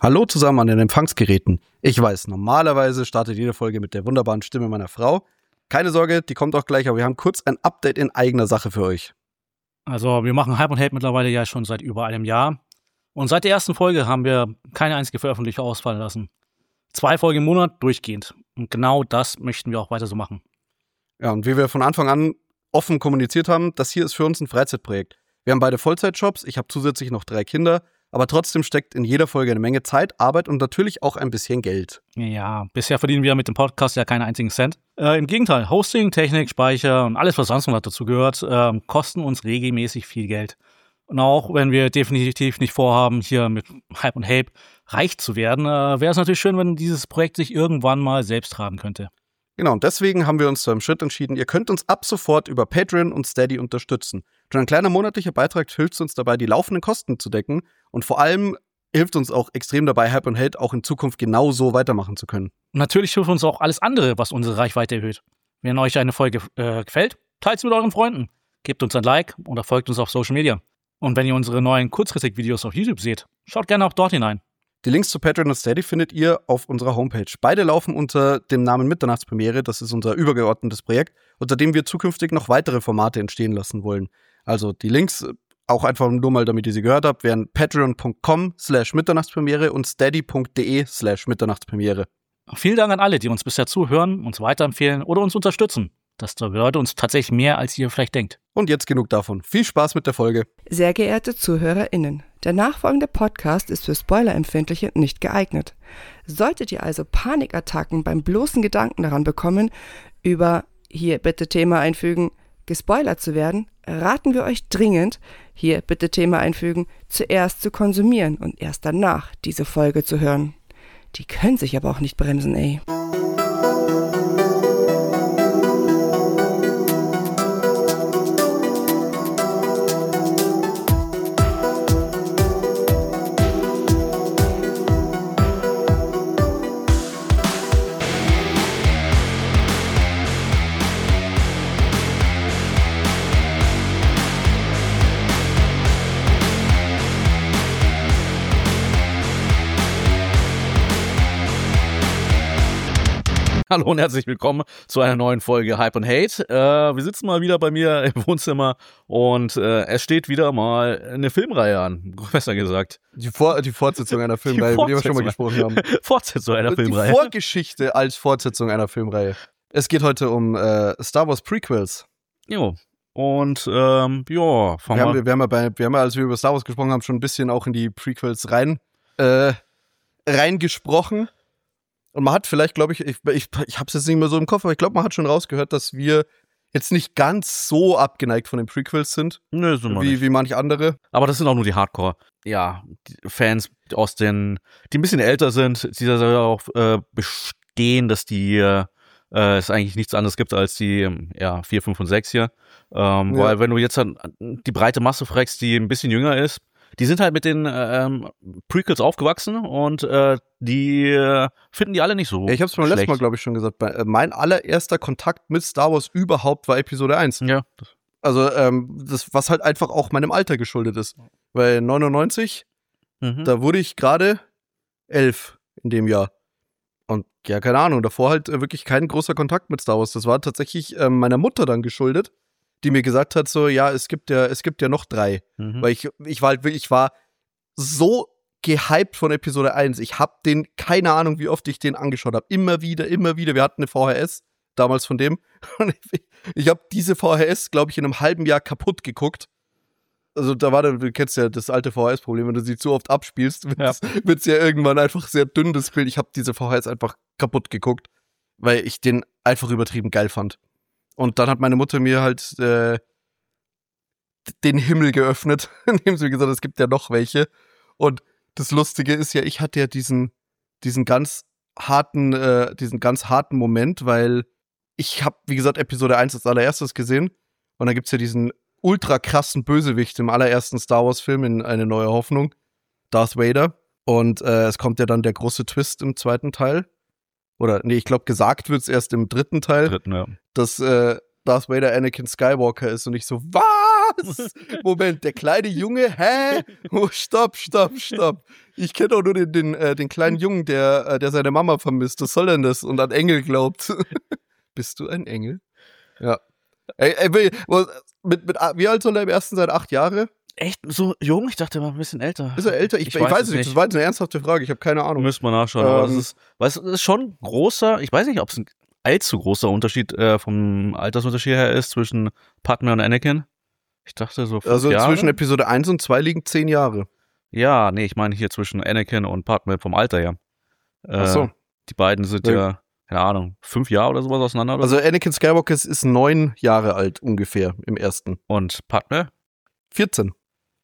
Hallo zusammen an den Empfangsgeräten. Ich weiß, normalerweise startet jede Folge mit der wunderbaren Stimme meiner Frau. Keine Sorge, die kommt auch gleich, aber wir haben kurz ein Update in eigener Sache für euch. Also wir machen Hype und Hate mittlerweile ja schon seit über einem Jahr. Und seit der ersten Folge haben wir keine einzige Veröffentlichung ausfallen lassen. 2 Folgen im Monat durchgehend. Und genau das möchten wir auch weiter so machen. Ja, und wie wir von Anfang an offen kommuniziert haben, das hier ist für uns ein Freizeitprojekt. Wir haben beide Vollzeitjobs, ich habe zusätzlich noch 3 Kinder, aber trotzdem steckt in jeder Folge eine Menge Zeit, Arbeit und natürlich auch ein bisschen Geld. Ja, bisher verdienen wir mit dem Podcast ja keinen einzigen Cent. Im Gegenteil, Hosting, Technik, Speicher und alles, was sonst noch dazu gehört, kosten uns regelmäßig viel Geld. Und auch wenn wir definitiv nicht vorhaben, hier mit Hype und Hate reich zu werden, wäre es natürlich schön, wenn dieses Projekt sich irgendwann mal selbst tragen könnte. Genau, und deswegen haben wir uns zu einem Schritt entschieden, ihr könnt uns ab sofort über Patreon und Steady unterstützen. Schon ein kleiner monatlicher Beitrag hilft uns dabei, die laufenden Kosten zu decken und vor allem hilft uns auch extrem dabei, Hype und Hate auch in Zukunft genauso weitermachen zu können. Und natürlich hilft uns auch alles andere, was unsere Reichweite erhöht. Wenn euch eine Folge gefällt, teilt sie mit euren Freunden, gebt uns ein Like oder folgt uns auf Social Media. Und wenn ihr unsere neuen Kurzkritik-Videos auf YouTube seht, schaut gerne auch dort hinein. Die Links zu Patreon und Steady findet ihr auf unserer Homepage. Beide laufen unter dem Namen Mitternachtspremiere, das ist unser übergeordnetes Projekt, unter dem wir zukünftig noch weitere Formate entstehen lassen wollen. Also die Links, auch einfach nur mal, damit ihr sie gehört habt, wären patreon.com/Mitternachtspremiere und steady.de/Mitternachtspremiere. Vielen Dank an alle, die uns bisher zuhören, uns weiterempfehlen oder uns unterstützen. Das bedeutet uns tatsächlich mehr, als ihr vielleicht denkt. Und jetzt genug davon. Viel Spaß mit der Folge. Sehr geehrte ZuhörerInnen, der nachfolgende Podcast ist für Spoilerempfindliche nicht geeignet. Solltet ihr also Panikattacken beim bloßen Gedanken daran bekommen, über, hier bitte Thema einfügen, gespoilert zu werden, raten wir euch dringend, hier bitte Thema einfügen, zuerst zu konsumieren und erst danach diese Folge zu hören. Die können sich aber auch nicht bremsen, ey. Hallo und herzlich willkommen zu einer neuen Folge Hype und Hate. Wir sitzen mal wieder bei mir im Wohnzimmer und es steht wieder mal eine Filmreihe an, besser gesagt. Die Fortsetzung einer Filmreihe, über die wir schon mal gesprochen haben. Fortsetzung einer Filmreihe. Die Vorgeschichte als Fortsetzung einer Filmreihe. Es geht heute um Star Wars Prequels. Jo. Und ja, wir haben, als wir über Star Wars gesprochen haben, schon ein bisschen auch in die Prequels reingesprochen. Und man hat vielleicht, glaube ich habe es jetzt nicht mehr so im Kopf, aber ich glaube, man hat schon rausgehört, dass wir jetzt nicht ganz so abgeneigt von den Prequels sind. Nö, so wie manch andere. Aber das sind auch nur die Hardcore-Fans die ein bisschen älter sind, die da auch bestehen, dass die es eigentlich nichts anderes gibt als die 4, 5 und 6 hier. Weil wenn du jetzt die breite Masse fragst, die ein bisschen jünger ist, die sind halt mit den Prequels aufgewachsen und die finden die alle nicht so. Ja, ich hab's beim letzten Mal, glaube ich, schon gesagt. Mein allererster Kontakt mit Star Wars überhaupt war Episode 1. Ja. Also, das, was halt einfach auch meinem Alter geschuldet ist. Weil 99, da wurde ich gerade 11 in dem Jahr. Und ja, keine Ahnung, davor halt wirklich kein großer Kontakt mit Star Wars. Das war tatsächlich meiner Mutter dann geschuldet, die mir gesagt hat, so, ja, es gibt ja noch 3. Weil ich war so gehypt von Episode 1. Ich hab den, keine Ahnung, wie oft ich den angeschaut habe. Immer wieder. Wir hatten eine VHS, damals von dem. Und ich habe diese VHS, glaube ich, in einem halben Jahr kaputt geguckt. Also du kennst ja das alte VHS-Problem, wenn du sie zu oft abspielst, wird's ja irgendwann einfach sehr dünn, das Bild. Ich habe diese VHS einfach kaputt geguckt, weil ich den einfach übertrieben geil fand. Und dann hat meine Mutter mir halt den Himmel geöffnet, indem sie mir gesagt hat, es gibt ja noch welche. Und das Lustige ist ja, ich hatte ja diesen ganz harten Moment, weil ich habe, wie gesagt, Episode 1 als allererstes gesehen. Und dann gibt's ja diesen ultra krassen Bösewicht im allerersten Star Wars Film in Eine neue Hoffnung, Darth Vader. Und es kommt ja dann der große Twist im zweiten Teil. Oder, nee, ich glaube, gesagt wird's erst im dritten Teil. Ja. Dass Darth Vader Anakin Skywalker ist und ich so, was? Was? Moment, der kleine Junge? Hä? Oh, stopp. Ich kenne doch nur den kleinen Jungen, der seine Mama vermisst. Was soll denn das? Und an Engel glaubt. Bist du ein Engel? Ja. Wie alt soll er im ersten sein? 8 Jahre? Echt so jung? Ich dachte, er war ein bisschen älter. Ist er älter? Ich weiß es nicht. Das war jetzt eine ernsthafte Frage. Ich habe keine Ahnung. Müssen wir nachschauen. Aber es ist schon großer, ich weiß nicht, ob es ein allzu großer Unterschied vom Altersunterschied her ist zwischen Padme und Anakin. Ich dachte so 5 Jahre. Zwischen Episode 1 und 2 liegen 10 Jahre. Ja, nee, ich meine hier zwischen Anakin und Padme vom Alter her. Ach so. Die beiden sind ja, keine Ahnung, 5 Jahre oder sowas auseinander. Oder? Also Anakin Skywalker ist 9 Jahre alt ungefähr im ersten. Und Padme? 14.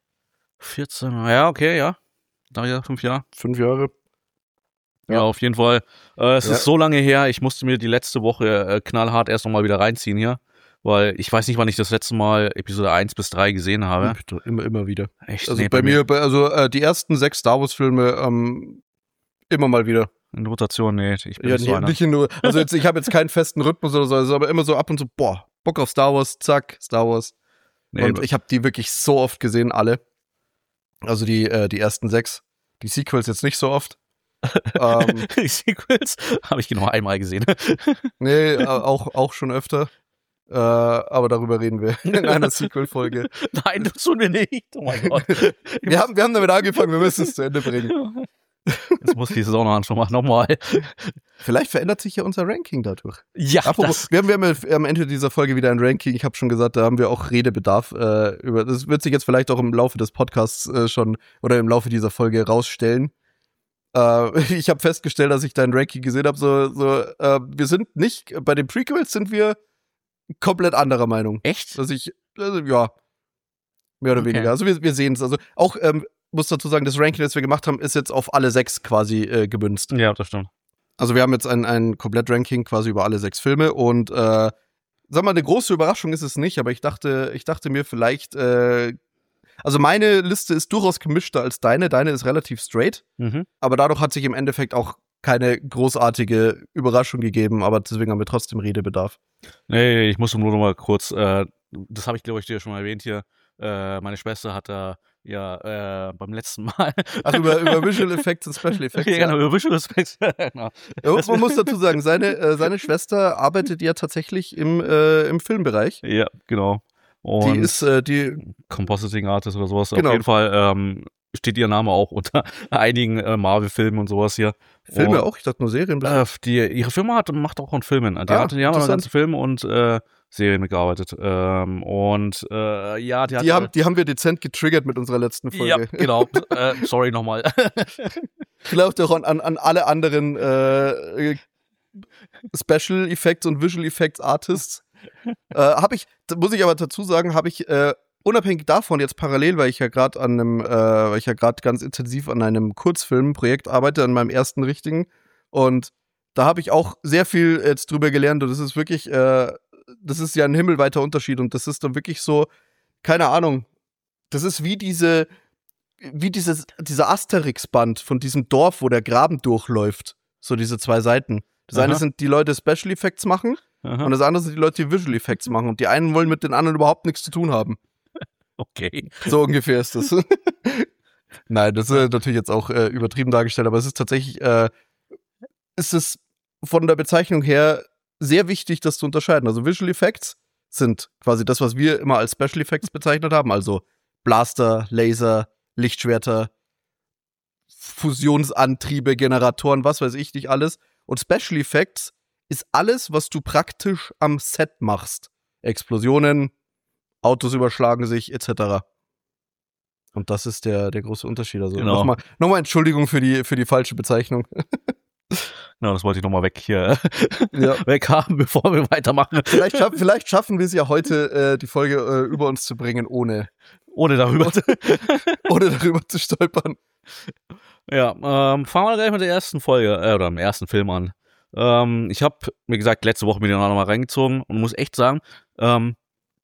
14, ja, okay, ja. Da ja 5 Jahre. 5 Jahre. Ja, auf jeden Fall. Es ist so lange her, ich musste mir die letzte Woche knallhart erst nochmal wieder reinziehen hier, weil ich weiß nicht, wann ich das letzte Mal Episode 1 bis 3 gesehen habe. Immer wieder. Echt? Also bei mir, die ersten 6 Star Wars Filme immer mal wieder. In Rotation, nee, ich bin nicht so einer. Nicht nur, also ich habe jetzt keinen festen Rhythmus oder so, aber immer so ab und zu, Bock auf Star Wars, zack, Star Wars. Nee, und ich habe die wirklich so oft gesehen, alle. Also die ersten 6. Die Sequels jetzt nicht so oft. Die Sequels habe ich genau einmal gesehen. Nee, auch schon öfter. Aber darüber reden wir in einer Sequel-Folge. Nein, das tun wir nicht. Oh mein Gott. Wir haben damit angefangen, wir müssen es zu Ende bringen. Jetzt muss ich die Saison noch machen. Nochmal. Vielleicht verändert sich ja unser Ranking dadurch. Ja, wir haben am Ende dieser Folge wieder ein Ranking. Ich habe schon gesagt, da haben wir auch Redebedarf. Das wird sich jetzt vielleicht auch im Laufe des Podcasts schon oder im Laufe dieser Folge rausstellen. Ich habe festgestellt, dass ich dein Ranking gesehen habe. Wir sind nicht, bei den Prequels sind wir komplett anderer Meinung. Echt? Ja, mehr oder weniger. Also wir sehen es. Also auch, muss dazu sagen, das Ranking, das wir gemacht haben, ist jetzt auf alle 6 quasi gemünzt. Ja, das stimmt. Also wir haben jetzt ein Komplett-Ranking quasi über alle 6 Filme und sag mal, eine große Überraschung ist es nicht, aber ich dachte mir vielleicht, also meine Liste ist durchaus gemischter als deine. Deine ist relativ straight, aber dadurch hat sich im Endeffekt auch keine großartige Überraschung gegeben, aber deswegen haben wir trotzdem Redebedarf. Nee, ich muss nur noch mal kurz, das habe ich, glaube ich, dir schon mal erwähnt hier, meine Schwester hat da beim letzten Mal. Ach, über Visual Effects und Special Effects. Okay, genau, über Visual Effects. Genau. Ja, man muss dazu sagen, seine Schwester arbeitet ja tatsächlich im Filmbereich. Ja, genau. Und die ist die Compositing Artist oder sowas. Genau. Auf jeden Fall steht ihr Name auch unter einigen Marvel-Filmen und sowas hier. Filme auch? Ich dachte nur Serien. Ihre Firma macht auch an Filmen. Die haben einen ganzen Film und Serien mitgearbeitet. Die haben wir dezent getriggert mit unserer letzten Folge. Ja, genau. Sorry nochmal. Glaubt auch an alle anderen Special Effects und Visual Effects Artists. Muss ich aber dazu sagen, habe ich unabhängig davon jetzt parallel, weil ich ja gerade ganz intensiv an einem Kurzfilmprojekt arbeite, an meinem ersten richtigen. Und da habe ich auch sehr viel jetzt drüber gelernt und das ist wirklich, das ist ja ein himmelweiter Unterschied und das ist dann wirklich so, keine Ahnung, das ist wie dieser Asterix-Band von diesem Dorf, wo der Graben durchläuft. So diese 2 Seiten. Das eine sind die Leute, die Special Effects machen und das andere sind die Leute, die Visual Effects machen und die einen wollen mit den anderen überhaupt nichts zu tun haben. Okay. So ungefähr ist das. Nein, das ist natürlich jetzt auch übertrieben dargestellt, aber es ist tatsächlich, ist es von der Bezeichnung her sehr wichtig, das zu unterscheiden. Also Visual Effects sind quasi das, was wir immer als Special Effects bezeichnet haben, also Blaster, Laser, Lichtschwerter, Fusionsantriebe, Generatoren, was weiß ich nicht alles. Und Special Effects ist alles, was du praktisch am Set machst. Explosionen, Autos überschlagen sich, etc. Und das ist der große Unterschied. Also genau. Nochmal Entschuldigung für die falsche Bezeichnung. Genau, das wollte ich nochmal weg haben, bevor wir weitermachen. Vielleicht schaffen wir es ja heute, die Folge über uns zu bringen, ohne darüber zu stolpern. Ja, fangen wir gleich mit der ersten Folge, oder dem ersten Film an. Ich habe, wie gesagt, letzte Woche mir den auch nochmal reingezogen und muss echt sagen,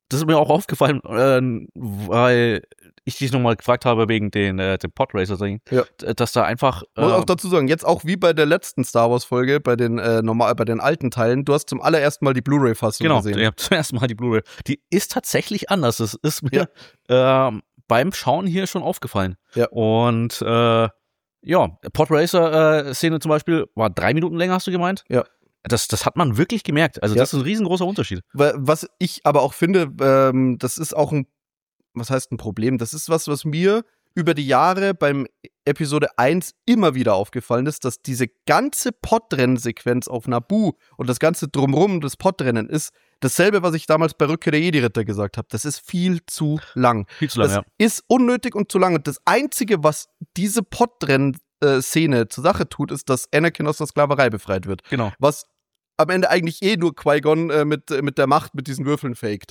das ist mir auch aufgefallen, weil ich dich nochmal gefragt habe wegen dem Podracer-Ding, dass da einfach... muss auch dazu sagen, jetzt auch wie bei der letzten Star Wars-Folge, bei den alten Teilen, du hast zum allerersten Mal die Blu-ray-Fassung gesehen. Genau, ich habe zum ersten Mal die Blu-ray. Die ist tatsächlich anders. Das ist mir beim Schauen hier schon aufgefallen. Ja. Und Podracer-Szene zum Beispiel war 3 Minuten länger, hast du gemeint? Ja. Das hat man wirklich gemerkt. Also das ist ein riesengroßer Unterschied. Was ich aber auch finde, das ist auch ein Problem? Das ist was mir über die Jahre beim Episode 1 immer wieder aufgefallen ist, dass diese ganze Podrennsequenz auf Naboo und das ganze Drumrum des Podrennen ist dasselbe, was ich damals bei Rückkehr der Jedi-Ritter gesagt habe. Das ist viel zu lang. Viel zu lang, das ist unnötig und zu lang. Und das Einzige, was diese Podrenn-Szene zur Sache tut, ist, dass Anakin aus der Sklaverei befreit wird. Genau. Was am Ende eigentlich nur Qui-Gon mit der Macht, mit diesen Würfeln faked.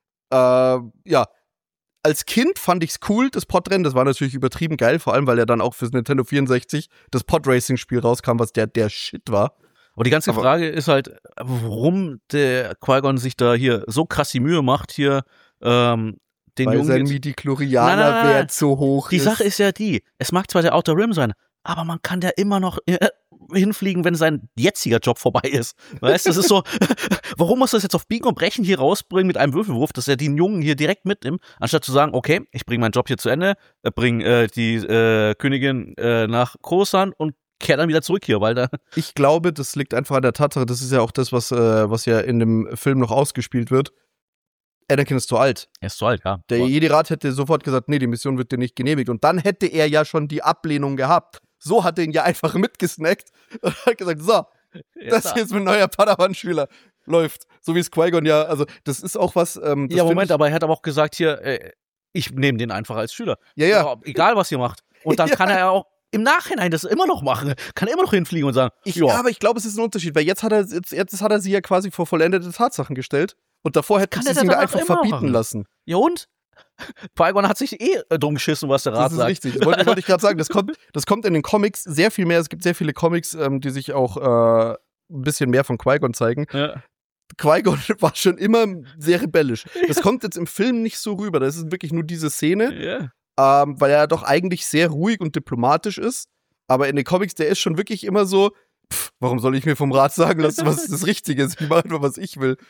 Als Kind fand ich's cool, das Podrennen, das war natürlich übertrieben geil, vor allem, weil ja dann auch fürs Nintendo 64 das Podracing-Spiel rauskam, was der Shit war. Aber die ganze Frage ist halt, warum der Qui-Gon sich da hier so krass die Mühe macht, hier den weil Jungen... sein Midi-Chlorianer-Wert so hoch ist. Die Sache ist ja die, es mag zwar der Outer Rim sein, aber man kann da immer noch hinfliegen, wenn sein jetziger Job vorbei ist. Weißt du, das ist so, warum muss das jetzt auf Biegen und Brechen hier rausbringen mit einem Würfelwurf, dass er den Jungen hier direkt mitnimmt, anstatt zu sagen, okay, ich bringe meinen Job hier zu Ende, bringe die Königin nach Coruscant und kehre dann wieder zurück hier, weil da... Ich glaube, das liegt einfach an der Tatsache, das ist ja auch das, was ja in dem Film noch ausgespielt wird. Anakin ist zu alt. Er ist zu alt, ja. Der Jedi-Rat hätte sofort gesagt, nee, die Mission wird dir nicht genehmigt. Und dann hätte er ja schon die Ablehnung gehabt. So hat er ihn ja einfach mitgesnackt und hat gesagt, so, das hier ist mein neuer Padawan-Schüler. Läuft. So wie es Qui-Gon ja, also das ist auch was... aber er hat aber auch gesagt hier, ich nehme den einfach als Schüler. Ja. Aber egal, was ihr macht. Und dann kann er ja auch im Nachhinein das immer noch machen. Kann immer noch hinfliegen und sagen, aber ich glaube, es ist ein Unterschied, weil jetzt hat er sie ja quasi vor vollendete Tatsachen gestellt und davor hätte sie ihn einfach verbieten lassen. Ja und? Qui-Gon hat sich drum geschissen, was der Rat sagt. Das ist richtig, das wollte ich gerade sagen. Das kommt in den Comics sehr viel mehr. Es gibt sehr viele Comics, die sich auch ein bisschen mehr von Qui-Gon zeigen. Ja. Qui-Gon war schon immer sehr rebellisch. Das kommt jetzt im Film nicht so rüber. Das ist wirklich nur diese Szene, weil er doch eigentlich sehr ruhig und diplomatisch ist. Aber in den Comics, der ist schon wirklich immer so, warum soll ich mir vom Rat sagen lassen, was das Richtige ist? Ich mache einfach, was ich will.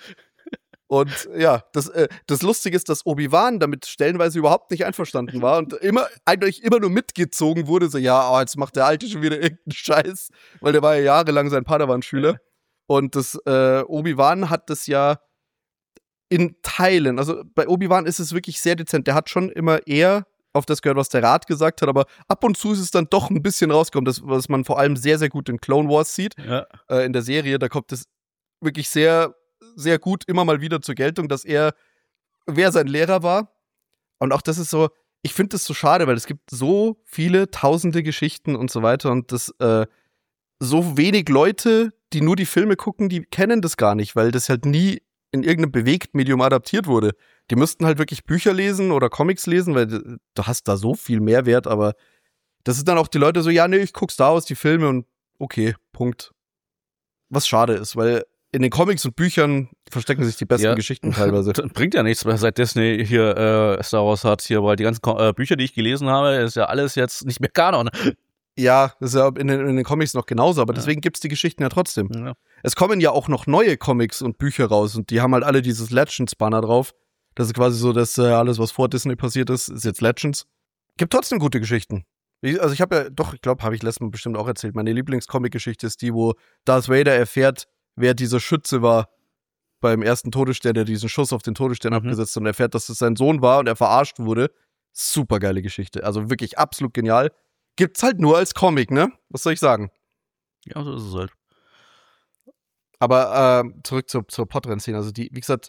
Und ja, das Lustige ist, dass Obi-Wan damit stellenweise überhaupt nicht einverstanden war und eigentlich immer nur mitgezogen wurde, so, jetzt macht der Alte schon wieder irgendeinen Scheiß, weil der war ja jahrelang sein Padawan-Schüler. Und das Obi-Wan hat das ja in Teilen, also bei Obi-Wan ist es wirklich sehr dezent, der hat schon immer eher auf das gehört, was der Rat gesagt hat, aber ab und zu ist es dann doch ein bisschen rausgekommen, was man vor allem sehr, sehr gut in Clone Wars sieht, in der Serie, da kommt es wirklich sehr sehr gut immer mal wieder zur Geltung, dass wer sein Lehrer war. Und auch das ist so, ich finde das so schade, weil es gibt so viele tausende Geschichten und so weiter und das so wenig Leute, die nur die Filme gucken, die kennen das gar nicht, weil das halt nie in irgendeinem Bewegtmedium adaptiert wurde. Die müssten halt wirklich Bücher lesen oder Comics lesen, weil du hast da so viel Mehrwert, aber das ist dann auch die Leute so, ich guck Star Wars, die Filme und okay, Punkt. Was schade ist, weil in den Comics und Büchern verstecken sich die besten Geschichten teilweise. Bringt ja nichts, seit Disney hier Star Wars hat, hier, weil die ganzen Bücher, die ich gelesen habe, ist ja alles jetzt nicht mehr Kanon. Ja, das ist ja in den Comics noch genauso, aber deswegen gibt's die Geschichten ja trotzdem. Ja. Es kommen ja auch noch neue Comics und Bücher raus und die haben halt alle dieses Legends-Banner drauf. Das ist quasi so, dass alles, was vor Disney passiert ist jetzt Legends. Gibt trotzdem gute Geschichten. Also ich habe ich glaube, habe ich letztes Mal bestimmt auch erzählt, meine Lieblingscomic-Geschichte ist die, wo Darth Vader erfährt, wer dieser Schütze war beim ersten Todesstern, der diesen Schuss auf den Todesstern abgesetzt hat und erfährt, dass das sein Sohn war und er verarscht wurde. Super geile Geschichte. Also wirklich absolut genial. Gibt's halt nur als Comic, ne? Was soll ich sagen? Ja, so ist es halt. Aber zurück zur Podrenn-Szene. Also wie gesagt,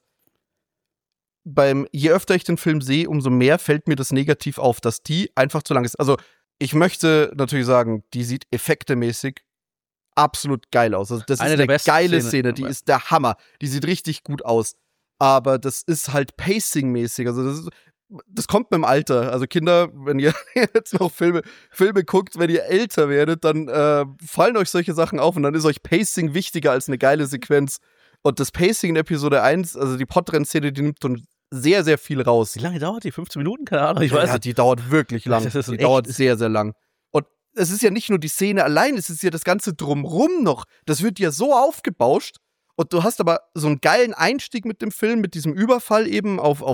je öfter ich den Film sehe, umso mehr fällt mir das negativ auf, dass die einfach zu lang ist. Also ich möchte natürlich sagen, die sieht effektemäßig absolut geil aus. Also das ist eine geile Szene, die ist der Hammer. Die sieht richtig gut aus. Aber das ist halt pacing-mäßig. Also das kommt mit dem Alter. Also Kinder, wenn ihr jetzt noch Filme guckt, wenn ihr älter werdet, dann fallen euch solche Sachen auf und dann ist euch Pacing wichtiger als eine geile Sequenz. Und das Pacing in Episode 1, also die Podrenn-Szene, die nimmt uns sehr, sehr viel raus. Wie lange dauert die? 15 Minuten? Keine Ahnung, ich weiß nicht. Die dauert wirklich lang. Die dauert sehr, sehr lang. Und es ist ja nicht nur die Szene allein, es ist ja das Ganze drumrum noch. Das wird ja so aufgebauscht. Und du hast aber so einen geilen Einstieg mit dem Film, mit diesem Überfall eben auf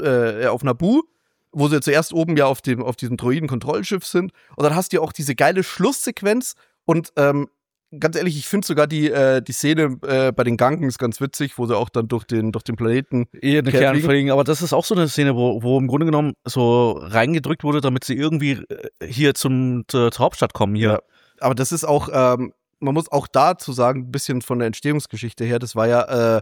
Naboo, wo sie zuerst oben ja auf diesem Droiden-Kontrollschiff sind. Und dann hast du ja auch diese geile Schlusssequenz. Und ganz ehrlich, ich finde sogar die Szene bei den Gungans ganz witzig, wo sie auch dann durch den Planeten den Kern fliegen. Aber das ist auch so eine Szene, wo im Grunde genommen so reingedrückt wurde, damit sie irgendwie hier zur Hauptstadt kommen. Hier. Ja. Aber das ist auch, man muss auch dazu sagen, ein bisschen von der Entstehungsgeschichte her, das war ja,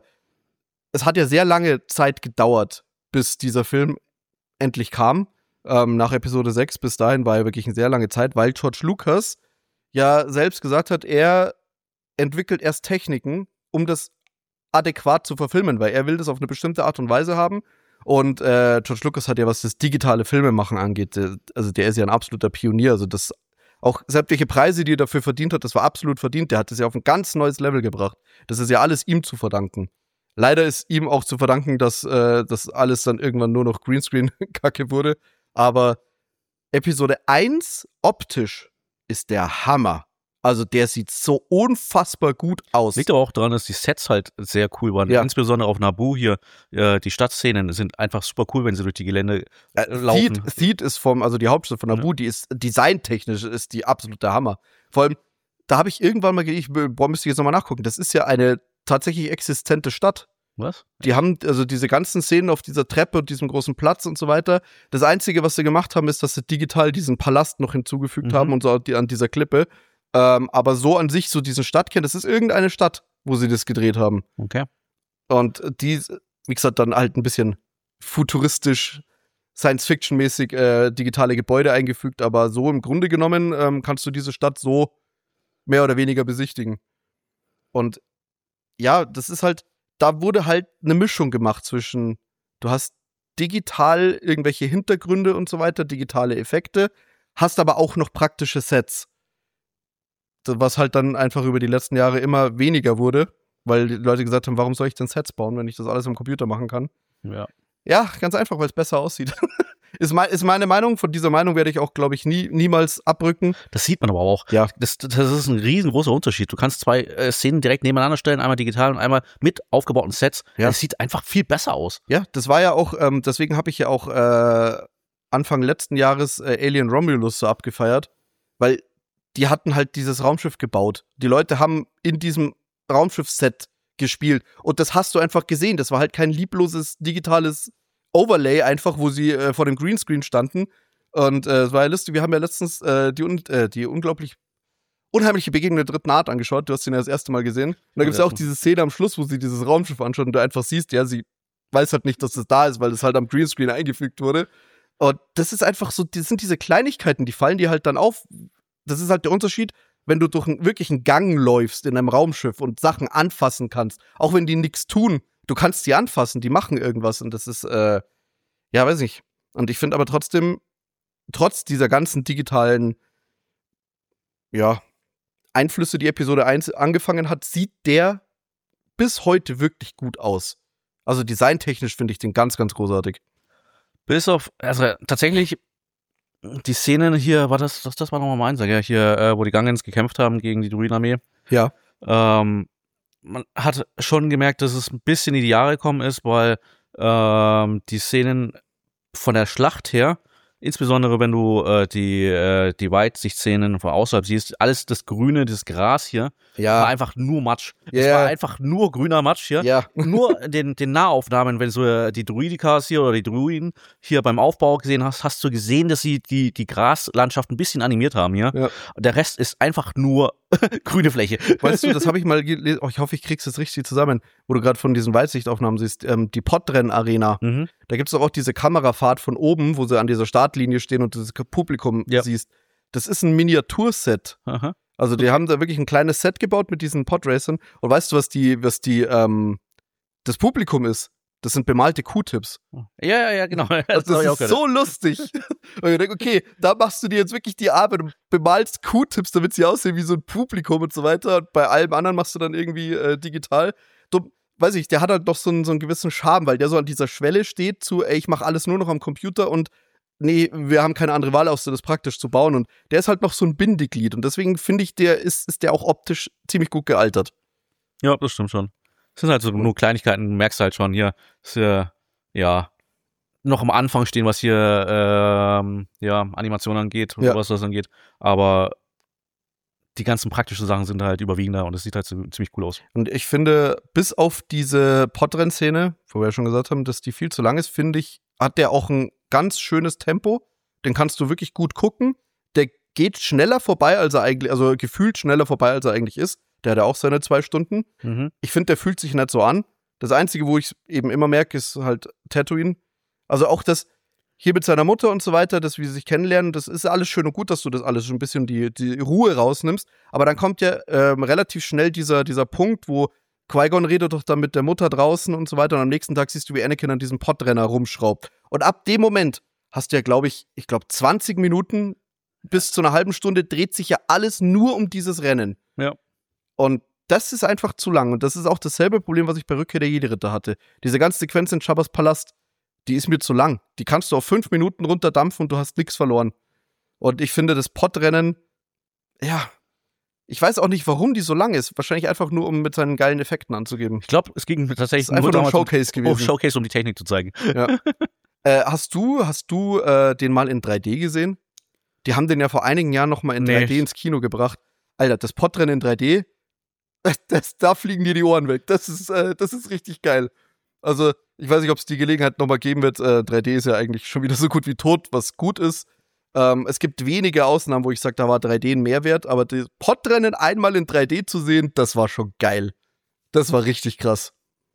es hat ja sehr lange Zeit gedauert, bis dieser Film endlich kam. Nach Episode 6 bis dahin war ja wirklich eine sehr lange Zeit, weil George Lucas ja selbst gesagt hat, er entwickelt erst Techniken, um das adäquat zu verfilmen, weil er will das auf eine bestimmte Art und Weise haben. Und George Lucas hat ja, was das digitale Filmemachen angeht, also der ist ja ein absoluter Pionier. Also das auch sämtliche Preise, die er dafür verdient hat, das war absolut verdient. Der hat das ja auf ein ganz neues Level gebracht. Das ist ja alles ihm zu verdanken. Leider ist ihm auch zu verdanken, dass das alles dann irgendwann nur noch Greenscreen-Kacke wurde. Aber Episode 1 optisch ist der Hammer. Also der sieht so unfassbar gut aus. Liegt aber auch daran, dass die Sets halt sehr cool waren. Ja. Insbesondere auf Naboo hier. Die Stadtszenen sind einfach super cool, wenn sie durch die Gelände laufen. Theed ist also die Hauptstadt von Naboo, die ist designtechnisch ist die absolute Hammer. Vor allem, da habe ich irgendwann mal müsste ich jetzt nochmal nachgucken. Das ist ja eine tatsächlich existente Stadt. Was? Die haben also diese ganzen Szenen auf dieser Treppe und diesem großen Platz und so weiter. Das Einzige, was sie gemacht haben, ist, dass sie digital diesen Palast noch hinzugefügt haben und so an dieser Klippe. Aber so an sich, so diesen Stadtkern, das ist irgendeine Stadt, wo sie das gedreht haben. Okay. Und die, wie gesagt, dann halt ein bisschen futuristisch, Science-Fiction-mäßig digitale Gebäude eingefügt, aber so im Grunde genommen kannst du diese Stadt so mehr oder weniger besichtigen. Und ja, das ist halt, da wurde halt eine Mischung gemacht zwischen, du hast digital irgendwelche Hintergründe und so weiter, digitale Effekte, hast aber auch noch praktische Sets. Was halt dann einfach über die letzten Jahre immer weniger wurde, weil die Leute gesagt haben, warum soll ich denn Sets bauen, wenn ich das alles am Computer machen kann? Ja, ganz einfach, weil es besser aussieht. Ist meine Meinung. Von dieser Meinung werde ich auch, glaube ich, niemals abrücken. Das sieht man aber auch. Ja. Das ist ein riesengroßer Unterschied. Du kannst zwei Szenen direkt nebeneinander stellen, einmal digital und einmal mit aufgebauten Sets. Ja. Das sieht einfach viel besser aus. Ja, das war ja auch, deswegen habe ich ja auch Anfang letzten Jahres Alien Romulus so abgefeiert, weil die hatten halt dieses Raumschiff gebaut. Die Leute haben in diesem Raumschiff-Set gespielt. Und das hast du einfach gesehen. Das war halt kein liebloses digitales Overlay, einfach, wo sie vor dem Greenscreen standen. Und es war ja lustig. Wir haben ja letztens die unglaublich unheimliche Begegnung der dritten Art angeschaut. Du hast den ja das erste Mal gesehen. Und da gibt es ja auch diese Szene am Schluss, wo sie dieses Raumschiff anschaut und du einfach siehst, ja, sie weiß halt nicht, dass es da ist, weil es halt am Greenscreen eingefügt wurde. Und das ist einfach so, das sind diese Kleinigkeiten, die fallen dir halt dann auf. Das ist halt der Unterschied, wenn du durch wirklich einen Gang läufst in einem Raumschiff und Sachen anfassen kannst. Auch wenn die nichts tun, du kannst die anfassen, die machen irgendwas. Und das ist, ja, weiß nicht. Und ich finde aber trotzdem, trotz dieser ganzen digitalen, ja, Einflüsse, die Episode 1 angefangen hat, sieht der bis heute wirklich gut aus. Also designtechnisch finde ich den ganz, ganz großartig. Bis auf, also tatsächlich, die Szenen hier, das war nochmal mein Einsatz, ja, hier, wo die Gungans gekämpft haben gegen die Druidenarmee. Ja. Man hat schon gemerkt, dass es ein bisschen in die Jahre gekommen ist, weil die Szenen von der Schlacht her, insbesondere wenn du die Weitsichtszenen von außerhalb siehst, alles das Grüne, das Gras hier, war einfach nur Matsch. Es war einfach nur grüner Matsch hier. Ja. Nur den Nahaufnahmen, wenn du die Druidikas hier oder die Druiden hier beim Aufbau gesehen hast du gesehen, dass sie die Graslandschaft ein bisschen animiert haben hier. Ja. Der Rest ist einfach nur grüne Fläche. Weißt du, das habe ich mal gelesen, ich hoffe, ich krieg's jetzt richtig zusammen, wo du gerade von diesen Weitsichtaufnahmen siehst, die Podrenn-Arena. Da gibt's doch auch diese Kamerafahrt von oben, wo sie an dieser Startlinie stehen und das Publikum siehst. Das ist ein Miniaturset. Aha. Also die haben da wirklich ein kleines Set gebaut mit diesen Podracern. Und weißt du, was das Publikum ist? Das sind bemalte Q-Tips. Ja, genau. Das ist so lustig. Und ich denke, okay, da machst du dir jetzt wirklich die Arbeit und bemalst Q-Tips, damit sie aussehen wie so ein Publikum und so weiter. Und bei allem anderen machst du dann irgendwie digital. weiß ich, der hat halt doch so einen gewissen Charme, weil der so an dieser Schwelle steht zu, ey, ich mache alles nur noch am Computer und nee, wir haben keine andere Wahl, außer das praktisch zu bauen. Und der ist halt noch so ein Bindeglied. Und deswegen finde ich, ist der auch optisch ziemlich gut gealtert. Ja, das stimmt schon. Es sind halt so nur Kleinigkeiten, du merkst halt schon hier, ist ja noch am Anfang stehen, was hier Animation angeht und was das angeht. Aber die ganzen praktischen Sachen sind halt überwiegender und es sieht halt ziemlich cool aus. Und ich finde, bis auf diese Podrennszene, wo wir ja schon gesagt haben, dass die viel zu lang ist, finde ich, hat der auch ein ganz schönes Tempo. Den kannst du wirklich gut gucken. Der geht schneller vorbei, als er eigentlich, also gefühlt schneller vorbei, als er eigentlich ist. Der hat ja auch seine 2 Stunden. Mhm. Ich finde, der fühlt sich nicht so an. Das Einzige, wo ich eben immer merke, ist halt Tatooine. Also auch das hier mit seiner Mutter und so weiter, dass wir sich kennenlernen, das ist alles schön und gut, dass du das alles so ein bisschen die Ruhe rausnimmst. Aber dann kommt ja relativ schnell dieser Punkt, wo Qui-Gon redet doch dann mit der Mutter draußen und so weiter. Und am nächsten Tag siehst du, wie Anakin an diesem Podrenner rumschraubt. Und ab dem Moment hast du ja, glaube ich 20 Minuten bis zu einer halben Stunde dreht sich ja alles nur um dieses Rennen. Ja. Und das ist einfach zu lang. Und das ist auch dasselbe Problem, was ich bei Rückkehr der Jedi-Ritter hatte. Diese ganze Sequenz in Jabba's Palast, die ist mir zu lang. Die kannst du auf 5 Minuten runterdampfen und du hast nichts verloren. Und ich finde, das Podrennen, ja, ich weiß auch nicht, warum die so lang ist. Wahrscheinlich einfach nur, um mit seinen geilen Effekten anzugeben. Ich glaube, es ging tatsächlich nur um Showcase gewesen. Showcase, um die Technik zu zeigen. Ja. Hast du den mal in 3D gesehen? Die haben den ja vor einigen Jahren noch mal in 3D ins Kino gebracht. Alter, das Podrennen in 3D, da fliegen dir die Ohren weg. Das ist richtig geil. Also, ich weiß nicht, ob es die Gelegenheit noch mal geben wird. 3D ist ja eigentlich schon wieder so gut wie tot, was gut ist. Es gibt wenige Ausnahmen, wo ich sage, da war 3D ein Mehrwert, aber das Podrennen einmal in 3D zu sehen, das war schon geil. Das war richtig krass.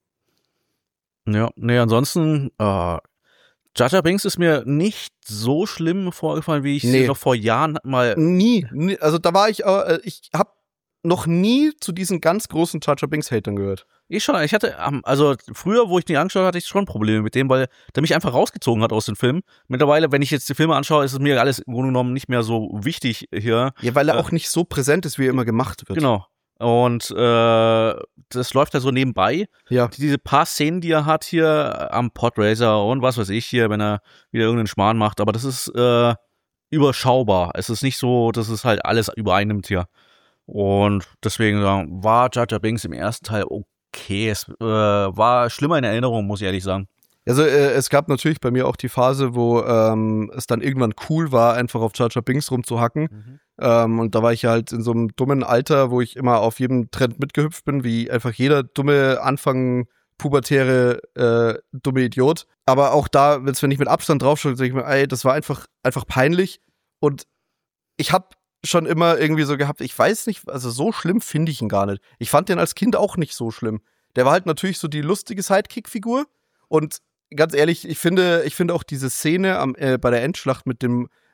Ja, nee, ansonsten, Jar Jar Binks ist mir nicht so schlimm vorgefallen, wie ich sie noch vor Jahren mal. Nie. Also da war ich habe noch nie zu diesen ganz großen Jar Jar Binks Hatern gehört. Ich hatte, also früher, wo ich die angeschaut hatte, ich schon Probleme mit dem, weil der mich einfach rausgezogen hat aus den Filmen. Mittlerweile, wenn ich jetzt die Filme anschaue, ist es mir alles im Grunde genommen nicht mehr so wichtig hier. Ja, weil er auch nicht so präsent ist, wie er immer gemacht wird. Genau. Und das läuft ja so nebenbei. Ja. Diese paar Szenen, die er hat hier am Podracer und was weiß ich hier, wenn er wieder irgendeinen Schmarrn macht, aber das ist überschaubar. Es ist nicht so, dass es halt alles übereinnimmt hier. Und deswegen war Jar Jar Binks im ersten Teil okay. Es war schlimmer in Erinnerung, muss ich ehrlich sagen. Also es gab natürlich bei mir auch die Phase, wo es dann irgendwann cool war, einfach auf Jar Jar Binks rumzuhacken. Und da war ich ja halt in so einem dummen Alter, wo ich immer auf jedem Trend mitgehüpft bin, wie einfach jeder dumme pubertäre dumme Idiot. Aber auch da, wenn ich mit Abstand draufschaue, sage ich mir, ey, das war einfach peinlich. Und ich habe schon immer irgendwie so gehabt, ich weiß nicht, also so schlimm finde ich ihn gar nicht. Ich fand den als Kind auch nicht so schlimm. Der war halt natürlich so die lustige Sidekick-Figur. Und ganz ehrlich, ich finde auch diese Szene bei der Endschlacht mit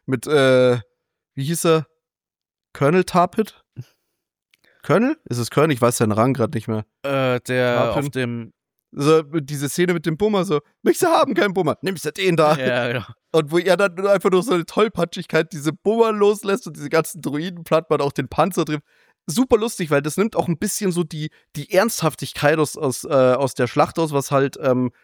wie hieß er? Colonel Tarpit? Colonel? Ist es Colonel? Ich weiß seinen Rang gerade nicht mehr. Der Tarpin. auf dem. So, diese Szene mit dem Bummer, so, möchtest du haben, kein Bummer, nimmst du den da. Ja, genau. Und wo er dann einfach nur so eine Tollpatschigkeit diese Bummer loslässt und diese ganzen Droiden platt man auch den Panzer trifft. Super lustig, weil das nimmt auch ein bisschen so die Ernsthaftigkeit aus der Schlacht aus, was halt,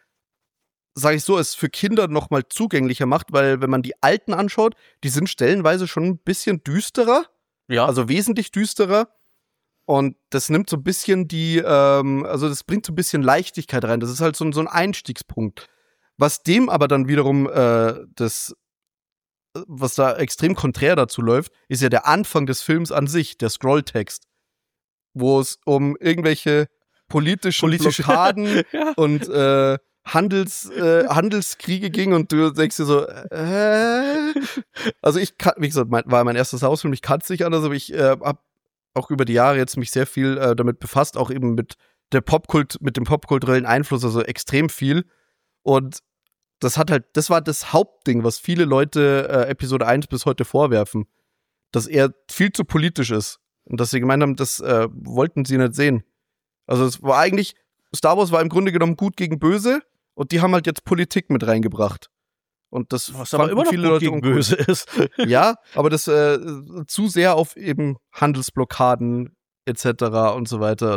sag ich so, es für Kinder noch mal zugänglicher macht, weil wenn man die alten anschaut, die sind stellenweise schon ein bisschen düsterer. Ja. Also wesentlich düsterer. Und das nimmt so ein bisschen also das bringt so ein bisschen Leichtigkeit rein. Das ist halt so ein Einstiegspunkt. Was dem aber dann wiederum was da extrem konträr dazu läuft, ist ja der Anfang des Films an sich, der Scrolltext, wo es um irgendwelche politische Blockaden ja. und Handelskriege ging und du denkst dir so, Also wie gesagt, war mein erstes Hausfilm, ich kannte es nicht anders, aber ich habe auch über die Jahre jetzt mich sehr viel damit befasst, auch eben mit dem popkulturellen Einfluss, also extrem viel. Und das war das Hauptding, was viele Leute Episode 1 bis heute vorwerfen, dass er viel zu politisch ist. Und dass sie gemeint haben, das wollten sie nicht sehen. Also es war eigentlich, Star Wars war im Grunde genommen gut gegen böse und die haben halt jetzt Politik mit reingebracht. Und das was aber immer noch viele Leute gegen böse ist. Ja, aber das zu sehr auf eben Handelsblockaden etc. und so weiter. Und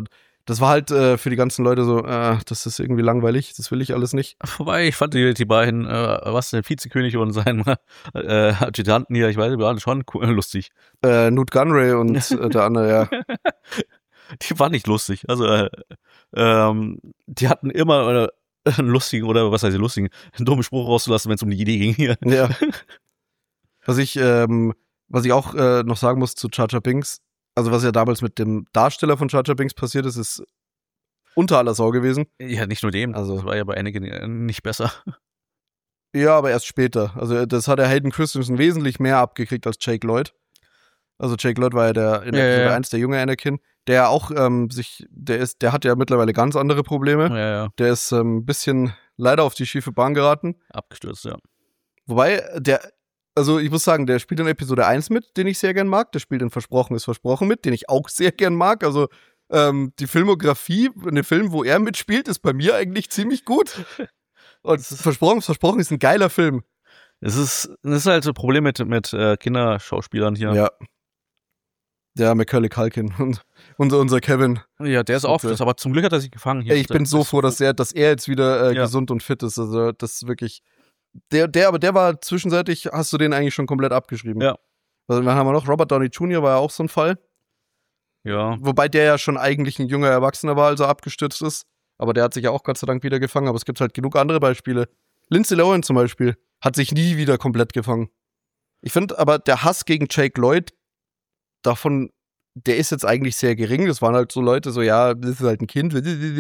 Das war halt für die ganzen Leute so, das ist irgendwie langweilig, das will ich alles nicht. Wobei, ich fand die beiden, der Vizekönig und sein Adjutanten hier, ich weiß, die waren schon lustig. Newt Gunray und der andere, ja. Die waren nicht lustig. Also, die hatten immer einen lustigen, oder was heißt lustigen, einen dummen Spruch rauszulassen, wenn es um die Idee ging hier. Ja. Was ich auch noch sagen muss zu Jar Jar Binks, also was ja damals mit dem Darsteller von Jar Jar Binks passiert ist, ist unter aller Sau gewesen. Ja, nicht nur dem, das war ja bei Anakin nicht besser. Ja, aber erst später. Also das hat der Hayden Christensen wesentlich mehr abgekriegt als Jake Lloyd. Also Jake Lloyd war ja der in Episode 1 der junge Anakin, der auch der hat ja mittlerweile ganz andere Probleme. Ja. Der ist ein leider auf die schiefe Bahn geraten. Abgestürzt, ja. Wobei, ich muss sagen, der spielt in Episode 1 mit, den ich sehr gern mag. Der spielt in Versprochen ist Versprochen mit, den ich auch sehr gern mag. Also die Filmografie in dem Film, wo er mitspielt, ist bei mir eigentlich ziemlich gut. Und Versprochen ist ein geiler Film. Das ist halt so ein Problem mit Kinderschauspielern hier. Ja. Der Macaulay Culkin und unser Kevin. Ja, der ist oft, aber zum Glück hat er sich gefangen hier. Ich bin so froh, dass er jetzt wieder gesund und fit ist. Also das ist wirklich. Der war zwischenzeitlich, hast du den eigentlich schon komplett abgeschrieben. Ja. Also dann haben wir noch Robert Downey Jr. war ja auch so ein Fall. Ja. Wobei der ja schon eigentlich ein junger Erwachsener war, als er abgestürzt ist. Aber der hat sich ja auch Gott sei Dank wieder gefangen. Aber es gibt halt genug andere Beispiele. Lindsay Lohan zum Beispiel hat sich nie wieder komplett gefangen. Ich finde aber, der Hass gegen Jake Lloyd, der ist jetzt eigentlich sehr gering. Das waren halt so Leute, so, ja, das ist halt ein Kind.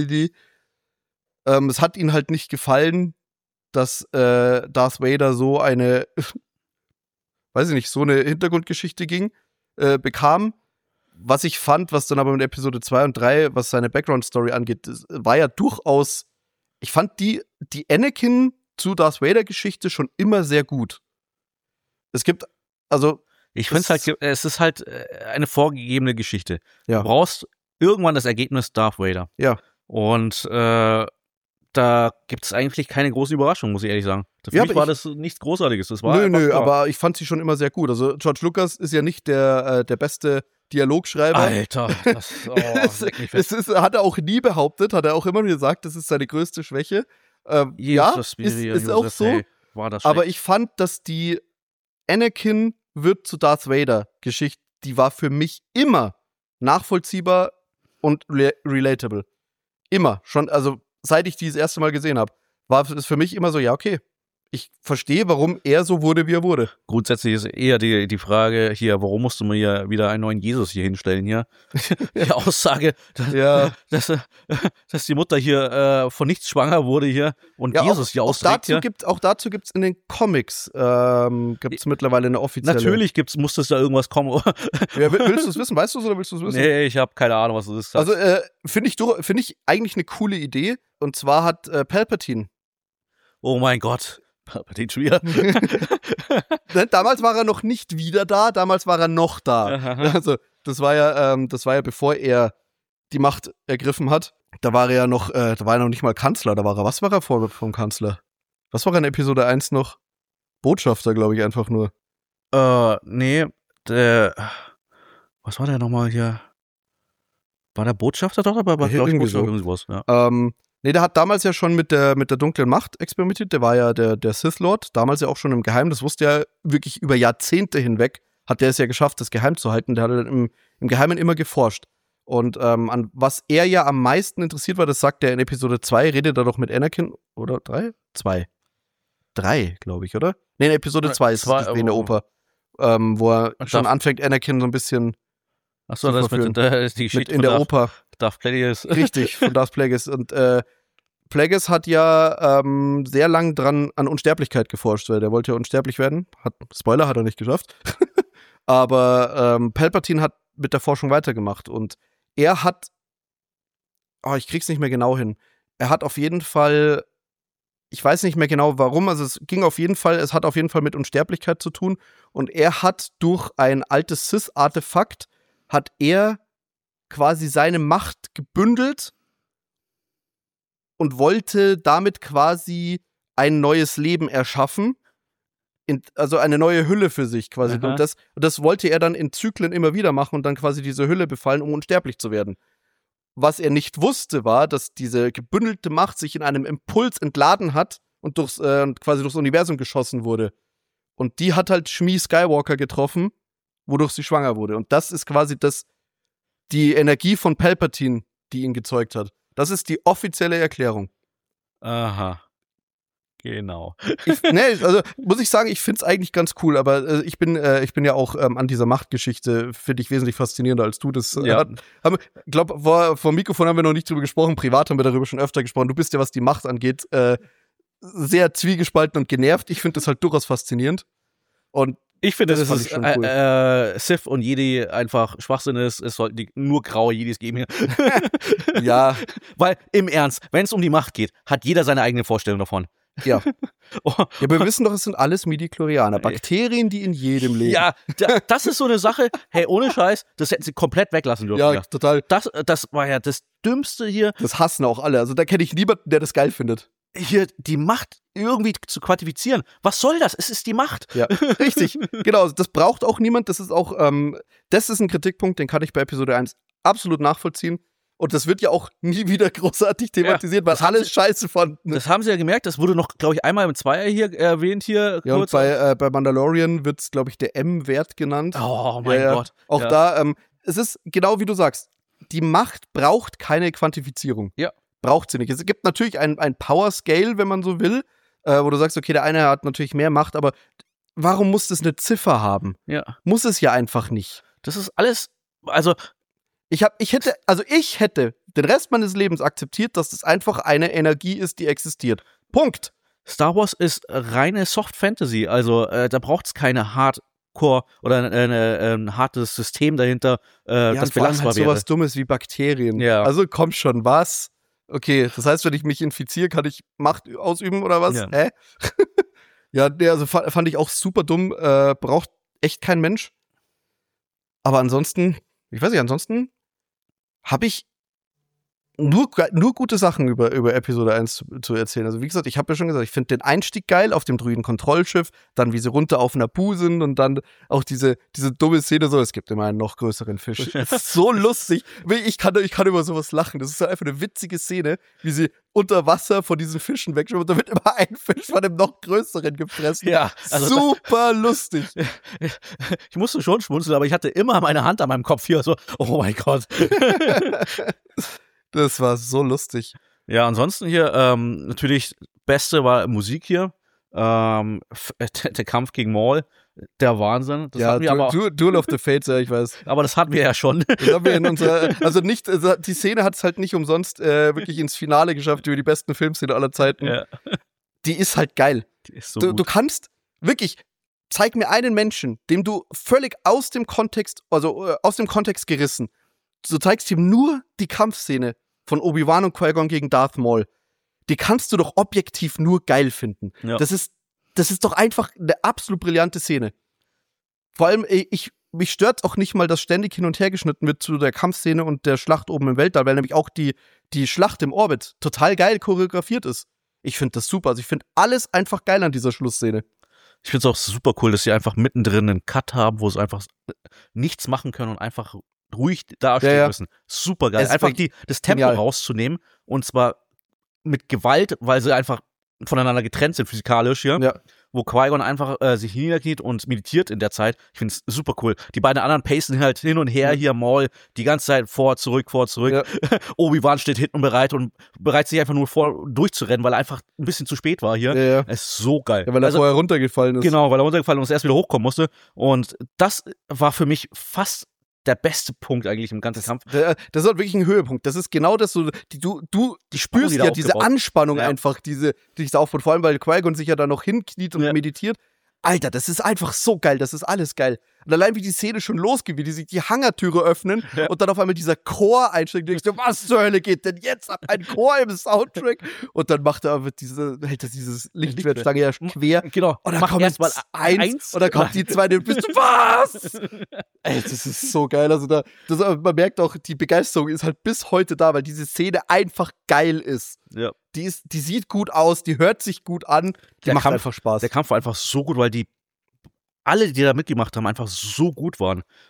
Es hat ihnen halt nicht gefallen, dass Darth Vader so eine, weiß ich nicht, so eine Hintergrundgeschichte bekam. Was ich fand, was dann aber mit Episode 2 und 3, was seine Background-Story angeht, war ja durchaus, ich fand die Anakin zu Darth Vader-Geschichte schon immer sehr gut. Es gibt, also ich finde es ist halt eine vorgegebene Geschichte. Ja. Du brauchst irgendwann das Ergebnis Darth Vader. Ja. Und da gibt es eigentlich keine große Überraschung, muss ich ehrlich sagen. Für mich war das nichts Großartiges. Das war aber ich fand sie schon immer sehr gut. Also George Lucas ist ja nicht der beste Dialogschreiber. Alter, leck mich fest. Hat er auch nie behauptet, hat er auch immer gesagt, das ist seine größte Schwäche. Ist auch so. Hey, war das aber ich fand, dass die Anakin wird zu Darth Vader Geschichte, die war für mich immer nachvollziehbar und relatable. Immer. Schon, also seit ich die das erste Mal gesehen habe, war es für mich immer so, ja, okay. Ich verstehe, warum er so wurde, wie er wurde. Grundsätzlich ist eher die Frage hier, warum musste man hier wieder einen neuen Jesus hier hinstellen hier? Die Aussage, dass die Mutter hier von nichts schwanger wurde hier und Jesus hier austrägt. Auch dazu gibt's in den Comics gibt's mittlerweile eine offizielle. Natürlich muss das da irgendwas kommen. Ja, willst du es wissen? Weißt du es oder willst du es wissen? Nee, ich habe keine Ahnung, was das ist. Also finde ich eigentlich eine coole Idee. Und zwar hat Palpatine. Oh mein Gott. Palpatine schon wieder. Damals war er noch nicht wieder da, damals war er noch da. Also, das war ja bevor er die Macht ergriffen hat. Da war er ja noch nicht mal Kanzler. Was war er vom Kanzler? Was war er in Episode 1 noch? Botschafter, glaube ich, einfach nur. Nee, was war der nochmal hier? War der Botschafter doch, aber glaube ich irgendwas, ja. Nee, der hat damals ja schon mit der dunklen Macht experimentiert. Der war ja der Sith Lord, damals ja auch schon im Geheimen. Das wusste er wirklich über Jahrzehnte hinweg. Hat der es ja geschafft, das geheim zu halten. Der hat im Geheimen immer geforscht. Und an was er ja am meisten interessiert war, das sagt er in Episode 2, redet er doch mit Anakin, oder 3? 2. 3, glaube ich, oder? Nee, in Episode 2 ist es in der Oper. Wo er schon anfängt, Anakin so ein bisschen Achso, das ist die Geschichte in der Oper. Darth Plagueis. Richtig, von Darth Plagueis. Und Plagueis hat ja sehr lang dran an Unsterblichkeit geforscht, weil der wollte ja unsterblich werden. Spoiler, hat er nicht geschafft. Aber Palpatine hat mit der Forschung weitergemacht. Und er hat, ich krieg's nicht mehr genau hin. Er hat auf jeden Fall, ich weiß nicht mehr genau warum, also es hat auf jeden Fall mit Unsterblichkeit zu tun. Und er hat durch ein altes Sith-Artefakt, hat er quasi seine Macht gebündelt und wollte damit quasi ein neues Leben erschaffen. Also eine neue Hülle für sich quasi. Aha. Und das wollte er dann in Zyklen immer wieder machen und dann quasi diese Hülle befallen, um unsterblich zu werden. was er nicht wusste, war, dass diese gebündelte Macht sich in einem Impuls entladen hat und quasi durchs Universum geschossen wurde. Und die hat halt Shmi Skywalker getroffen, wodurch sie schwanger wurde. Und das ist quasi die Energie von Palpatine, die ihn gezeugt hat. Das ist die offizielle Erklärung. Aha. Genau. Also muss ich sagen, ich finde es eigentlich ganz cool, aber ich bin ja auch an dieser Machtgeschichte, finde ich wesentlich faszinierender als du. Das ich glaube, vor Mikrofon haben wir noch nicht drüber gesprochen, privat haben wir darüber schon öfter gesprochen. Du bist ja, was die Macht angeht, sehr zwiegespalten und genervt. Ich finde das halt durchaus faszinierend. Und ich finde, das dass cool. Sith und Jedi einfach Schwachsinn ist. Es sollten nur graue Jedis geben hier. Ja. Weil, im Ernst, wenn es um die Macht geht, hat jeder seine eigene Vorstellung davon. Ja. Ja, aber wir wissen doch, es sind alles Midi-Chlorianer. Bakterien, die in jedem leben. Ja, das ist so eine Sache, hey, ohne Scheiß, das hätten sie komplett weglassen dürfen. Ja, total. Das war ja das Dümmste hier. Das hassen auch alle. Also da kenne ich niemanden, der das geil findet. Hier die Macht irgendwie zu quantifizieren. Was soll das? Es ist die Macht. Ja, richtig. Genau, das braucht auch niemand. Das ist auch, das ist ein Kritikpunkt, den kann ich bei Episode 1 absolut nachvollziehen. Und das wird ja auch nie wieder großartig thematisiert, weil alles scheiße fanden. Das haben sie ja gemerkt, das wurde noch, glaube ich, einmal im Zweier hier erwähnt hier. Ja, und bei Mandalorian wird es, glaube ich, der M-Wert genannt. Oh mein Gott. Auch da, es ist genau wie du sagst, die Macht braucht keine Quantifizierung. Ja. Braucht sie nicht. Es gibt natürlich ein Power-Scale, wenn man so will, wo du sagst, okay, der eine hat natürlich mehr Macht, aber warum muss das eine Ziffer haben? Ja. Muss es ja einfach nicht. Das ist alles, also ich hätte den Rest meines Lebens akzeptiert, dass das einfach eine Energie ist, die existiert. Punkt. Star Wars ist reine Soft Fantasy, also da braucht es keine Hardcore oder ein hartes System dahinter, das belastbar halt wäre. Sowas Dummes wie Bakterien. Ja. Also komm schon, was? Okay, das heißt, wenn ich mich infiziere, kann ich Macht ausüben oder was? Ja. Hä? Ja, also fand ich auch super dumm. Braucht echt kein Mensch. Aber ansonsten, ich weiß nicht, habe ich nur gute Sachen über Episode 1 zu erzählen. Also wie gesagt, ich habe ja schon gesagt, ich finde den Einstieg geil auf dem Druiden-Kontrollschiff, dann wie sie runter auf Naboo sind und dann auch diese dumme Szene so, es gibt immer einen noch größeren Fisch. Das ist so lustig. Ich kann über sowas lachen. Das ist einfach eine witzige Szene, wie sie unter Wasser von diesen Fischen wegschwimmen und da wird immer ein Fisch von dem noch größeren gefressen. Ja, also super lustig. Ich musste schon schmunzeln, aber ich hatte immer meine Hand an meinem Kopf hier so, oh mein Gott. Das war so lustig. Ja, ansonsten hier, natürlich, Beste war Musik hier. Der Kampf gegen Maul, der Wahnsinn. Das ja, hatten wir aber Duel of the Fates, ja, ich weiß. Aber das hatten wir ja schon. Das haben wir die Szene hat es halt nicht umsonst wirklich ins Finale geschafft über die besten Filmszenen aller Zeiten. Ja. Die ist halt geil. Die ist so gut. Du kannst wirklich, zeig mir einen Menschen, dem du völlig aus dem Kontext gerissen, du zeigst ihm nur die Kampfszene von Obi-Wan und Qui-Gon gegen Darth Maul. Die kannst du doch objektiv nur geil finden. Ja. Das ist doch einfach eine absolut brillante Szene. Vor allem, mich stört auch nicht mal, dass ständig hin und her geschnitten wird zu der Kampfszene und der Schlacht oben im Weltall, weil nämlich auch die Schlacht im Orbit total geil choreografiert ist. Ich finde das super. Also ich finde alles einfach geil an dieser Schlussszene. Ich finde es auch super cool, dass sie einfach mittendrin einen Cut haben, wo sie einfach nichts machen können und einfach ruhig dastehen müssen. Super geil. Einfach das Tempo rauszunehmen und zwar mit Gewalt, weil sie einfach voneinander getrennt sind physikalisch, ja. Wo Qui-Gon einfach sich niederkniet und meditiert in der Zeit. Ich finde es super cool. Die beiden anderen pacen halt hin und her hier, Maul, die ganze Zeit vor, zurück. Ja. Obi-Wan steht hinten bereit sich einfach nur durchzurennen, weil er einfach ein bisschen zu spät war hier. Ja. Es ist so geil. Ja, weil er vorher runtergefallen ist. Genau, weil er runtergefallen ist und erst wieder hochkommen musste. Und das war für mich fast der beste Punkt eigentlich im ganzen Kampf. Das ist halt wirklich ein Höhepunkt. Das ist genau das, so, du spürst ja diese Anspannung einfach, die sich da aufbaut. Vor allem, weil Qui-Gon sich ja da noch hinkniet und meditiert. Alter, das ist einfach so geil, das ist alles geil. Und allein wie die Szene schon losgeht, wie die sich die Hangartüre öffnen und dann auf einmal dieser Chor einsteigt, denkst du, was zur Hölle geht denn jetzt ab? Ein Chor im Soundtrack? Und dann hält er dieses Lichtschwertstange ja quer. Genau. Und dann kommt erst mal eins und dann kommt die zweite und bist du, was? Ey, das ist so geil. Also man merkt auch, die Begeisterung ist halt bis heute da, weil diese Szene einfach geil ist. Ja. Die sieht gut aus, die hört sich gut an, die macht einfach Spaß. Der Kampf war einfach so gut, weil alle, die da mitgemacht haben, einfach so gut waren.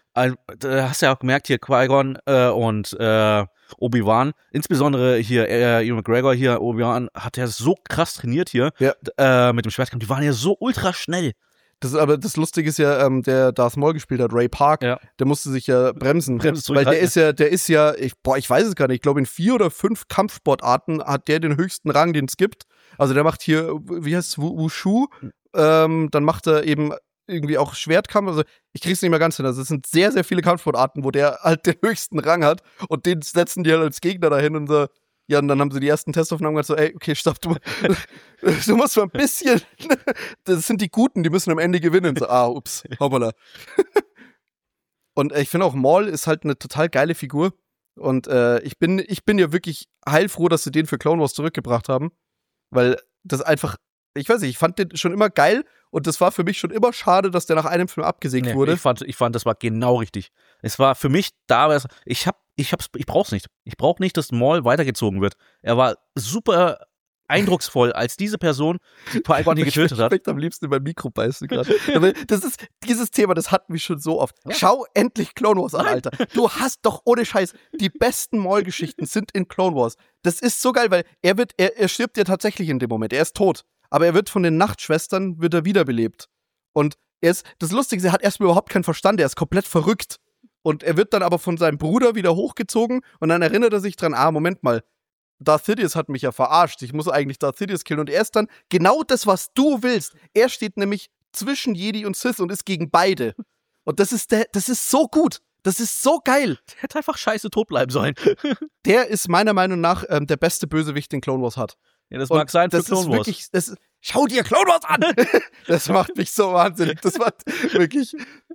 hast ja auch gemerkt, hier Qui-Gon und Obi-Wan, insbesondere hier Ewan McGregor hier, Obi-Wan hat ja so krass trainiert hier mit dem Schwertkampf, die waren ja so ultra schnell. Aber das Lustige ist ja, der Darth Maul gespielt hat, Ray Park, der musste sich ja bremsen, weil der ist ja, ich weiß es gar nicht, ich glaube in 4 oder 5 Kampfsportarten hat der den höchsten Rang, den es gibt. Also der macht hier, wie heißt es, Wushu, dann macht er eben irgendwie auch Schwertkampf, also ich krieg's nicht mehr ganz hin, also es sind sehr, sehr viele Kampfsportarten, wo der halt den höchsten Rang hat und den setzen die halt als Gegner dahin und so. Ja, und dann haben sie die ersten Testaufnahmen gesagt, so, ey, okay, stopp, du musst mal ein bisschen, das sind die Guten, die müssen am Ende gewinnen. So, ups, hoppala. Und ich finde auch, Maul ist halt eine total geile Figur und ich bin ja wirklich heilfroh, dass sie den für Clone Wars zurückgebracht haben, weil das einfach, ich weiß nicht, ich fand den schon immer geil und das war für mich schon immer schade, dass der nach einem Film abgesägt wurde. Ich fand, das war genau richtig. Es war für mich da, ich brauch's nicht. Ich brauche nicht, dass Maul weitergezogen wird. Er war super eindrucksvoll als diese Person, die Qui-Gon hier getötet hat. Ich möchte am liebsten in mein Mikro beißen gerade. Das ist dieses Thema, das hatten wir schon so oft. Ja. Schau endlich Clone Wars an, Alter. Du hast doch ohne Scheiß, die besten Maul-Geschichten sind in Clone Wars. Das ist so geil, weil er stirbt ja tatsächlich in dem Moment. Er ist tot. Aber er wird von den Nachtschwestern wiederbelebt. Und das Lustige ist, er hat erstmal überhaupt keinen Verstand. Er ist komplett verrückt. Und er wird dann aber von seinem Bruder wieder hochgezogen und dann erinnert er sich dran, Moment mal, Darth Sidious hat mich ja verarscht, ich muss eigentlich Darth Sidious killen. Und er ist dann genau das, was du willst. Er steht nämlich zwischen Jedi und Sith und ist gegen beide. Und das ist so gut. Das ist so geil. Der hätte einfach scheiße tot bleiben sollen. Der ist meiner Meinung nach der beste Bösewicht, den Clone Wars hat. Ja, das mag sein für Clone Wars. Wirklich, schau dir Clone Wars an! Das macht mich so wahnsinnig. Das macht wirklich,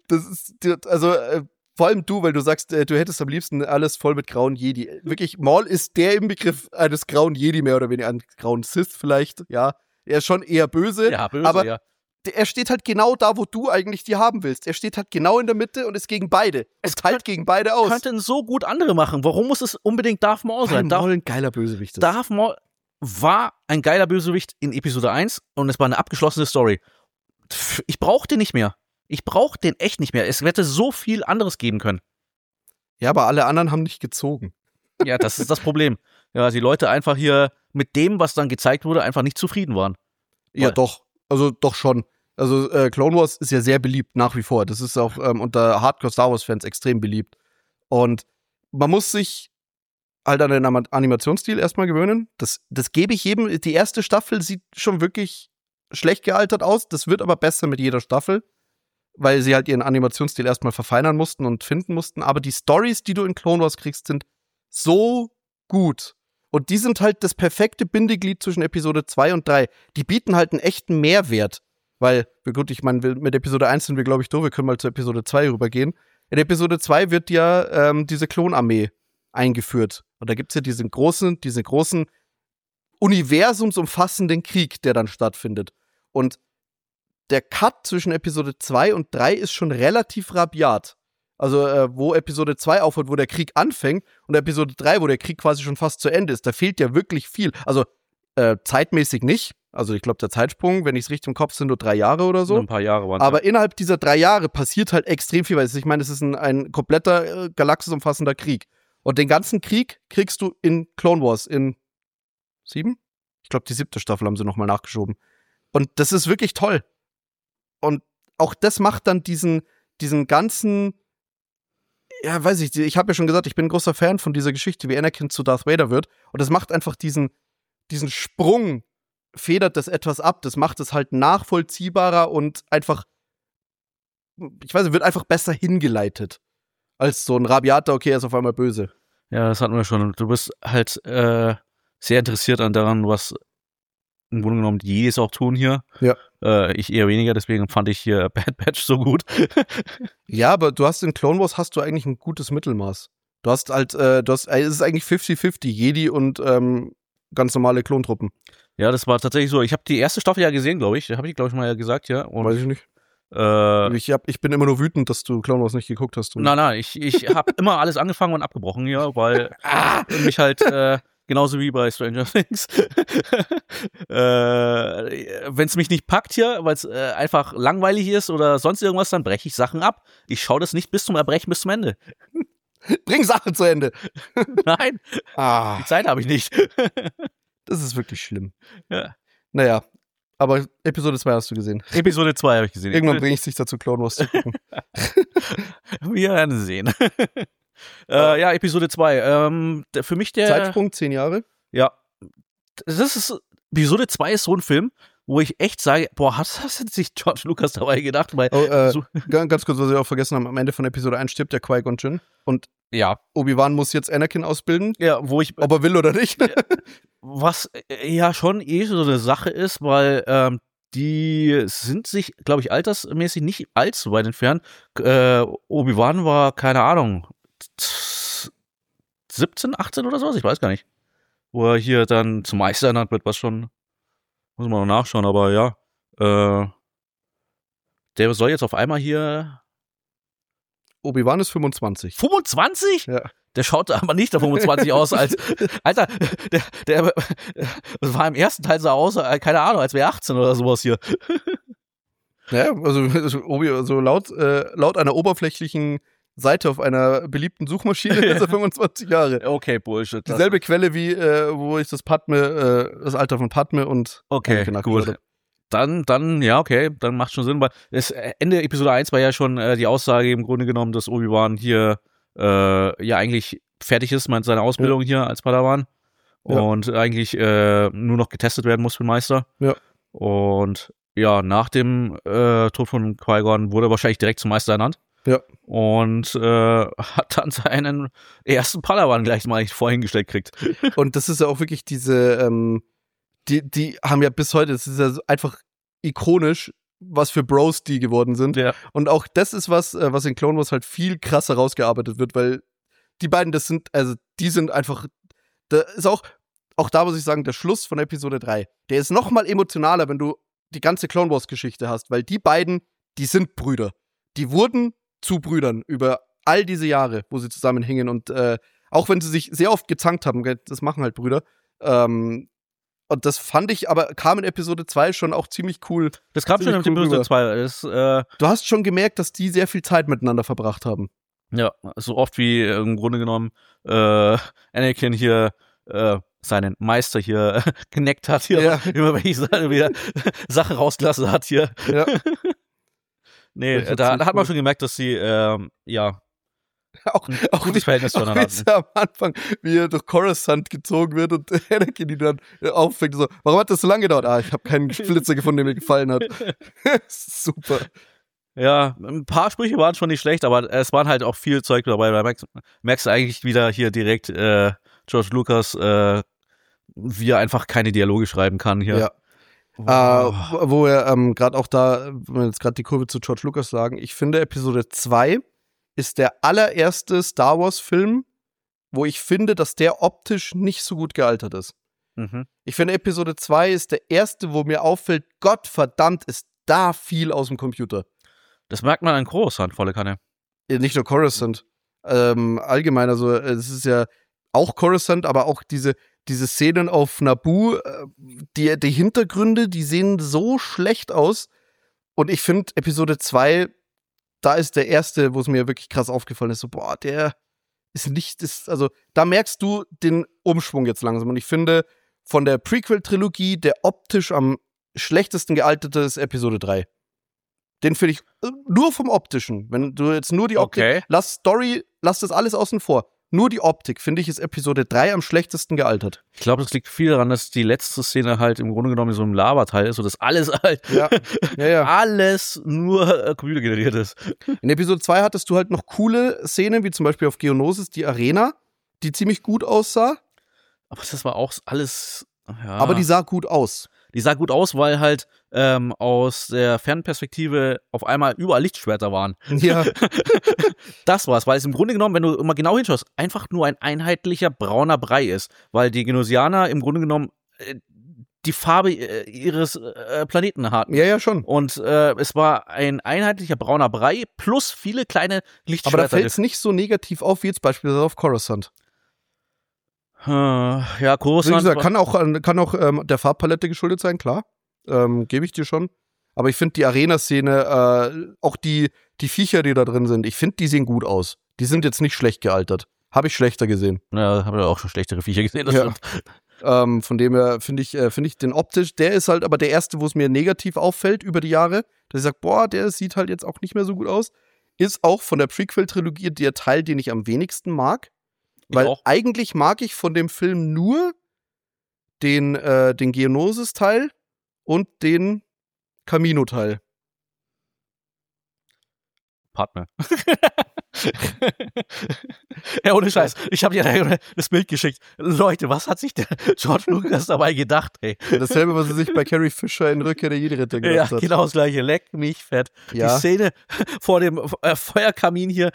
vor allem du, weil du sagst, du hättest am liebsten alles voll mit grauen Jedi. Wirklich, Maul ist der Inbegriff eines grauen Jedi, mehr oder weniger, einen grauen Sith vielleicht, ja. Er ist schon eher böse, aber er steht halt genau da, wo du eigentlich die haben willst. Er steht halt genau in der Mitte und ist gegen beide. Es teilt gegen beide aus. Könnten so gut andere machen. Warum muss es unbedingt Darth Maul sein? Weil Maul ein geiler Bösewicht ist. Darth Maul war ein geiler Bösewicht in Episode 1 und es war eine abgeschlossene Story. Ich brauche den nicht mehr. Ich brauche den echt nicht mehr. Es hätte so viel anderes geben können. Ja, aber alle anderen haben nicht gezogen. Ja, das ist das Problem. Ja, die Leute einfach hier mit dem, was dann gezeigt wurde, einfach nicht zufrieden waren. Ja, doch. Also doch schon. Also Clone Wars ist ja sehr beliebt nach wie vor. Das ist auch unter Hardcore-Star Wars-Fans extrem beliebt. Und man muss sich halt an den Animationsstil erstmal gewöhnen. Das gebe ich jedem. Die erste Staffel sieht schon wirklich schlecht gealtert aus. Das wird aber besser mit jeder Staffel, weil sie halt ihren Animationsstil erstmal verfeinern mussten und finden mussten. Aber die Storys, die du in Clone Wars kriegst, sind so gut. Und die sind halt das perfekte Bindeglied zwischen Episode 2 und 3. Die bieten halt einen echten Mehrwert. Weil, gut, ich meine, mit Episode 1 sind wir, glaube ich, durch. Wir können mal zu Episode 2 rübergehen. In Episode 2 wird ja diese Klonarmee eingeführt. Und da gibt es ja diesen großen universumsumfassenden Krieg, der dann stattfindet. Und der Cut zwischen Episode 2 und 3 ist schon relativ rabiat. Also, wo Episode 2 aufhört, wo der Krieg anfängt, und Episode 3, wo der Krieg quasi schon fast zu Ende ist, da fehlt ja wirklich viel. Also, zeitmäßig nicht. Also, ich glaube, der Zeitsprung, wenn ich es richtig im Kopf, sind nur 3 Jahre oder so. Ein paar Jahre waren es. Aber innerhalb dieser 3 Jahre passiert halt extrem viel, weil ich meine, es ist ein kompletter galaxisumfassender Krieg. Und den ganzen Krieg kriegst du in Clone Wars in 7? Ich glaube, die 7. Staffel haben sie nochmal nachgeschoben. Und das ist wirklich toll. Und auch das macht dann diesen ganzen, ja, weiß ich habe ja schon gesagt, ich bin ein großer Fan von dieser Geschichte, wie Anakin zu Darth Vader wird. Und das macht einfach diesen Sprung, federt das etwas ab. Das macht es halt nachvollziehbarer und einfach, ich weiß nicht, wird einfach besser hingeleitet. Als so ein rabiater, okay, er ist auf einmal böse. Ja, das hatten wir schon. Du bist halt sehr interessiert daran, was im Grunde genommen die Jedis auch tun hier. Ja. Ich eher weniger, deswegen fand ich hier Bad Batch so gut. Ja, aber du hast in Clone Wars hast du eigentlich ein gutes Mittelmaß. Du hast halt, es ist eigentlich 50-50, Jedi und ganz normale Klontruppen. Ja, das war tatsächlich so. Ich habe die erste Staffel ja gesehen, glaube ich. Habe ich, glaube ich, mal gesagt, ja. Und weiß ich nicht. Ich bin immer nur wütend, dass du Clone Wars nicht geguckt hast. Nein, ich habe immer alles angefangen und abgebrochen hier, weil mich halt genauso wie bei Stranger Things. Wenn es mich nicht packt hier, weil es einfach langweilig ist oder sonst irgendwas, dann breche ich Sachen ab. Ich schaue das nicht bis zum Erbrechen, bis zum Ende. Bring Sachen zu Ende. Nein, die Zeit habe ich nicht. Das ist wirklich schlimm. Ja. Naja, aber Episode 2 hast du gesehen. Episode 2 habe ich gesehen. Irgendwann bringe ich dich dazu, Clone Wars zu gucken. Wir werden sehen. Ja, Episode 2. Für mich der... Zeitsprung, 10 Jahre. Ja. Episode 2 ist so ein Film, wo ich echt sage, boah, was hat sich George Lucas dabei gedacht? Weil ganz kurz, was ich auch vergessen habe, am Ende von Episode 1 stirbt der Qui-Gon Jinn und Obi-Wan muss jetzt Anakin ausbilden, ob er will oder nicht. Was ja schon so eine Sache ist, weil die sind sich, glaube ich, altersmäßig nicht allzu weit entfernt. Obi-Wan war, keine Ahnung, 17, 18 oder sowas, ich weiß gar nicht. Wo er hier dann zum Meister ernannt wird, was schon, muss man noch nachschauen, aber ja. Der soll jetzt auf einmal hier... Obi-Wan ist 25. 25? Ja. Der schaut aber nicht der 25 aus, als, Alter, der war im ersten Teil so aus, keine Ahnung, als wäre 18 oder sowas hier. Ja, also laut einer oberflächlichen Seite auf einer beliebten Suchmaschine ist er 25 Jahre. Okay, Bullshit. Dieselbe Quelle wie, wo ich das Alter von Padme und okay, gut. Dann, ja, okay, dann macht schon Sinn, weil das Ende Episode 1 war ja schon die Aussage im Grunde genommen, dass Obi-Wan hier ja eigentlich fertig ist mit seiner Ausbildung hier als Padawan und eigentlich nur noch getestet werden muss für den Meister. Ja. Und ja, nach dem Tod von Qui-Gon wurde er wahrscheinlich direkt zum Meister ernannt. Ja. Und hat dann seinen ersten Padawan gleich mal vorhingestellt gekriegt. Und das ist ja auch wirklich diese, die haben ja bis heute, das ist ja einfach ikonisch, was für Bros die geworden sind. Ja. Und auch das ist was in Clone Wars halt viel krasser rausgearbeitet wird, weil die beiden, die sind einfach, da ist auch da muss ich sagen, der Schluss von Episode 3, der ist noch mal emotionaler, wenn du die ganze Clone Wars Geschichte hast, weil die beiden, die sind Brüder. Die wurden zu Brüdern über all diese Jahre, wo sie zusammenhingen und auch wenn sie sich sehr oft gezankt haben, das machen halt Brüder, und das fand ich, aber kam in Episode 2 schon auch ziemlich cool. Das kam schon in Episode 2. Du hast schon gemerkt, dass die sehr viel Zeit miteinander verbracht haben. Ja, so oft wie im Grunde genommen Anakin hier seinen Meister hier geneckt hat, hier immer wenn ich wieder Sachen rausgelassen hat hier. Ja. Nee, da hat man schon gemerkt, dass sie auch gutes Verhältnis zueinander hatten. Am Anfang, wie er durch Coruscant gezogen wird und Anakin ihn dann auffängt, so, warum hat das so lange gedauert? Ich habe keinen Flitzer gefunden, der mir gefallen hat. Super. Ja, ein paar Sprüche waren schon nicht schlecht, aber es waren halt auch viel Zeug dabei. Da merkst du eigentlich wieder hier direkt George Lucas, wie er einfach keine Dialoge schreiben kann hier. Ja. Wo er gerade auch da, wenn wir jetzt gerade die Kurve zu George Lucas sagen, ich finde Episode 2 ist der allererste Star Wars Film, wo ich finde, dass der optisch nicht so gut gealtert ist. Mhm. Ich finde Episode 2 ist der erste, wo mir auffällt, Gott verdammt, ist da viel aus dem Computer. Das merkt man an Coruscant, volle Kanne. Nicht nur Coruscant, allgemein, also es ist ja auch Coruscant, aber auch diese Szenen auf Naboo, die Hintergründe, die sehen so schlecht aus. Und ich finde, Episode 2, da ist der erste, wo es mir wirklich krass aufgefallen ist. So, boah, der ist nicht, also da merkst du den Umschwung jetzt langsam. Und ich finde, von der Prequel-Trilogie, der optisch am schlechtesten gealterte ist Episode 3. Den finde ich nur vom Optischen. Wenn du jetzt nur die Optik, lass das alles außen vor. Nur die Optik, finde ich, ist Episode 3 am schlechtesten gealtert. Ich glaube, das liegt viel daran, dass die letzte Szene halt im Grunde genommen so ein Laberteil ist, so dass alles halt alles nur computergeneriert ist. In Episode 2 hattest du halt noch coole Szenen, wie zum Beispiel auf Geonosis die Arena, die ziemlich gut aussah. Aber das war auch alles, ja. Aber die sah gut aus. Die sah gut aus, weil halt aus der Fernperspektive auf einmal überall Lichtschwerter waren. Ja. Das war's, weil es im Grunde genommen, wenn du immer genau hinschaust, einfach nur ein einheitlicher brauner Brei ist. Weil die Genosianer im Grunde genommen die Farbe ihres Planeten hatten. Ja, schon. Und es war ein einheitlicher brauner Brei plus viele kleine Lichtschwerter. Aber da fällt es nicht so negativ auf, wie jetzt beispielsweise auf Coruscant. Ja, Wie Coruscant. gesagt, kann auch der Farbpalette geschuldet sein, klar. Gebe ich dir schon. Aber ich finde die Arena-Szene, auch die Viecher, die da drin sind, ich finde, die sehen gut aus. Die sind jetzt nicht schlecht gealtert. Habe ich schlechter gesehen. Ja, habe ja auch schon schlechtere Viecher gesehen. Das stimmt. Von dem her finde ich den optisch, der ist halt aber der erste, wo es mir negativ auffällt über die Jahre, dass ich sage, boah, der sieht halt jetzt auch nicht mehr so gut aus. Ist auch von der Prequel-Trilogie der Teil, den ich am wenigsten mag. Weil eigentlich mag ich von dem Film nur den Geonosis-Teil und den Camino-Teil. Partner. Ja, ohne Scheiß. Ich habe dir das Bild geschickt. Leute, was hat sich der George Lucas dabei gedacht, ey? Dasselbe, was er sich bei Carrie Fisher in Rückkehr der Jedi-Ritter gedacht hat. Ja, genau das gleiche. Leck mich fett. Ja. Die Szene vor dem Feuerkamin hier,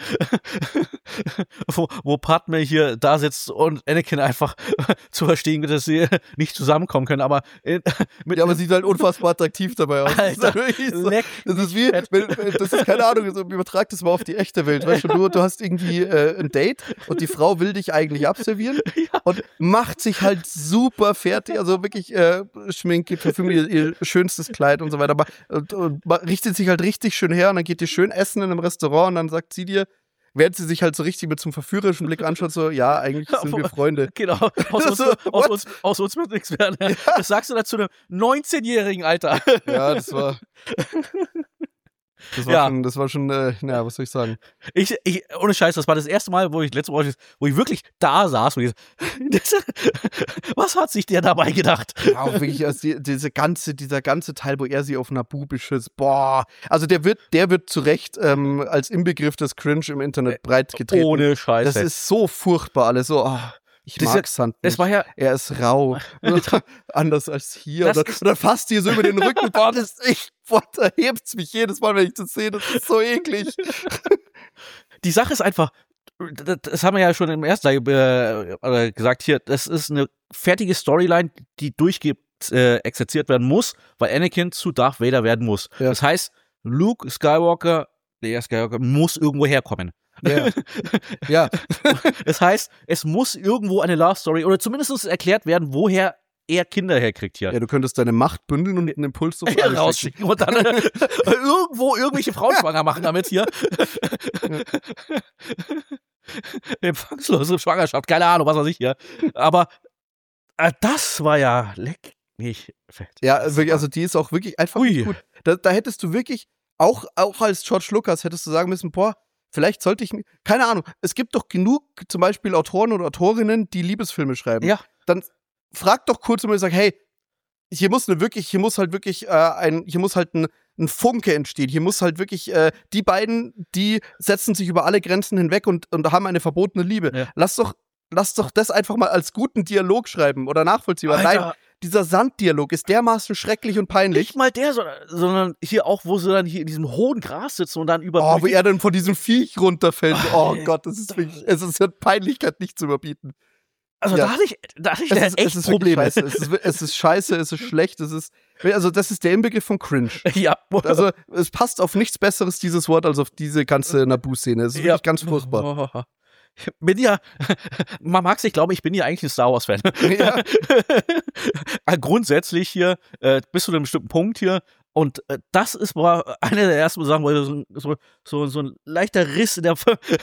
wo Padme hier da sitzt und Anakin einfach zu verstehen, dass sie nicht zusammenkommen können. Aber aber sieht halt unfassbar attraktiv dabei aus. Alter, das ist wie, das ist keine Ahnung, so, übertrag das mal auf die echte Welt. Weißt du hast irgendwie ein Date und die Frau will dich eigentlich abservieren und macht sich halt super fertig, also wirklich schminkt, verfilmt ihr schönstes Kleid und so weiter, und richtet sich halt richtig schön her und dann geht ihr schön essen in einem Restaurant und dann sagt sie dir, während sie sich halt so richtig mit so einem verführerischen Blick anschaut, so, ja, eigentlich sind wir Freunde. Genau, aus uns wird nichts werden. Ja. Das sagst du dazu einem 19-Jährigen, Alter. Ja, das war schon, naja, was soll ich sagen? Ohne Scheiß, das war das erste Mal, wo ich wirklich da saß und was hat sich der dabei gedacht? Ja, auch wirklich, also dieser ganze Teil, wo er sie auf Naboo beschützt, boah, also der wird zu Recht als Inbegriff des Cringe im Internet breit getreten. Ohne Scheiße. Das ist so furchtbar alles, so, ich mag Sand nicht. Er ist rau. Anders als hier. Oder fasst hier so über den Rücken. Boah, da hebt's mich jedes Mal, wenn ich das sehe. Das ist so eklig. Die Sache ist einfach, das haben wir ja schon im ersten Teil gesagt hier, das ist eine fertige Storyline, die exerziert werden muss, weil Anakin zu Darth Vader werden muss. Ja. Das heißt, Luke Skywalker muss irgendwo herkommen. Ja. Das heißt, es muss irgendwo eine Love Story oder zumindest erklärt werden, woher er Kinder herkriegt hier. Ja, du könntest deine Macht bündeln und einen Impuls rausschicken und dann irgendwelche Frauen schwanger machen damit hier. Empfangslose Schwangerschaft, keine Ahnung, was weiß ich hier. Aber das war ja leck mich fett. Ja, also die ist auch wirklich einfach gut. Da hättest du wirklich, auch als George Lucas, hättest du sagen müssen, boah, vielleicht sollte ich, keine Ahnung, es gibt doch genug zum Beispiel Autoren oder Autorinnen, die Liebesfilme schreiben. Ja. Dann frag doch kurz und sag, hey, hier muss halt ein Funke entstehen. Hier muss halt wirklich, die beiden, die setzen sich über alle Grenzen hinweg und haben eine verbotene Liebe. Ja. Lass doch das einfach mal als guten Dialog schreiben oder nachvollziehbar. Alter. Nein, dieser Sanddialog ist dermaßen schrecklich und peinlich. Nicht mal der, sondern hier auch, wo sie dann hier in diesem hohen Gras sitzen und dann über... wo er dann von diesem Viech runterfällt. Oh Gott, es ist Peinlichkeit nicht zu überbieten. Also ja. da hatte ich echt Probleme. Es ist scheiße, es ist schlecht, also das ist der Inbegriff von Cringe. Ja. Also es passt auf nichts Besseres, dieses Wort, als auf diese ganze Naboo-Szene. Es ist wirklich ganz furchtbar. Man mag sich glauben, ich bin ja eigentlich ein Star Wars-Fan. Ja. Grundsätzlich hier, bis zu einem bestimmten Punkt hier. Und das war eine der ersten Sachen, wo so ein leichter Riss in der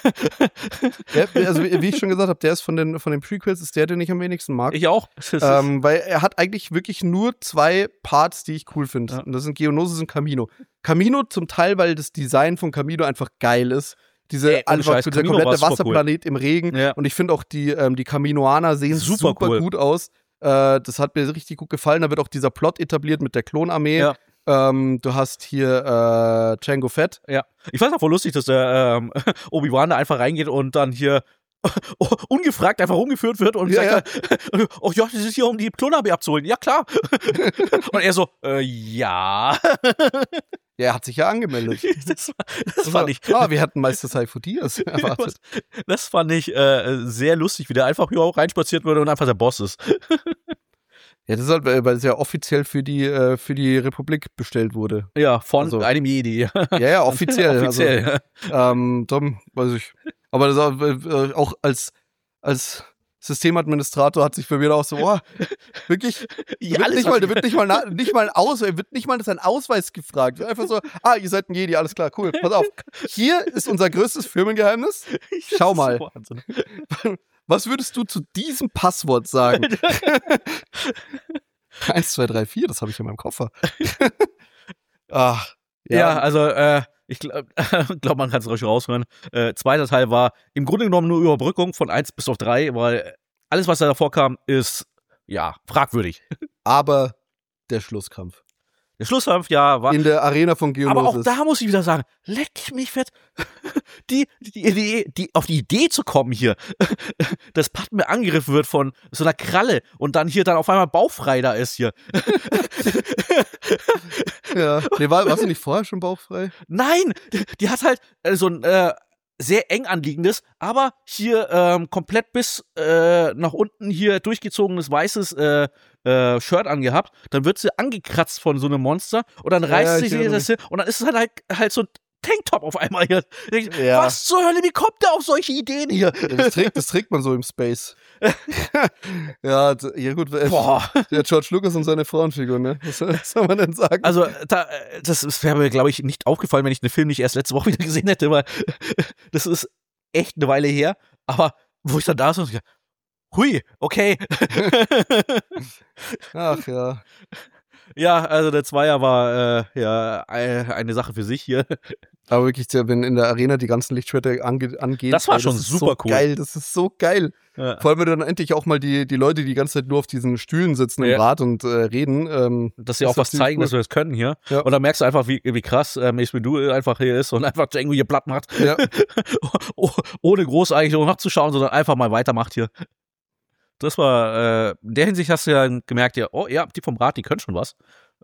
also wie ich schon gesagt habe, der ist von den Prequels, ist der, den ich am wenigsten mag. Ich auch. Weil er hat eigentlich wirklich nur 2 Parts, die ich cool finde. Ja. Und das sind Geonosis und Camino. Camino zum Teil, weil das Design von Camino einfach geil ist. Dieser komplette Wasserplanet im Regen. Ja. Und ich finde auch die Caminoaner sehen super cool. Gut aus. Das hat mir richtig gut gefallen. Da wird auch dieser Plot etabliert mit der Klonarmee. Ja. Du hast hier Jango Fett. Ja. Ich fand es auch voll lustig, dass der Obi-Wan da einfach reingeht und dann hier ungefragt einfach rumgeführt wird und sagt, oh ja, das ist hier, um die Klonarmee abzuholen. Ja, klar. Und er so, ja. Ja, er hat sich ja angemeldet. Das fand ich. Wir hatten Meister Seifu Diaz erwartet. Das fand ich sehr lustig, wie der einfach hier auch reinspaziert wurde und einfach der Boss ist. Ja, das ist halt, weil es ja offiziell für die Republik bestellt wurde. Ja, von einem Jedi. Ja, offiziell. Offiziell. Tom, weiß ich. Aber das auch als Systemadministrator hat sich bei mir auch so, wirklich, wird nicht mal sein Ausweis gefragt. Einfach so, ihr seid ein Jedi, alles klar, cool, pass auf. Hier ist unser größtes Firmengeheimnis. Schau mal. Was würdest du zu diesem Passwort sagen? 1, 2, 3, 4, das habe ich in meinem Koffer. Ja, also ich glaube, man kann es ruhig raushören. Zweiter Teil war im Grunde genommen nur Überbrückung von 1 bis auf 3, weil alles, was da davor kam, ist, fragwürdig. Aber der Schlusskampf. Der Schlusskampf, war... In der Arena von Geonosis. Aber auch da muss ich wieder sagen, leck mich fett. Die auf die Idee zu kommen hier, dass Padme angegriffen wird von so einer Kralle und dann hier dann auf einmal bauchfrei da ist hier. Ja. Nee, warst du nicht vorher schon bauchfrei? Nein, die hat halt so ein sehr eng anliegendes, aber hier komplett bis nach unten hier durchgezogenes weißes Shirt angehabt. Dann wird sie angekratzt von so einem Monster und dann reißt sich das hier und dann ist es halt so ein Tanktop auf einmal hier. Ja. Was zur Hölle, wie kommt der auf solche Ideen hier? Das trägt man so im Space. Ja gut. Der George Lucas und seine Frauenfigur, ne? Was soll man denn sagen? Also, das wäre mir, glaube ich, nicht aufgefallen, wenn ich den Film nicht erst letzte Woche wieder gesehen hätte, weil das ist echt eine Weile her. Aber wo ich dann da so, hui, okay. Ach ja. Ja, also der Zweier war eine Sache für sich hier. Aber wirklich, wenn in der Arena die ganzen Lichtschwerter angehen. Das war schon super cool. Geil, das ist so geil. Ja. Vor allem, wenn du dann endlich auch mal die Leute, die ganze Zeit nur auf diesen Stühlen sitzen im Rad und reden. Dass sie auch was zeigen, dass wir das können hier. Ja. Und dann merkst du einfach, wie krass Mace Windu einfach hier ist und einfach irgendwie hier platt macht. Ja. Ohne groß eigentlich noch nachzuschauen, sondern einfach mal weitermacht hier. Das war, in der Hinsicht hast du ja gemerkt, die vom Rad, die können schon was.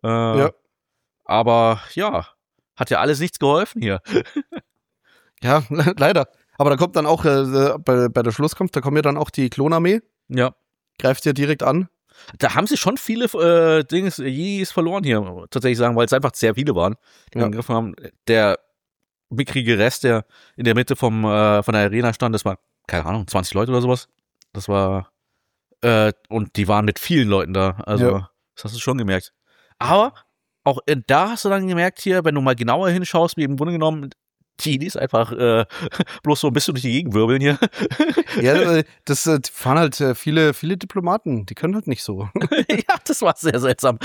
Aber hat ja alles nichts geholfen hier. Ja, leider. Aber da kommt dann auch, bei der Schlusskampf, da kommt ja dann auch die Klonarmee. Ja. Greift ja direkt an. Da haben sie schon viele Jedis verloren hier, tatsächlich sagen, weil es einfach sehr viele waren, die angegriffen haben. Der mickrige Rest, der in der Mitte von der Arena stand, das war, keine Ahnung, 20 Leute oder sowas. Das war, und die waren mit vielen Leuten da. Also, das hast du schon gemerkt. Aber auch da hast du dann gemerkt hier, wenn du mal genauer hinschaust, wie im Grunde genommen die ist einfach bloß so ein bisschen durch die Gegend wirbeln hier. Ja, das fahren halt viele Diplomaten, die können halt nicht so. Ja, das war sehr seltsam.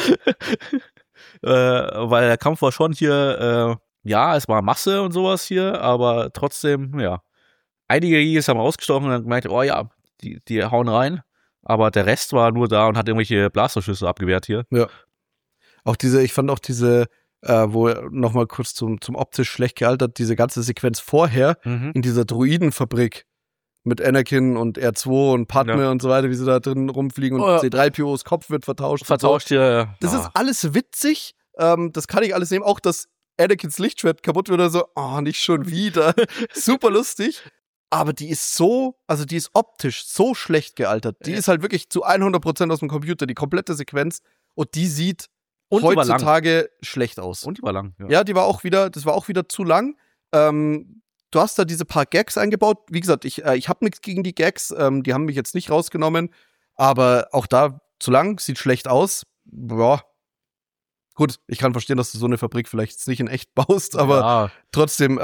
Weil der Kampf war schon hier, es war Masse und sowas hier, aber trotzdem, einige Jedis haben rausgestochen und dann gemeint, die hauen rein, aber der Rest war nur da und hat irgendwelche Blasterschüsse abgewehrt hier. Ja. Ich fand auch diese, wo nochmal kurz zum optisch schlecht gealtert, diese ganze Sequenz vorher in dieser Druidenfabrik mit Anakin und R2 und Padme und so weiter, wie sie da drin rumfliegen und C-3POs Kopf wird vertauscht. Ja. Das ist alles witzig, das kann ich alles nehmen, auch dass Anakins Lichtschwert kaputt wird oder so, nicht schon wieder, super lustig. Aber die ist optisch so schlecht gealtert. Die ist halt wirklich zu 100% aus dem Computer, die komplette Sequenz. Und die sieht heutzutage schlecht aus. Und die war lang. Ja, das war auch wieder zu lang. Du hast da diese paar Gags eingebaut. Wie gesagt, ich habe nichts gegen die Gags. Die haben mich jetzt nicht rausgenommen. Aber auch da zu lang, sieht schlecht aus. Boah. Gut, ich kann verstehen, dass du so eine Fabrik vielleicht nicht in echt baust, aber trotzdem,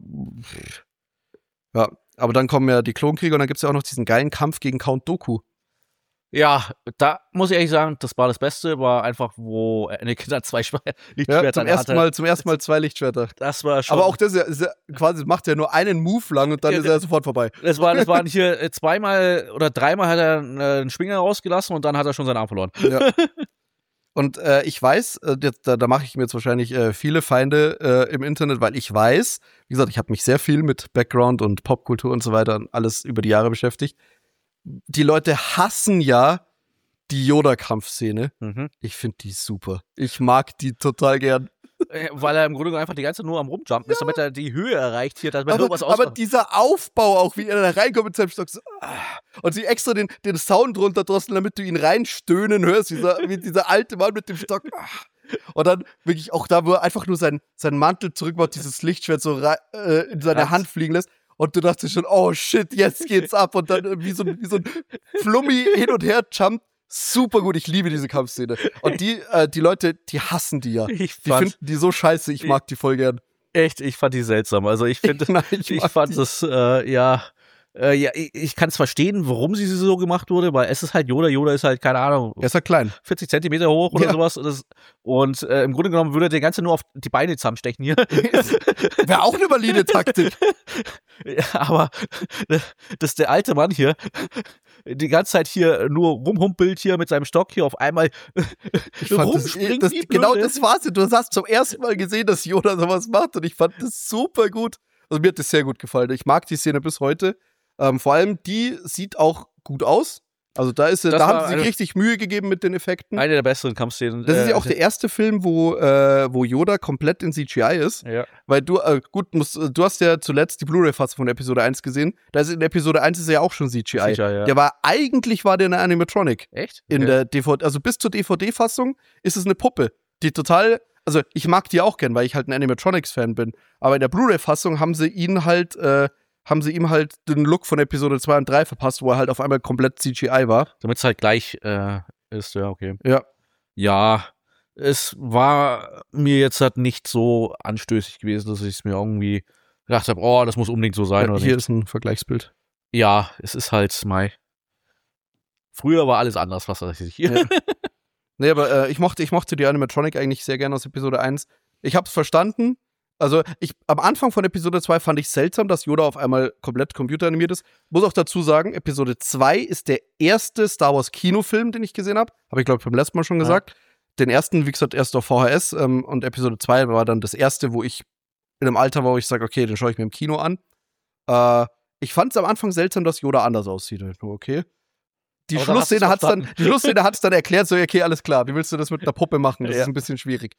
aber dann kommen ja die Klonkrieger und dann gibt es ja auch noch diesen geilen Kampf gegen Count Dooku. Ja, da muss ich ehrlich sagen, das war das Beste, war einfach, wo Anakin dann 2 Lichtschwerter hatte. Zum ersten Mal 2 Lichtschwerter. Das war schon. Aber auch das ist ja quasi, macht ja nur einen Move lang und dann ist er sofort vorbei. Das waren hier 2-mal oder 3-mal hat er einen Schwinger rausgelassen und dann hat er schon seinen Arm verloren. Ja. Und ich weiß, da mache ich mir jetzt wahrscheinlich viele Feinde im Internet, weil ich weiß, wie gesagt, ich habe mich sehr viel mit Background und Popkultur und so weiter und alles über die Jahre beschäftigt. Die Leute hassen ja die Yoda-Kampfszene. Ich finde die super. Ich mag die total gern. Weil er im Grunde einfach die ganze Zeit nur am Rumjumpen ist, damit er die Höhe erreicht hier. Aber dieser Aufbau auch, wie er da reinkommt mit seinem Stock so, und sie extra den Sound runterdrosseln, damit du ihn reinstöhnen hörst, wie dieser alte Mann mit dem Stock. Und dann wirklich auch da, wo er einfach nur seinen Mantel zurückmacht, dieses Lichtschwert so in seine Hand fliegen lässt. und du dachtest schon, oh shit, jetzt geht's ab und dann wie so ein Flummi hin und her jumpt. Super gut, ich liebe diese Kampfszene. Und die Leute, die hassen die ja. Die finden die so scheiße, ich mag die voll gern. Echt, ich fand die seltsam. Also ich finde, ich fand das, ich kann es verstehen, warum sie so gemacht wurde, weil es ist halt Yoda. Yoda ist halt, keine Ahnung. Er ist halt klein. 40 Zentimeter hoch oder sowas. Und im Grunde genommen würde der Ganze nur auf die Beine zusammenstechen hier. Wäre auch eine valide Taktik. Ja, aber dass der alte Mann hier die ganze Zeit hier nur rumhumpelt hier mit seinem Stock hier auf einmal rumspringt. Genau das war's. Du hast zum ersten Mal gesehen, dass Yoda sowas macht und ich fand das super gut. Also mir hat das sehr gut gefallen. Ich mag die Szene bis heute. Vor allem, die sieht auch gut aus. Also da haben sie sich richtig Mühe gegeben mit den Effekten. Eine der besseren Kampfszenen. Das ist ja auch der erste Film, wo Yoda komplett in CGI ist. Ja. Weil du hast ja zuletzt die Blu-ray-Fassung von Episode 1 gesehen. Da ist in Episode 1 ist er ja auch schon CGI. Sicher, ja. Eigentlich war der eine Animatronic. Echt? In der DVD, also bis zur DVD-Fassung ist es eine Puppe, die total, also ich mag die auch gern, weil ich halt ein Animatronics-Fan bin. Aber in der Blu-ray-Fassung haben sie ihm halt den Look von Episode 2 und 3 verpasst, wo er halt auf einmal komplett CGI war. Damit es halt gleich ist, ja, okay. Ja. Ja, es war mir jetzt halt nicht so anstößig gewesen, dass ich es mir irgendwie gedacht habe, oh, das muss unbedingt so sein. Oder hier nicht. Ist ein Vergleichsbild. Ja, es ist halt Früher war alles anders, was weiß ich. Ja. Nee, aber ich mochte die Animatronic eigentlich sehr gerne aus Episode 1. Ich hab's verstanden. Also, am Anfang von Episode 2 fand ich seltsam, dass Yoda auf einmal komplett computeranimiert ist. Muss auch dazu sagen, Episode 2 ist der erste Star Wars Kinofilm, den ich gesehen habe. Habe ich, glaube ich, beim letzten Mal schon gesagt. Den ersten, wie gesagt, erst auf VHS. Und Episode 2 war dann das erste, wo ich in einem Alter war, wo ich sage, okay, den schaue ich mir im Kino an. Ich fand es am Anfang seltsam, dass Yoda anders aussieht. Okay. Die Schlussszene hat's dann erklärt, so, okay, alles klar, wie willst du das mit einer Puppe machen? Das ist ein bisschen schwierig.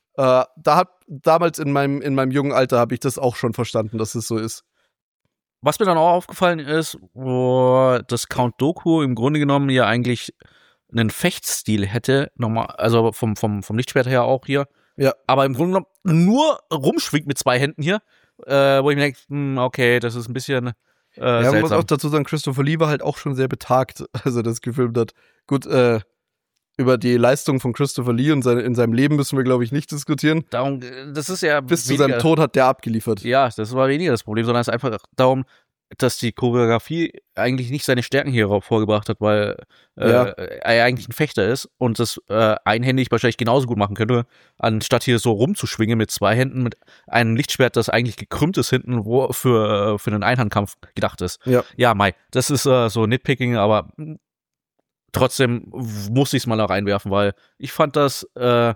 Damals in meinem jungen Alter habe ich das auch schon verstanden, dass es so ist. Was mir dann auch aufgefallen ist, dass Count Dooku im Grunde genommen ja eigentlich einen Fechtstil hätte, nochmal, also vom Lichtschwert her auch hier. Ja. Aber im Grunde genommen nur rumschwingt mit 2 Händen hier, wo ich mir denke, okay, das ist ein bisschen seltsam. Man muss auch dazu sagen, Christopher Lee war halt auch schon sehr betagt, als er das gefilmt hat. Gut, über die Leistung von Christopher Lee und in seinem Leben müssen wir, glaube ich, nicht diskutieren. Darum, das ist ja bis zu seinem Tod hat der abgeliefert. Ja, das war weniger das Problem, sondern es ist einfach darum, dass die Choreografie eigentlich nicht seine Stärken hier vorgebracht hat, weil er eigentlich ein Fechter ist und das einhändig wahrscheinlich genauso gut machen könnte, anstatt hier so rumzuschwingen mit 2 Händen, mit einem Lichtschwert, das eigentlich gekrümmt ist hinten, wo für einen Einhandkampf gedacht ist. Ja, das ist so Nitpicking, aber trotzdem muss ich es mal da reinwerfen, weil ich fand das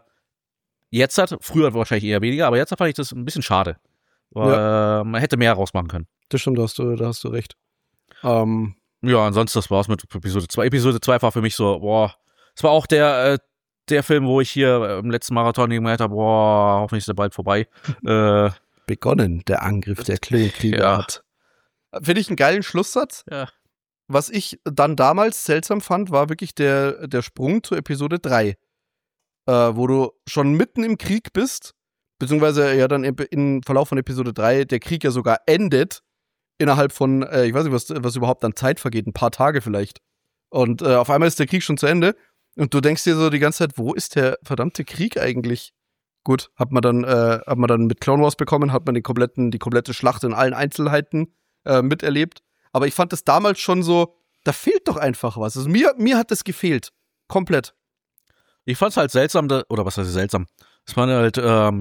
früher wahrscheinlich eher weniger, aber jetzt fand ich das ein bisschen schade. Weil man hätte mehr rausmachen können. Das stimmt, da hast du recht. Ja, ansonsten, das war's mit Episode 2. Episode 2 war für mich so, es war auch der Film, wo ich hier im letzten Marathon gemerkt habe, hoffentlich ist er bald vorbei. Begonnen, der Angriff der Klonkrieger hat. Finde ich einen geilen Schlusssatz. Ja. Was ich dann damals seltsam fand, war wirklich der Sprung zu Episode 3. Wo du schon mitten im Krieg bist, beziehungsweise ja dann im Verlauf von Episode 3 der Krieg ja sogar endet, innerhalb von, ich weiß nicht, was überhaupt an Zeit vergeht, ein paar Tage vielleicht. Und auf einmal ist der Krieg schon zu Ende und du denkst dir so die ganze Zeit, wo ist der verdammte Krieg eigentlich? Gut, hat man dann mit Clone Wars bekommen, hat man die komplette Schlacht in allen Einzelheiten miterlebt. Aber ich fand das damals schon so, da fehlt doch einfach was. Also mir hat das gefehlt. Komplett. Ich fand's halt seltsam, oder was heißt seltsam? Es war halt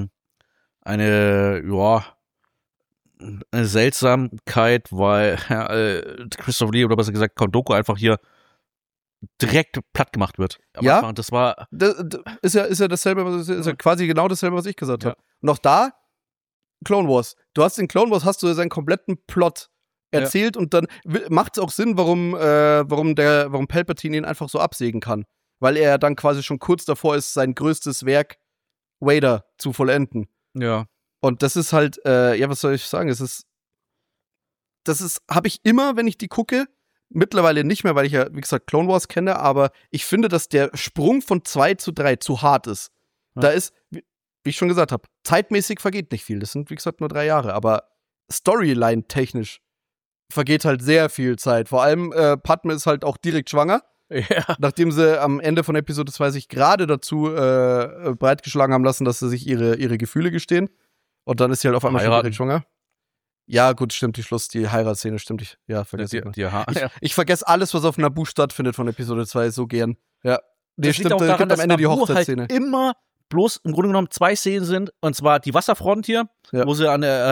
eine Seltsamkeit, weil Christopher Lee, oder besser gesagt Count Dooku, einfach hier direkt platt gemacht wird. Ja, Anfang. Das war ist ja dasselbe, ist ja quasi genau dasselbe, was ich gesagt habe. Und auch da, Clone Wars. Du hast in Clone Wars seinen kompletten Plot erzählt und dann macht es auch Sinn, warum Palpatine ihn einfach so absägen kann. Weil er dann quasi schon kurz davor ist, sein größtes Werk Vader zu vollenden. Ja. Und das ist halt, was soll ich sagen? Habe ich immer, wenn ich die gucke, mittlerweile nicht mehr, weil ich ja, wie gesagt, Clone Wars kenne, aber ich finde, dass der Sprung von 2 zu 3 zu hart ist. Ja. Da ist, wie ich schon gesagt habe, zeitmäßig vergeht nicht viel. Das sind, wie gesagt, nur 3 Jahre, aber Storyline-technisch vergeht halt sehr viel Zeit. Vor allem Padme ist halt auch direkt schwanger. Ja. Nachdem sie am Ende von Episode 2 sich gerade dazu breitgeschlagen haben lassen, dass sie sich ihre Gefühle gestehen. Und dann ist sie halt auf einmal schon direkt schwanger. Ja, gut, stimmt, die Heiratsszene, stimmt. Vergesse ich vergesse alles, was auf Naboo stattfindet von Episode 2 so gern. Ja. Nee, das stimmt, liegt auch daran, dass am Ende die Hochzeitsszene halt immer bloß im Grunde genommen 2 Szenen sind. Und zwar die Wasserfront hier, wo sie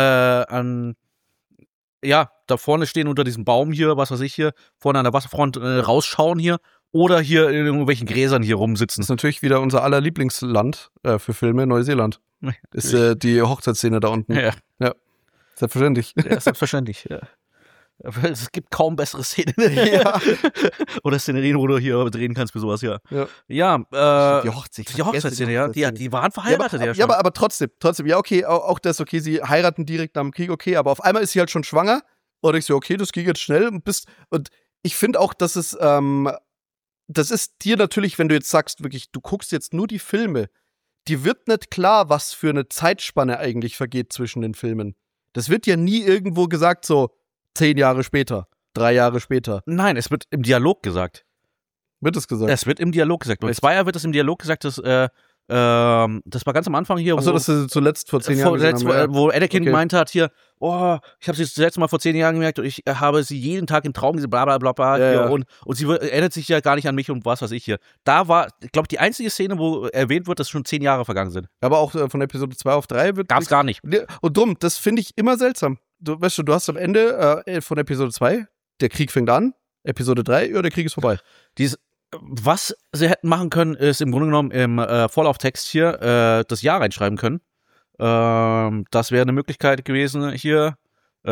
da vorne stehen unter diesem Baum hier, was weiß ich hier, vorne an der Wasserfront rausschauen hier. Oder hier in irgendwelchen Gräsern hier rumsitzen. Das ist natürlich wieder unser aller Lieblingsland für Filme, Neuseeland. Ist die Hochzeitsszene da unten. Ja. Selbstverständlich. Ja, selbstverständlich, ja. Es gibt kaum bessere Szenen. Ja. Oder Szenerien, wo du hier drehen kannst für sowas, ja. Die Hochzeitsszene, ja. Die waren verheiratet, schon. Aber trotzdem, ja, okay, auch das, okay, sie heiraten direkt nach dem Krieg, okay, aber auf einmal ist sie halt schon schwanger. Und ich so, okay, das ging jetzt schnell. Und ich finde auch, dass es, das ist dir natürlich, wenn du jetzt sagst, wirklich, du guckst jetzt nur die Filme, dir wird nicht klar, was für eine Zeitspanne eigentlich vergeht zwischen den Filmen. Das wird ja nie irgendwo gesagt, so 10 Jahre später, 3 Jahre später. Nein, es wird im Dialog gesagt. Wird es gesagt? Es wird im Dialog gesagt. Und zweier wird es im Dialog gesagt, dass das war ganz am Anfang hier. Achso, das ist zuletzt vor 10 Jahren. Wo Anakin gemeint hat hier, ich habe sie das letzte Mal vor 10 Jahren gemerkt und ich habe sie jeden Tag im Traum gesehen, bla bla bla bla. Ja. Und sie erinnert sich ja gar nicht an mich und was weiß ich hier. Da war, glaube ich, die einzige Szene, wo erwähnt wird, dass schon 10 Jahre vergangen sind. Aber auch von Episode 2 auf 3 wird. Gab's gar nicht. Und drum, das finde ich immer seltsam. Du hast am Ende von Episode 2, der Krieg fängt an, Episode 3, der Krieg ist vorbei. Was sie hätten machen können, ist im Grunde genommen im Vorlauftext hier das Jahr reinschreiben können. Das wäre eine Möglichkeit gewesen hier. Ich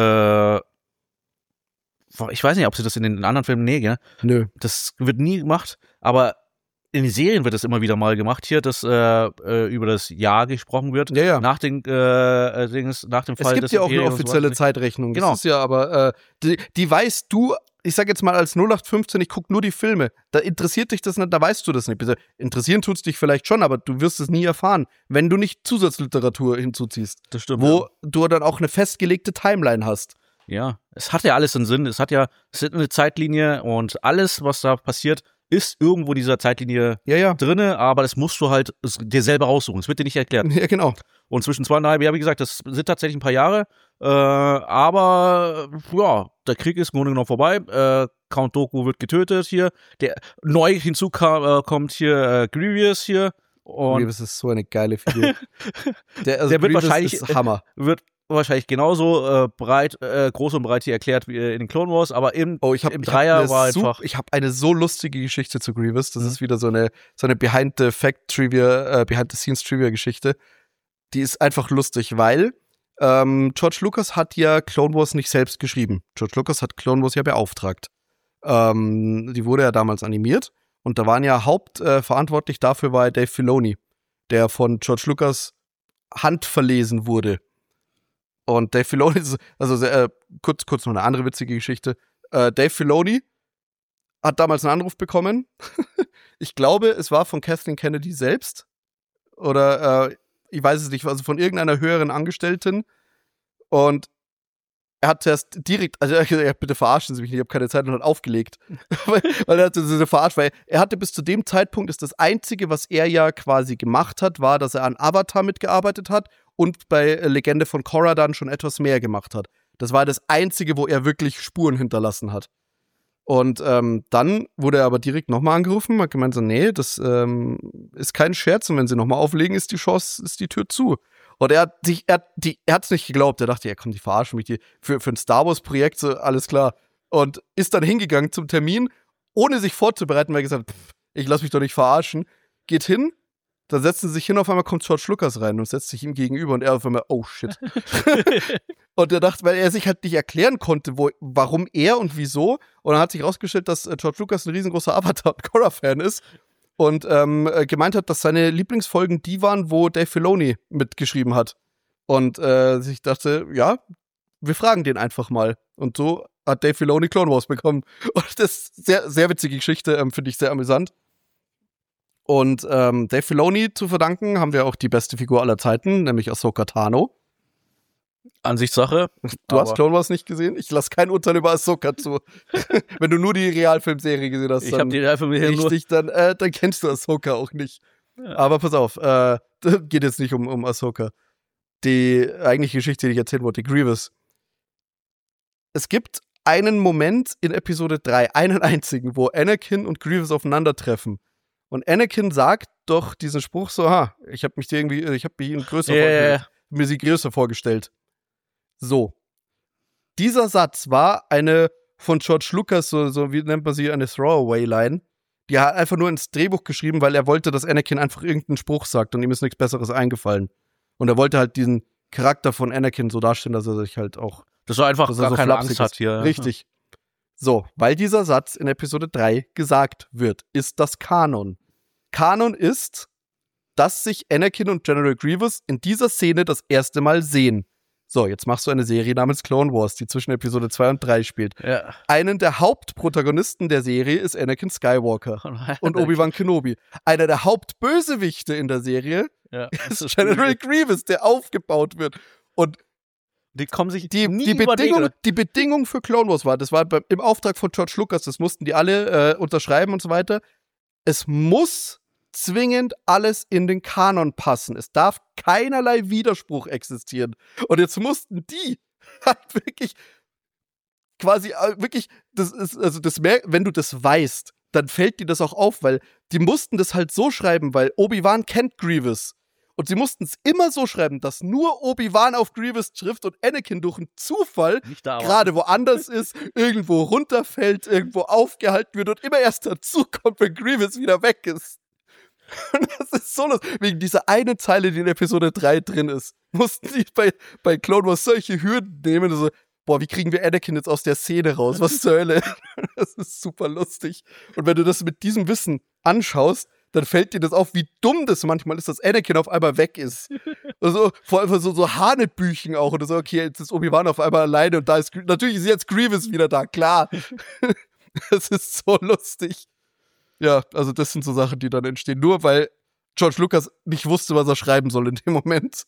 weiß nicht, ob sie das in den anderen Filmen nähen. Nö. Das wird nie gemacht, aber in den Serien wird das immer wieder mal gemacht hier, dass über das Jahr gesprochen wird. Ja. Nach dem Fall des Es gibt ja auch eine offizielle Zeitrechnung. Genau. Das ist ja aber, die weißt du, ich sag jetzt mal als 0815, ich guck nur die Filme. Da interessiert dich das nicht, da weißt du das nicht. Interessieren tut's dich vielleicht schon, aber du wirst es nie erfahren, wenn du nicht Zusatzliteratur hinzuziehst. Das stimmt. Wo du dann auch eine festgelegte Timeline hast. Ja, es hat ja alles einen Sinn. Es ist eine Zeitlinie und alles, was da passiert, ist irgendwo in dieser Zeitlinie drinne, aber das musst du halt dir selber raussuchen. Es wird dir nicht erklärt. Ja, genau. Und zwischen 2,5 Jahren, wie gesagt, das sind tatsächlich ein paar Jahre, aber der Krieg ist im Grunde genommen vorbei. Count Dooku wird getötet hier. Neu hinzu kommt hier Grievous hier. Und Grievous ist so eine geile Figur. Der wird Grievous wahrscheinlich ist Hammer. Wird wahrscheinlich genauso groß und breit hier erklärt wie in den Clone Wars, aber im Dreier war einfach. Ich habe eine so lustige Geschichte zu Grievous. Das ist wieder so eine Behind-the-Scenes-Trivia-Geschichte. Die ist einfach lustig, weil George Lucas hat ja Clone Wars nicht selbst geschrieben. George Lucas hat Clone Wars ja beauftragt. Die wurde ja damals animiert und da waren ja hauptverantwortlich dafür war Dave Filoni, der von George Lucas handverlesen wurde. Und Dave Filoni, kurz noch eine andere witzige Geschichte. Dave Filoni hat damals einen Anruf bekommen. Ich glaube, es war von Kathleen Kennedy selbst. Oder ich weiß es nicht, also von irgendeiner höheren Angestellten. Und er hat zuerst direkt, also er hat gesagt, bitte verarschen Sie mich nicht, ich habe keine Zeit, und hat aufgelegt. weil er hatte so verarscht, weil er hatte bis zu dem Zeitpunkt, ist das Einzige, was er ja quasi gemacht hat, war, dass er an Avatar mitgearbeitet hat und bei Legende von Korra dann schon etwas mehr gemacht hat. Das war das Einzige, wo er wirklich Spuren hinterlassen hat. Und dann wurde er aber direkt nochmal angerufen, hat gemeint so, nee, das ist kein Scherz und wenn sie nochmal auflegen, ist die Tür zu. Und er hat's nicht geglaubt, er dachte, die verarschen mich, für ein Star Wars Projekt, so, alles klar. Und ist dann hingegangen zum Termin, ohne sich vorzubereiten, weil er gesagt hat, ich lass mich doch nicht verarschen, geht hin, dann setzen sie sich hin, auf einmal kommt George Lucas rein und setzt sich ihm gegenüber und er auf einmal, oh shit. Und er dachte, weil er sich halt nicht erklären konnte, warum er und wieso. Und dann hat sich rausgestellt, dass George Lucas ein riesengroßer Avatar- und Korra-Fan ist und gemeint hat, dass seine Lieblingsfolgen die waren, wo Dave Filoni mitgeschrieben hat. Und sich dachte, ja, wir fragen den einfach mal. Und so hat Dave Filoni Clone Wars bekommen. Und das ist sehr, sehr witzige Geschichte, finde ich sehr amüsant. Und Dave Filoni zu verdanken haben wir auch die beste Figur aller Zeiten, nämlich Ahsoka Tano. Ansichtssache. Du hast Clone Wars nicht gesehen? Ich lasse kein Urteil über Ahsoka zu. Wenn du nur die Realfilmserie gesehen hast, ich habe die Realfilmserie nur dann kennst du Ahsoka auch nicht. Ja. Aber pass auf, geht jetzt nicht um Ahsoka. Die eigentliche Geschichte, die ich erzählen wollte, Grievous. Es gibt einen Moment in Episode 3, einen einzigen, wo Anakin und Grievous aufeinandertreffen. Und Anakin sagt doch diesen Spruch so, ich habe mich mir sie größer vorgestellt. So. Dieser Satz war eine von George Lucas, so wie nennt man sie, eine Throwaway-Line. Die hat einfach nur ins Drehbuch geschrieben, weil er wollte, dass Anakin einfach irgendeinen Spruch sagt und ihm ist nichts Besseres eingefallen. Und er wollte halt diesen Charakter von Anakin so darstellen, dass er sich halt auch... Das war einfach, dass er so keine Angst hat hier. Richtig. So, weil dieser Satz in Episode 3 gesagt wird, ist das Kanon. Kanon ist, dass sich Anakin und General Grievous in dieser Szene das erste Mal sehen. So, jetzt machst du eine Serie namens Clone Wars, die zwischen Episode 2 und 3 spielt. Ja. Einen der Hauptprotagonisten der Serie ist Anakin Skywalker und Obi-Wan Kenobi. Einer der Hauptbösewichte in der Serie ist General Grievous, der aufgebaut wird. Und die kommen sich die Bedingung für Clone Wars war, das war im Auftrag von George Lucas, das mussten die alle unterschreiben und so weiter. Es muss zwingend alles in den Kanon passen. Es darf keinerlei Widerspruch existieren. Und jetzt mussten die halt wirklich das ist, also wenn du das weißt, dann fällt dir das auch auf, weil die mussten das halt so schreiben, weil Obi-Wan kennt Grievous. Und sie mussten es immer so schreiben, dass nur Obi-Wan auf Grievous trifft und Anakin durch einen Zufall gerade woanders ist, irgendwo runterfällt, irgendwo aufgehalten wird und immer erst dazukommt, wenn Grievous wieder weg ist. Und das ist so lustig. Wegen dieser einen Zeile, die in Episode 3 drin ist, mussten die bei Clone Wars solche Hürden nehmen. So, wie kriegen wir Anakin jetzt aus der Szene raus? Was zur Hölle? Das ist super lustig. Und wenn du das mit diesem Wissen anschaust, dann fällt dir das auf, wie dumm das manchmal ist, dass Anakin auf einmal weg ist. Also, vor allem so Hanebüchen auch. Und so, okay, jetzt ist Obi-Wan auf einmal alleine und natürlich ist jetzt Grievous wieder da, klar. Das ist so lustig. Ja, also das sind so Sachen, die dann entstehen. Nur weil George Lucas nicht wusste, was er schreiben soll in dem Moment.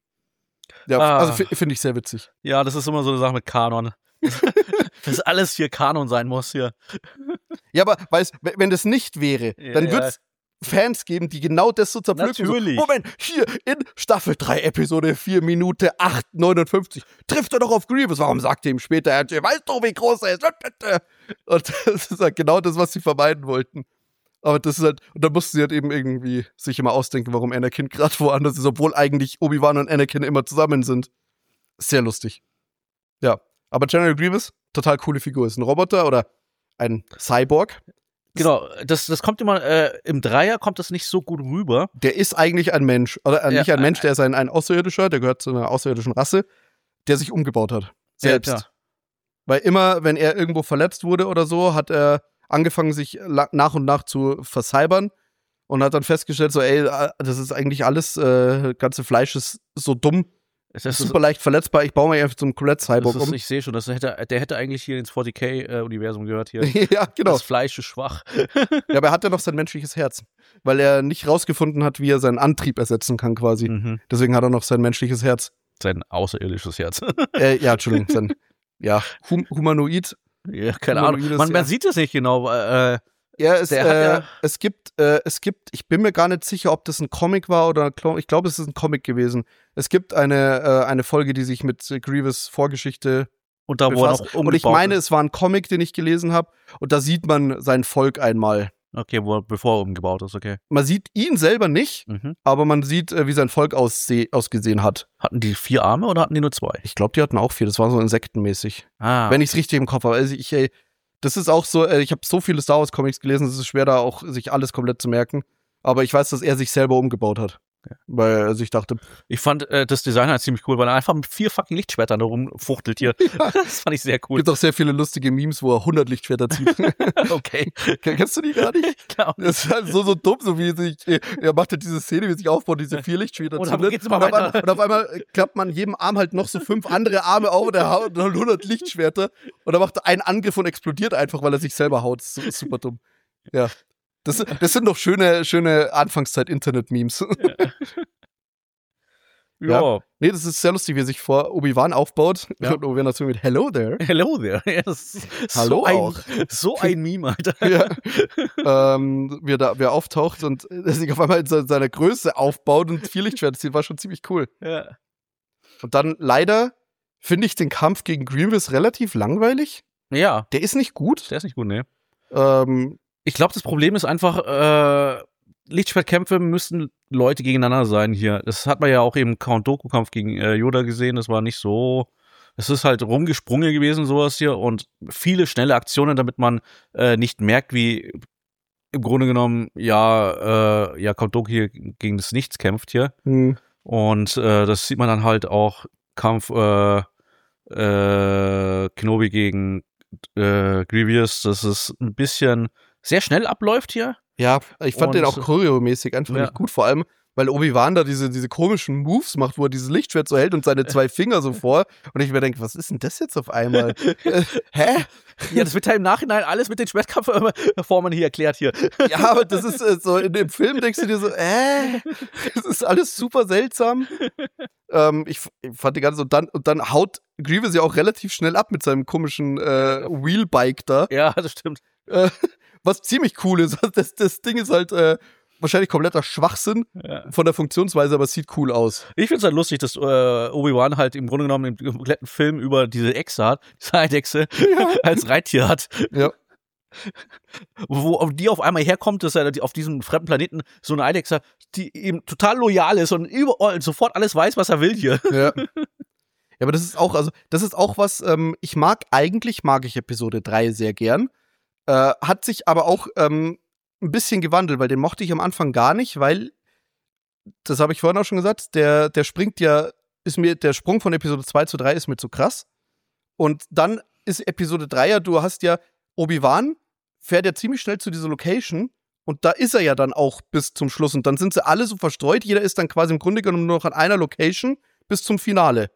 Ja, also finde ich sehr witzig. Ja, das ist immer so eine Sache mit Kanon. Dass alles hier Kanon sein muss hier. Ja, aber weißt, wenn das nicht wäre, dann würde es Fans geben, die genau das so zerpflücken. Natürlich. So, Moment, hier in Staffel 3, Episode 4, Minute 8:59 trifft er doch auf Grievous. Warum sagt er ihm später, er weiß doch, wie groß er ist. Und das ist halt genau das, was sie vermeiden wollten. Aber das ist halt, und da mussten sie halt eben irgendwie sich immer ausdenken, warum Anakin gerade woanders ist, obwohl eigentlich Obi-Wan und Anakin immer zusammen sind. Sehr lustig. Ja, aber General Grievous, total coole Figur. Ist ein Roboter oder ein Cyborg. Genau, das kommt immer, im Dreier kommt das nicht so gut rüber. Der ist eigentlich ein Mensch, oder nicht ein Mensch, der ist ein Außerirdischer, der gehört zu einer außerirdischen Rasse, der sich umgebaut hat. Selbst. Ja. Weil immer, wenn er irgendwo verletzt wurde oder so, hat er angefangen, sich nach und nach zu vercybern und hat dann festgestellt, so, das ist eigentlich alles, ganze Fleisch ist so dumm, es ist super leicht verletzbar, ich baue mir einfach so einen komplett-Cyborg um. Ich sehe schon, der hätte eigentlich hier ins 40k-Universum gehört hier. Ja, genau. Das Fleisch ist schwach. Ja, aber er hat ja noch sein menschliches Herz, weil er nicht rausgefunden hat, wie er seinen Antrieb ersetzen kann quasi. Mhm. Deswegen hat er noch sein menschliches Herz. Sein außerirdisches Herz. Ja, Entschuldigung, Humanoid. Ja, keine Ahnung. Man sieht es nicht genau. Es gibt, ich bin mir gar nicht sicher, ob das ein Comic war oder, ich glaube, es ist ein Comic gewesen. Es gibt eine Folge, die sich mit Grievous Vorgeschichte und da befasst. Und ich meine, es war ein Comic, den ich gelesen habe. Und da sieht man sein Volk einmal. Okay, bevor er umgebaut ist, okay. Man sieht ihn selber nicht, aber man sieht, wie sein Volk ausgesehen hat. Hatten die 4 Arme oder hatten die nur 2? Ich glaube, die hatten auch 4. Das war so insektenmäßig. Wenn ich es richtig im Kopf habe. Also das ist auch so, ich habe so viele Star Wars Comics gelesen, es ist schwer da auch, sich alles komplett zu merken. Aber ich weiß, dass er sich selber umgebaut hat. Okay. Weil er sich dachte... Ich fand das Design halt ziemlich cool, weil er einfach mit 4 fucking Lichtschwertern da rumfuchtelt hier. Ja. Das fand ich sehr cool. Es gibt auch sehr viele lustige Memes, wo er 100 Lichtschwerter zieht. Okay. Kennst du die gar nicht? Klar. Das ist halt so dumm, so wie er macht halt diese Szene, wie sich aufbaut, diese 4 Lichtschwerter zündet. Und auf einmal klappt man jedem Arm halt noch so 5 andere Arme auf und er haut 100 Lichtschwerter. Und dann macht er einen Angriff und explodiert einfach, weil er sich selber haut. Das ist super dumm. Ja. Das sind doch schöne Anfangszeit-Internet-Memes. Ja. Ja. Nee, das ist sehr lustig, wie er sich vor Obi-Wan aufbaut. Ja. Und Obi-Wan dazu mit Hello there. Hello there. Ja, das ist Hallo auch. So ein Meme, Alter. Ja. Wie er auftaucht und sich auf einmal in seiner Größe aufbaut und 4 Lichtschwerter zieht, war schon ziemlich cool. Ja. Und dann leider finde ich den Kampf gegen Grievous relativ langweilig. Ja. Der ist nicht gut. Der ist nicht gut, ne? Ich Ich glaube, das Problem ist einfach, Lichtschwertkämpfe müssen Leute gegeneinander sein hier. Das hat man ja auch im Count Dooku-Kampf gegen Yoda gesehen. Das war nicht so. Es ist halt rumgesprungen gewesen, sowas hier. Und viele schnelle Aktionen, damit man nicht merkt, wie im Grunde genommen, Count Dooku hier gegen das Nichts kämpft hier. Und das sieht man dann halt auch Kampf Kenobi gegen Grievous, dass es ein bisschen sehr schnell abläuft hier. Ja, ich fand den auch choreomäßig einfach nicht gut, vor allem, weil Obi-Wan da diese komischen Moves macht, wo er dieses Lichtschwert so hält und seine 2 Finger so vor. Und ich mir denke, was ist denn das jetzt auf einmal? Hä? Ja, das wird ja im Nachhinein alles mit den Schwertkampfformen hier erklärt hier. Ja, aber das ist so, in dem Film denkst du dir so, das ist alles super seltsam. Ich fand die ganze, und dann haut Grievous ja auch relativ schnell ab mit seinem komischen Wheelbike da. Ja, das stimmt. Was ziemlich cool ist. Das Ding ist halt wahrscheinlich kompletter Schwachsinn von der Funktionsweise, aber es sieht cool aus. Ich finde es halt lustig, dass Obi-Wan halt im Grunde genommen im kompletten Film über diese Echse hat, diese Eidechse, als Reittier hat. Ja. Wo die auf einmal herkommt, dass er auf diesem fremden Planeten so eine Eidechse, die ihm total loyal ist und überall sofort alles weiß, was er will hier. Ja. Ja, aber das ist auch was, eigentlich mag ich Episode 3 sehr gern. Hat sich aber auch ein bisschen gewandelt, weil den mochte ich am Anfang gar nicht, weil, das habe ich vorhin auch schon gesagt, der Sprung von Episode 2 zu 3 ist mir zu krass. Und dann ist Episode 3 ja, du hast ja, Obi-Wan fährt ja ziemlich schnell zu dieser Location und da ist er ja dann auch bis zum Schluss und dann sind sie alle so verstreut, jeder ist dann quasi im Grunde genommen nur noch an einer Location bis zum Finale.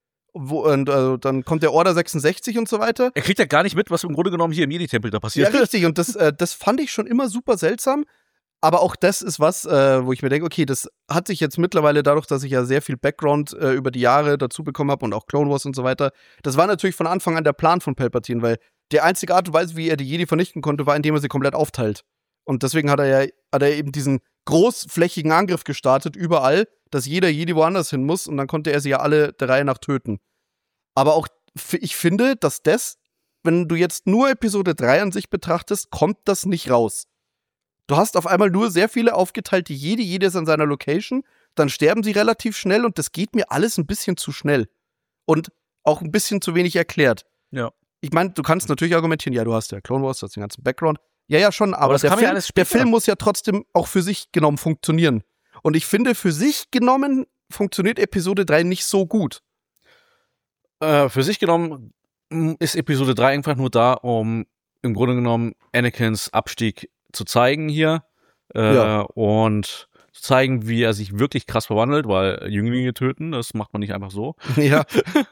Dann kommt der Order 66 und so weiter. Er kriegt ja gar nicht mit, was im Grunde genommen hier im Jedi-Tempel da passiert. Ja, richtig. Und das fand ich schon immer super seltsam. Aber auch das ist was, wo ich mir denke, okay, das hat sich jetzt mittlerweile dadurch, dass ich ja sehr viel Background über die Jahre dazu bekommen habe und auch Clone Wars und so weiter, das war natürlich von Anfang an der Plan von Palpatine, weil die einzige Art und Weise, wie er die Jedi vernichten konnte, war, indem er sie komplett aufteilt. Und deswegen hat er eben diesen großflächigen Angriff gestartet, überall, dass jeder Jedi woanders hin muss und dann konnte er sie ja alle der Reihe nach töten. Aber auch, ich finde, dass wenn du jetzt nur Episode 3 an sich betrachtest, kommt das nicht raus. Du hast auf einmal nur sehr viele aufgeteilte Jedi, jeder ist an seiner Location, dann sterben sie relativ schnell und das geht mir alles ein bisschen zu schnell. Und auch ein bisschen zu wenig erklärt. Ja. Ich meine, du kannst natürlich argumentieren, ja, du hast ja Clone Wars, du hast den ganzen Background. Ja, schon, aber der Film muss ja trotzdem auch für sich genommen funktionieren. Und ich finde, für sich genommen funktioniert Episode 3 nicht so gut. Für sich genommen ist Episode 3 einfach nur da, um im Grunde genommen Anakins Abstieg zu zeigen hier. Und zu zeigen, wie er sich wirklich krass verwandelt, weil Jünglinge töten, das macht man nicht einfach so. Ja.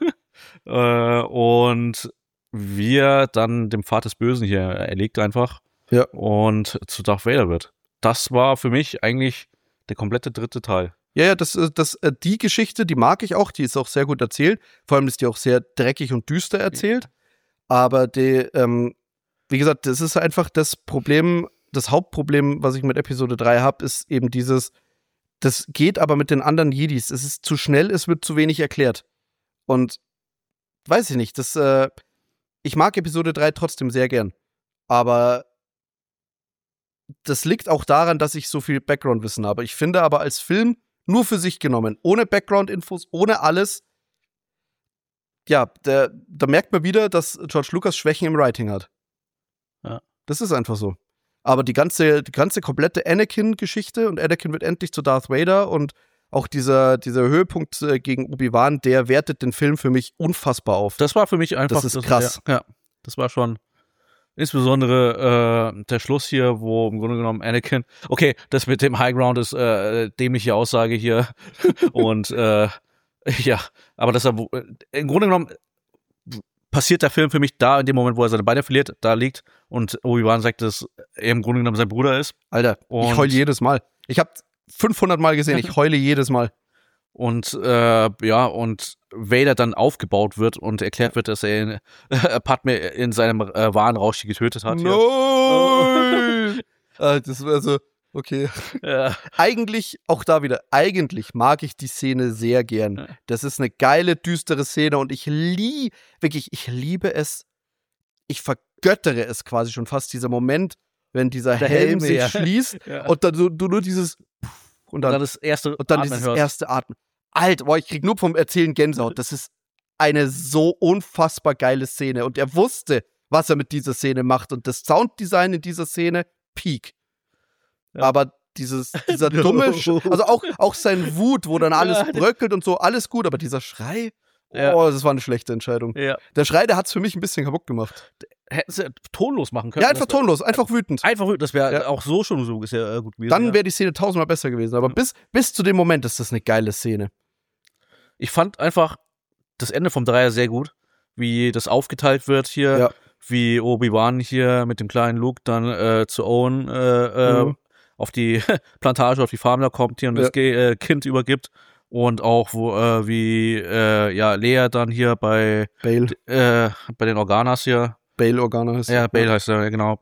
Und wie er dann dem Pfad des Bösen hier erlegt einfach. Ja. Und zu Darth Vader wird. Das war für mich eigentlich der komplette 3. Teil. Ja, die Geschichte, die mag ich auch, die ist auch sehr gut erzählt. Vor allem ist die auch sehr dreckig und düster erzählt. Aber wie gesagt, das ist einfach das Problem, das Hauptproblem, was ich mit Episode 3 habe, ist eben das geht aber mit den anderen Jedis. Es ist zu schnell, es wird zu wenig erklärt. Und weiß ich nicht, ich mag Episode 3 trotzdem sehr gern. Aber das liegt auch daran, dass ich so viel Background-Wissen habe. Ich finde aber als Film nur für sich genommen, ohne Background-Infos, ohne alles, ja, da merkt man wieder, dass George Lucas Schwächen im Writing hat. Ja. Das ist einfach so. Aber die ganze komplette Anakin-Geschichte und Anakin wird endlich zu Darth Vader und auch dieser Höhepunkt gegen Obi-Wan, der wertet den Film für mich unfassbar auf. Das war für mich einfach. Das ist krass. Ja, das war schon. Insbesondere der Schluss hier, wo im Grunde genommen Anakin, okay, das mit dem High Ground ist dämliche Aussage hier und ja, aber das im Grunde genommen passiert der Film für mich da in dem Moment, wo er seine Beine verliert, da liegt und Obi-Wan sagt, dass er im Grunde genommen sein Bruder ist. Alter, ich heule jedes Mal. Ich habe 500 Mal gesehen, ich heule jedes Mal. und und Vader dann aufgebaut wird und erklärt wird, dass er Padme in seinem wahren Rausch getötet hat. No! Das war so, okay. Ja. Eigentlich mag ich die Szene sehr gern. Ja. Das ist eine geile, düstere Szene und ich liebe es. Ich vergöttere es quasi schon fast, dieser Moment, wenn dieser Helm sich schließt und dann du nur dieses und dann das erste und dann dieses erste Atmen. Alter, boah, ich krieg nur vom Erzählen Gänsehaut. Das ist eine so unfassbar geile Szene und er wusste, was er mit dieser Szene macht und das Sounddesign in dieser Szene, Peak. Ja. Aber dieser dumme, also auch sein Wut, wo dann alles bröckelt und so, alles gut, aber dieser Schrei, das war eine schlechte Entscheidung. Ja. Der Schrei, der hat's für mich ein bisschen kaputt gemacht. Hätten sie tonlos machen können. Ja, einfach tonlos, einfach wütend. Einfach wütend, das wäre auch so schon so sehr gut gewesen. Dann wäre die Szene 1000-mal besser gewesen, aber bis zu dem Moment ist das eine geile Szene. Ich fand einfach das Ende vom Dreier sehr gut, wie das aufgeteilt wird hier, wie Obi-Wan hier mit dem kleinen Luke dann zu Owen auf die Plantage, auf die Farm da kommt hier und das Kind übergibt. Und auch, wie Leia dann hier bei den Organas hier. Bail Organa heißt ja. Bail heißt er, genau.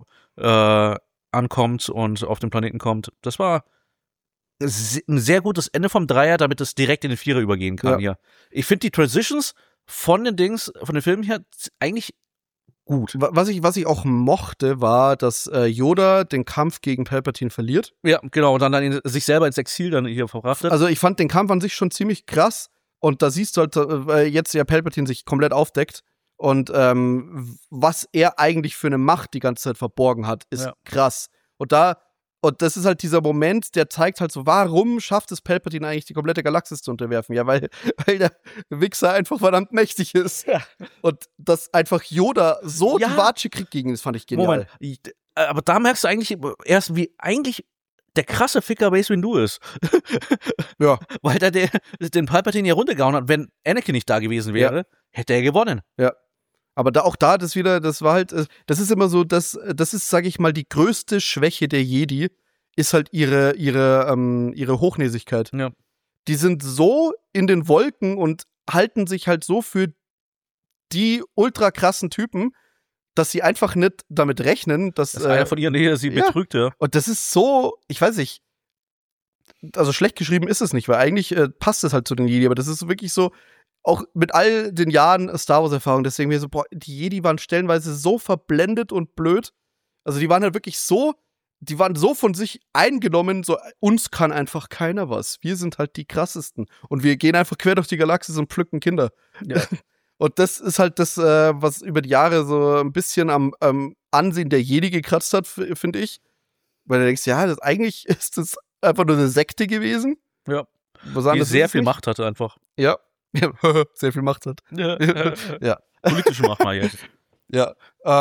Ankommt und auf den Planeten kommt. Das war ein sehr gutes Ende vom Dreier, damit es direkt in den Vierer übergehen kann hier. Ich finde die Transitions von den Filmen her eigentlich gut. Was ich auch mochte, war, dass Yoda den Kampf gegen Palpatine verliert. Ja, genau, und dann sich selber ins Exil dann hier verraftet. Also ich fand den Kampf an sich schon ziemlich krass und da siehst du halt, weil jetzt ja Palpatine sich komplett aufdeckt und was er eigentlich für eine Macht die ganze Zeit verborgen hat, ist krass. Und das ist halt dieser Moment, der zeigt halt so, warum schafft es Palpatine eigentlich, die komplette Galaxis zu unterwerfen? Ja, weil der Wichser einfach verdammt mächtig ist. Ja. Und dass einfach Yoda so die Watsche kriegt gegen ihn, das fand ich genial. Moment, aber da merkst du eigentlich erst, wie eigentlich der krasse Ficker Mace Windu ist. Ja. Weil der den Palpatine ja runtergehauen hat. Wenn Anakin nicht da gewesen wäre, hätte er gewonnen. Ja. Aber das war halt, das ist immer so, das ist, sag ich mal, die größte Schwäche der Jedi, ist halt ihre Hochnäsigkeit. Ja. Die sind so in den Wolken und halten sich halt so für die ultra krassen Typen, dass sie einfach nicht damit rechnen, dass einer von ihren Nähe sie betrügt, ja. Und das ist so, ich weiß nicht, also schlecht geschrieben ist es nicht, weil eigentlich passt es halt zu den Jedi, aber das ist wirklich so, auch mit all den Jahren Star Wars-Erfahrung, deswegen mir so, die Jedi waren stellenweise so verblendet und blöd. Also die waren halt wirklich so, die waren so von sich eingenommen, so, uns kann einfach keiner was. Wir sind halt die krassesten. Und wir gehen einfach quer durch die Galaxis und pflücken Kinder. Ja. Und das ist halt das, was über die Jahre so ein bisschen am Ansehen der Jedi gekratzt hat, finde ich. Weil du denkst, eigentlich ist das einfach nur eine Sekte gewesen. Ja. Die sehr viel Macht hatte einfach. Ja. Ja, sehr viel Macht hat. Ja. Politische Macht mal jetzt. Ja.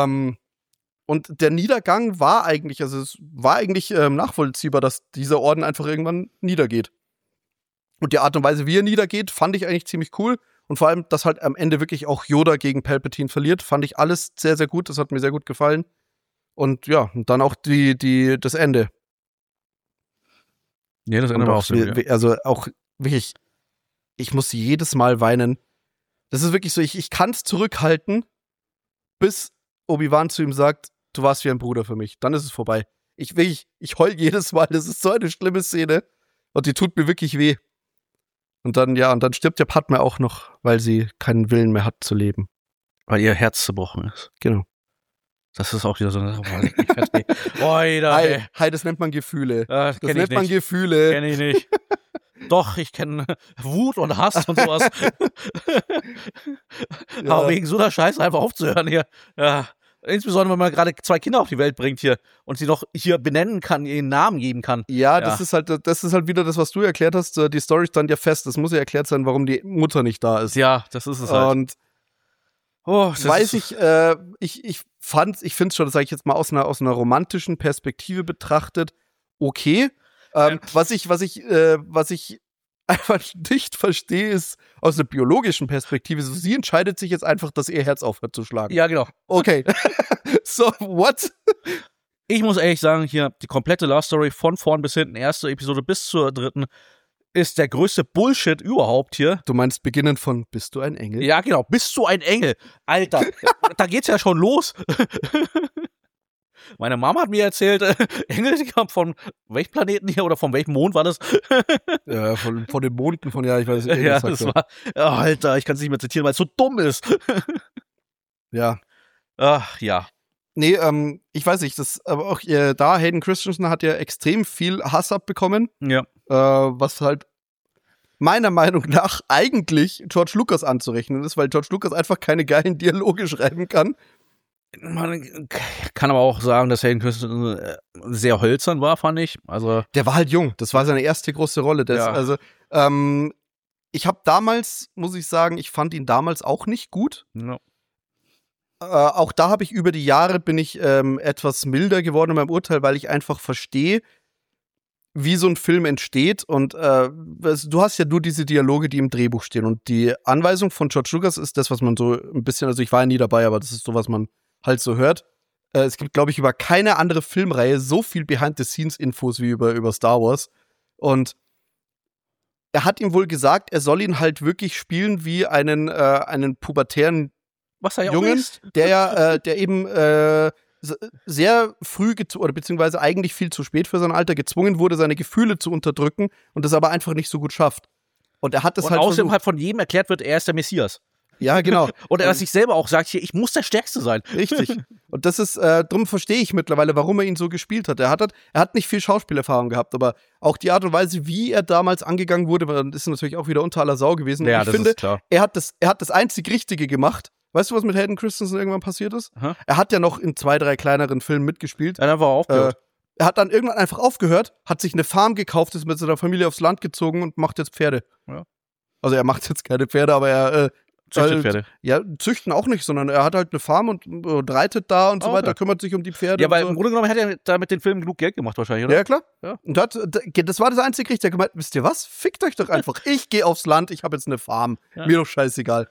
Und der Niedergang war eigentlich, nachvollziehbar, dass dieser Orden einfach irgendwann niedergeht. Und die Art und Weise, wie er niedergeht, fand ich eigentlich ziemlich cool. Und vor allem, dass halt am Ende wirklich auch Yoda gegen Palpatine verliert, fand ich alles sehr, sehr gut. Das hat mir sehr gut gefallen. Und ja, und dann auch das Ende. Ja, das Ende war auch so. Also auch wirklich. Ich muss jedes Mal weinen. Das ist wirklich so, ich kann es zurückhalten, bis Obi-Wan zu ihm sagt, du warst wie ein Bruder für mich. Dann ist es vorbei. Ich heul jedes Mal. Das ist so eine schlimme Szene. Und die tut mir wirklich weh. Und dann stirbt ja Padme auch noch, weil sie keinen Willen mehr hat zu leben. Weil ihr Herz zerbrochen ist. Genau. Das ist auch wieder so eine Sache. Hi, das nennt man Gefühle. Das nennt man Gefühle. Kenn ich nicht. Doch, ich kenne Wut und Hass und sowas. Ja. Aber wegen so einer Scheiße einfach aufzuhören hier. Ja. Insbesondere, wenn man gerade 2 Kinder auf die Welt bringt hier und sie noch hier benennen kann, ihren Namen geben kann. Ja, das ist halt wieder das, was du erklärt hast. Die Story stand ja fest. Es muss ja erklärt sein, warum die Mutter nicht da ist. Ja, das ist es halt. Und ich finde es schon, das sage ich jetzt mal aus einer romantischen Perspektive betrachtet, okay. Was ich einfach nicht verstehe, ist aus einer biologischen Perspektive, so, sie entscheidet sich jetzt einfach, dass ihr Herz aufhört zu schlagen. Ja, genau. Okay. So, what? Ich muss ehrlich sagen, hier die komplette Love Story von vorn bis hinten, erste Episode bis zur 3. ist der größte Bullshit überhaupt hier. Du meinst beginnend von bist du ein Engel? Ja, genau. Bist du ein Engel? Alter, da geht's ja schon los. Meine Mama hat mir erzählt, Engel, die kamen von welchem Planeten hier oder von welchem Mond war das? Ja, von den Monden ich weiß nicht. Ja, das war, Alter, ich kann es nicht mehr zitieren, weil es so dumm ist. Ja. Ach, ja. Nee, ich weiß nicht, aber auch Hayden Christensen hat ja extrem viel Hass abbekommen. Ja. Was halt meiner Meinung nach eigentlich George Lucas anzurechnen ist, weil George Lucas einfach keine geilen Dialoge schreiben kann. Man kann aber auch sagen, dass Hayden Christensen sehr hölzern war, fand ich. Also der war halt jung. Das war seine erste große Rolle. Also, ich habe damals, muss ich sagen, ich fand ihn damals auch nicht gut. Ja. Auch da habe ich über die Jahre bin ich etwas milder geworden in meinem Urteil, weil ich einfach verstehe, wie so ein Film entsteht. Und du hast ja nur diese Dialoge, die im Drehbuch stehen. Und die Anweisung von George Lucas ist das, was man so ein bisschen, also ich war ja nie dabei, aber das ist so, was man halt so hört. Es gibt, glaube ich, über keine andere Filmreihe so viel Behind-the-Scenes-Infos wie über Star Wars. Und er hat ihm wohl gesagt, er soll ihn halt wirklich spielen wie einen pubertären Jungen, der eben sehr früh oder beziehungsweise eigentlich viel zu spät für sein Alter gezwungen wurde, seine Gefühle zu unterdrücken und das aber einfach nicht so gut schafft. Und er hat das und halt außerdem halt von jedem erklärt wird, er ist der Messias. Ja, genau. Und er sich selber auch sagt, hier, ich muss der Stärkste sein. Richtig. Und das ist, drum verstehe ich mittlerweile, warum er ihn so gespielt hat. Er hat nicht viel Schauspielerfahrung gehabt, aber auch die Art und Weise, wie er damals angegangen wurde, ist natürlich auch wieder unter aller Sau gewesen. Ja, ich das finde, ist klar. Er hat das einzig Richtige gemacht. Weißt du, was mit Hayden Christensen irgendwann passiert ist? Aha. Er hat ja noch in 2, 3 kleineren Filmen mitgespielt. Ja, dann war er aufgehört. Er hat dann irgendwann einfach aufgehört, hat sich eine Farm gekauft, ist mit seiner Familie aufs Land gezogen und macht jetzt Pferde. Ja. Also er macht jetzt keine Pferde, aber er züchtet Pferde. Ja, züchten auch nicht, sondern er hat halt eine Farm und reitet da und so weiter, kümmert sich um die Pferde. Ja, weil so. im Grunde genommen hat er da mit den Filmen genug Geld gemacht wahrscheinlich, oder? Ja, klar. Ja. Und das war das einzige Richtige. Er hat gemeint, wisst ihr was? Fickt euch doch einfach. Ich gehe aufs Land, ich habe jetzt eine Farm. Ja. Mir doch scheißegal.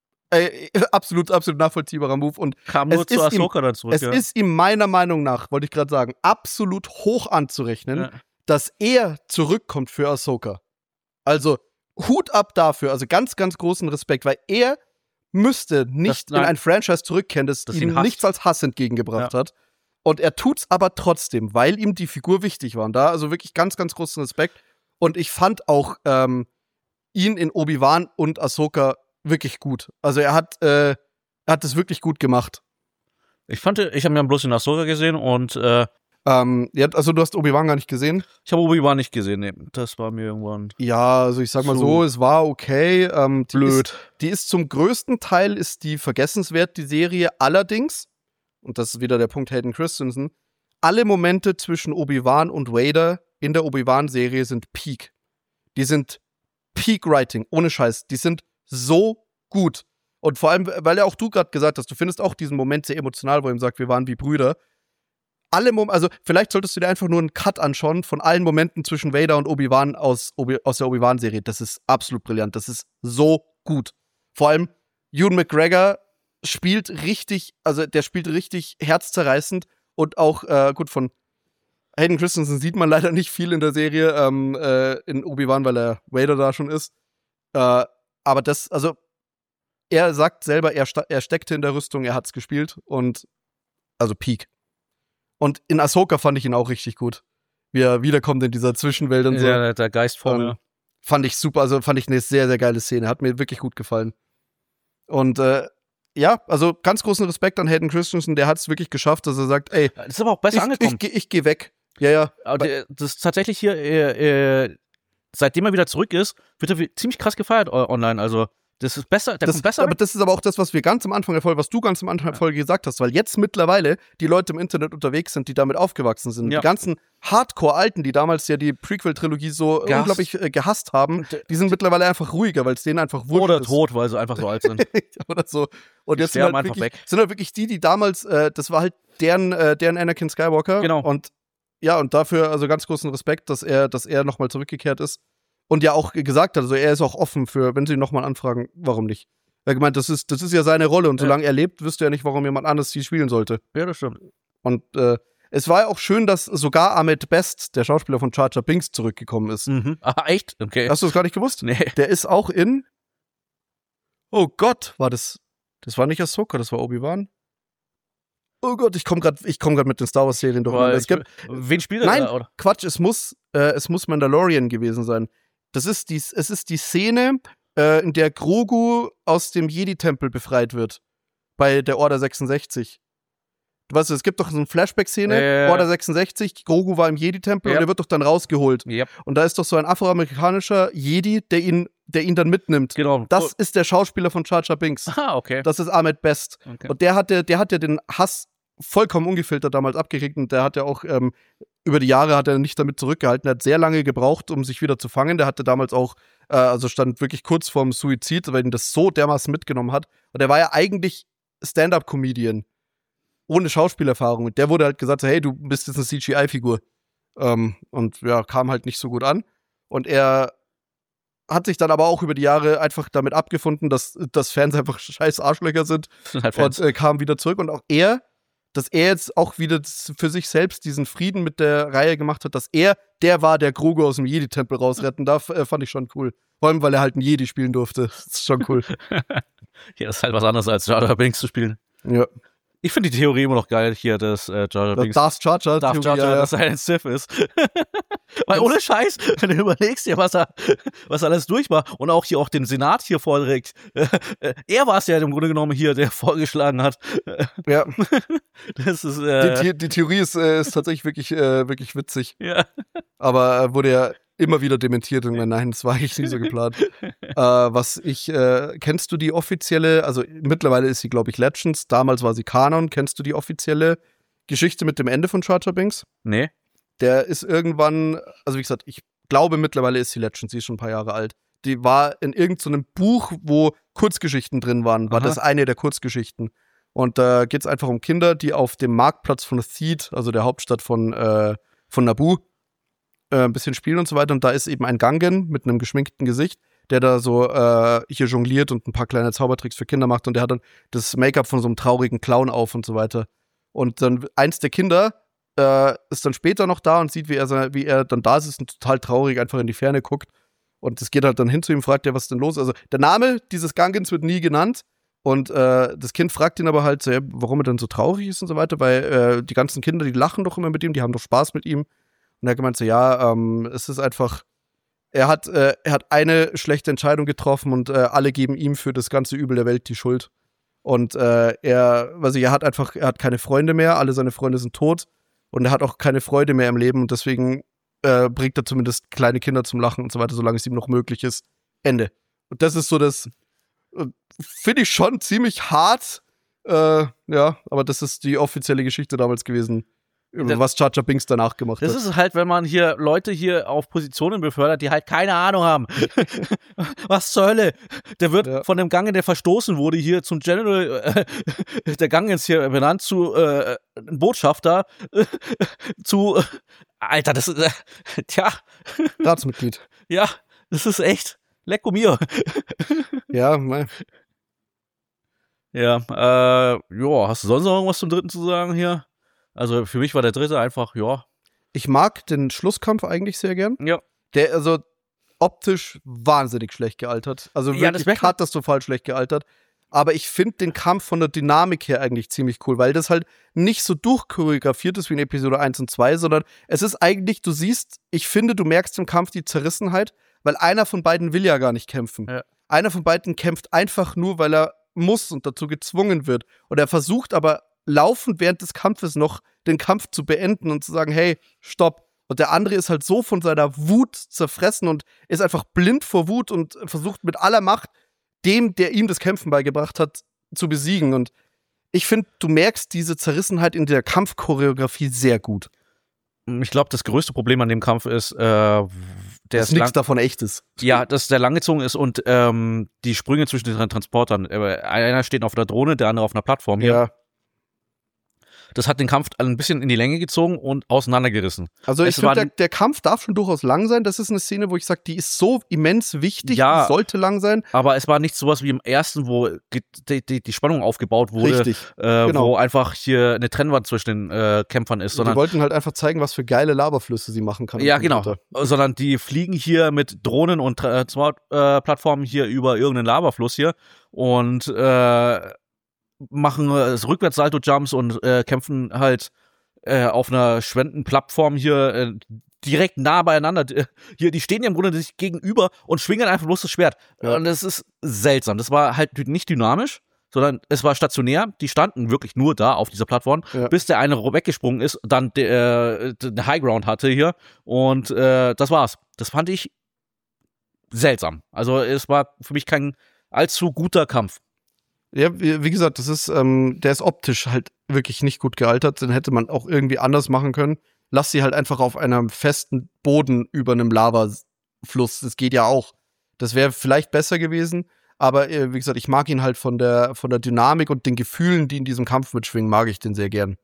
Absolut nachvollziehbarer Move. Und kam nur zu Ahsoka dann zurück. Es ist ihm meiner Meinung nach, wollte ich gerade sagen, absolut hoch anzurechnen, dass er zurückkommt für Ahsoka. Also Hut ab dafür, also ganz, ganz großen Respekt, weil er müsste nicht in ein Franchise zurückkehren, das ihm nichts als Hass entgegengebracht hat. Und er tut's aber trotzdem, weil ihm die Figur wichtig war. Und da also wirklich ganz, ganz großen Respekt. Und ich fand auch ihn in Obi-Wan und Ahsoka wirklich gut. Also er hat das wirklich gut gemacht. Ich habe ja bloß in Ahsoka gesehen und also du hast Obi-Wan gar nicht gesehen? Ich habe Obi-Wan nicht gesehen, nee. Das war mir irgendwann. Ja, also ich sag mal so, es war okay. Blöd. Die ist zum größten Teil vergessenswert, die Serie. Allerdings, und das ist wieder der Punkt Hayden Christensen, alle Momente zwischen Obi-Wan und Vader in der Obi-Wan-Serie sind Peak. Die sind Peak-Writing, ohne Scheiß. Die sind so gut. Und vor allem, weil ja auch du gerade gesagt hast, du findest auch diesen Moment sehr emotional, wo er ihm sagt, wir waren wie Brüder. Also vielleicht solltest du dir einfach nur einen Cut anschauen von allen Momenten zwischen Vader und Obi-Wan aus der Obi-Wan-Serie. Das ist absolut brillant. Das ist so gut. Vor allem, Ewan McGregor spielt richtig herzzerreißend und auch, gut, von Hayden Christensen sieht man leider nicht viel in der Serie, in Obi-Wan, weil er Vader da schon ist. Aber er sagt selber, er steckte in der Rüstung, er hat's gespielt und also Peak. Und in Ahsoka fand ich ihn auch richtig gut. Wie er wiederkommt in dieser Zwischenwelt und so. Ja, der Geist vor mir. Fand ich super, also fand ich eine sehr, sehr geile Szene. Hat mir wirklich gut gefallen. Und also ganz großen Respekt an Hayden Christensen, der hat es wirklich geschafft, dass er sagt, ey, das ist aber auch besser angekommen. Ich geh weg. Ja. Aber das ist tatsächlich hier, seitdem er wieder zurück ist, wird er ziemlich krass gefeiert online, also das ist besser, kommt besser. Aber das ist aber auch das, was du ganz am Anfang der Folge gesagt hast, weil jetzt mittlerweile die Leute im Internet unterwegs sind, die damit aufgewachsen sind. Ja. Die ganzen Hardcore-Alten, die damals ja die Prequel-Trilogie so unglaublich gehasst haben, die sind mittlerweile einfach ruhiger, weil es denen einfach wurscht ist. Oder tot, weil sie einfach so alt sind. Oder so. Und jetzt sind halt wirklich die damals, das war halt deren Anakin Skywalker. Genau. Und dafür also ganz großen Respekt, dass er nochmal zurückgekehrt ist. Und ja auch gesagt hat, also er ist auch offen für, wenn sie ihn nochmal anfragen, warum nicht. Er hat gemeint, das ist ja seine Rolle und solange er lebt, wüsste er nicht, warum jemand anderes sie spielen sollte. Ja, das stimmt. Und Es war ja auch schön, dass sogar Ahmed Best, der Schauspieler von Jar Jar Binks, zurückgekommen ist. Ah, echt? Okay. Hast du das gar nicht gewusst? Nee. Der ist auch in. Oh Gott, war das. Das war nicht Ahsoka, das war Obi-Wan. Oh Gott, ich komm grad mit den Star Wars-Serien durcheinander. Wen spielt er Nein, da? Oder? Quatsch, es muss Mandalorian gewesen sein. Es ist die Szene, in der Grogu aus dem Jedi-Tempel befreit wird. Bei der Order 66. Du weißt, es gibt doch so eine Flashback-Szene, Order 66, Grogu war im Jedi-Tempel und er wird doch dann rausgeholt. Yep. Und da ist doch so ein afroamerikanischer Jedi, der ihn dann mitnimmt. Genau. Das ist der Schauspieler von Jar Jar Binks. Ah, okay. Das ist Ahmed Best. Okay. Und der hat ja den Hass vollkommen ungefiltert damals abgekriegt und der hat ja auch über die Jahre hat er nicht damit zurückgehalten. Er hat sehr lange gebraucht, um sich wieder zu fangen. Der hatte damals auch, stand wirklich kurz vorm Suizid, weil ihn das so dermaßen mitgenommen hat. Und er war ja eigentlich Stand-Up-Comedian. Ohne Schauspielerfahrung. Und der wurde halt gesagt, hey, du bist jetzt eine CGI-Figur. Und ja, kam halt nicht so gut an. Und er hat sich dann aber auch über die Jahre einfach damit abgefunden, dass Fans einfach scheiß Arschlöcher sind. Und kam wieder zurück. Und auch dass er jetzt auch wieder für sich selbst diesen Frieden mit der Reihe gemacht hat, dass er der war, der Grogu aus dem Jedi-Tempel rausretten darf, fand ich schon cool. Vor allem, weil er halt einen Jedi spielen durfte. Das ist schon cool. Ja, das ist halt was anderes als Jar Jar Binks zu spielen. Ja. Ich finde die Theorie immer noch geil hier, dass Jar Jar Binks Darth Jar Jar, dass er ein Sith ist. Weil ohne Scheiß, wenn du überlegst dir, was alles durch war und auch den Senat hier vorträgt. Er war es ja im Grunde genommen hier, der vorgeschlagen hat. Ja. Das ist, die Theorie ist tatsächlich wirklich witzig. Ja. Aber wurde ja immer wieder dementiert und nein, das war eigentlich nie so geplant. Kennst du die offizielle, also mittlerweile ist sie, glaube ich, Legends, damals war sie Kanon, kennst du die offizielle Geschichte mit dem Ende von Jar Jar Binks? Nee. Der ist irgendwann, also wie gesagt, ich glaube mittlerweile ist sie Legends, sie ist schon ein paar Jahre alt. Die war in irgendeinem Buch, wo Kurzgeschichten drin waren, war das eine der Kurzgeschichten. Und da geht es einfach um Kinder, die auf dem Marktplatz von Theed, also der Hauptstadt von Naboo, ein bisschen spielen und so weiter. Und da ist eben ein Gungan mit einem geschminkten Gesicht, der da so hier jongliert und ein paar kleine Zaubertricks für Kinder macht. Und der hat dann das Make-up von so einem traurigen Clown auf und so weiter. Und dann eins der Kinder ist dann später noch da und sieht, wie er dann da ist und total traurig einfach in die Ferne guckt. Und es geht halt dann hin zu ihm, fragt er, was ist denn los ist. Also der Name dieses Gungans wird nie genannt. Und das Kind fragt ihn aber halt, so, ja, warum er denn so traurig ist und so weiter, weil die ganzen Kinder, die lachen doch immer mit ihm, die haben doch Spaß mit ihm. Und er hat gemeint so, ja, es ist einfach, er hat eine schlechte Entscheidung getroffen und alle geben ihm für das ganze Übel der Welt die Schuld. Und er hat keine Freunde mehr, alle seine Freunde sind tot und er hat auch keine Freude mehr im Leben und deswegen bringt er zumindest kleine Kinder zum Lachen und so weiter, solange es ihm noch möglich ist. Ende. Und das ist so das, finde ich schon ziemlich hart, ja, aber das ist die offizielle Geschichte damals gewesen, was Jar Jar Binks danach gemacht hat. Das ist halt, wenn man hier Leute hier auf Positionen befördert, die halt keine Ahnung haben. Was zur Hölle? Der wird von dem Gangen, der verstoßen wurde, hier zum General, der Gangen ist hier benannt zu Botschafter, zu, Alter, das ist, Ratsmitglied. Ja, das ist echt, lecco mio. Ja, mein. Ja, hast du sonst noch irgendwas zum dritten zu sagen hier? Also für mich war der dritte einfach, ja. Ich mag den Schlusskampf eigentlich sehr gern. Ja. Der, also optisch wahnsinnig schlecht gealtert. Also wirklich katastrophal schlecht gealtert. Aber ich finde den Kampf von der Dynamik her eigentlich ziemlich cool, weil das halt nicht so durchchoreografiert ist wie in Episode 1 und 2, sondern es ist eigentlich, du merkst im Kampf die Zerrissenheit, weil einer von beiden will ja gar nicht kämpfen. Ja. Einer von beiden kämpft einfach nur, weil er muss und dazu gezwungen wird. Und er versucht aber laufend während des Kampfes noch den Kampf zu beenden und zu sagen, hey, stopp. Und der andere ist halt so von seiner Wut zerfressen und ist einfach blind vor Wut und versucht mit aller Macht, dem, der ihm das Kämpfen beigebracht hat, zu besiegen. Und ich finde, du merkst diese Zerrissenheit in der Kampfchoreografie sehr gut. Ich glaube, das größte Problem an dem Kampf ist, dass nichts davon echt ist. Ja, dass der langgezogen ist und die Sprünge zwischen den Transportern. Einer steht auf einer Drohne, der andere auf einer Plattform hier. Ja. das hat den Kampf ein bisschen in die Länge gezogen und auseinandergerissen. Also ich finde, der Kampf darf schon durchaus lang sein. Das ist eine Szene, wo ich sage, die ist so immens wichtig, ja, die sollte lang sein. Aber es war nicht sowas wie im ersten, wo die Spannung aufgebaut wurde, richtig, genau. Wo einfach hier eine Trennwand zwischen den Kämpfern ist. Die wollten halt einfach zeigen, was für geile Laberflüsse sie machen kann. Ja, genau. Sondern die fliegen hier mit Drohnen und Plattformen hier über irgendeinen Laberfluss hier und machen Rückwärtssalto-Jumps und kämpfen halt auf einer Schwendenplattform hier direkt nah beieinander. Hier, die stehen ja im Grunde sich gegenüber und schwingen einfach bloß das Schwert. Ja. Und das ist seltsam. Das war halt nicht dynamisch, sondern es war stationär. Die standen wirklich nur da auf dieser Plattform, bis der eine weggesprungen ist, dann den Highground hatte hier und das war's. Das fand ich seltsam. Also es war für mich kein allzu guter Kampf. Ja, wie gesagt, das ist, der ist optisch halt wirklich nicht gut gealtert. Den hätte man auch irgendwie anders machen können. Lass sie halt einfach auf einem festen Boden über einem Lavafluss. Das geht ja auch. Das wäre vielleicht besser gewesen. Aber wie gesagt, ich mag ihn halt von der Dynamik und den Gefühlen, die in diesem Kampf mitschwingen, mag ich den sehr gern.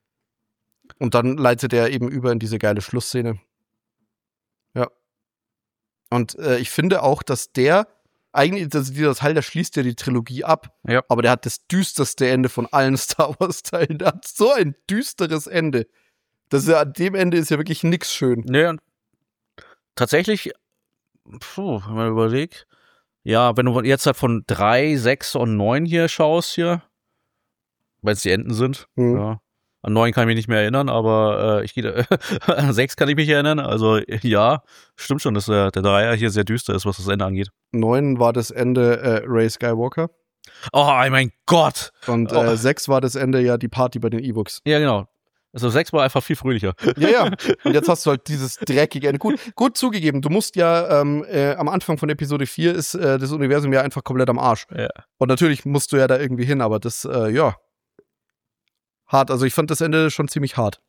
Und dann leitet er eben über in diese geile Schlussszene. Ja. Und ich finde auch, dass der eigentlich, dieser Teil, der schließt ja die Trilogie ab, aber der hat das düsterste Ende von allen Star Wars-Teilen. Der hat so ein düsteres Ende. An dem Ende ist ja wirklich nix schön. Nee, tatsächlich, wenn man überlegt, ja, wenn du jetzt halt von 3, 6 und 9 hier schaust, hier, weil es die Enden sind, ja. An 9 kann ich mich nicht mehr erinnern, aber an 6 kann ich mich erinnern. Also ja, stimmt schon, dass der Dreier hier sehr düster ist, was das Ende angeht. 9 war das Ende Rey Skywalker. Oh mein Gott! Und 6 war das Ende ja die Party bei den E-Books. Ja, genau. Also 6 war einfach viel fröhlicher. Ja. Und jetzt hast du halt dieses dreckige Ende. Gut zugegeben, du musst ja am Anfang von Episode 4 ist das Universum ja einfach komplett am Arsch. Ja. Und natürlich musst du ja da irgendwie hin, aber das, hart. Also ich fand das Ende schon ziemlich hart.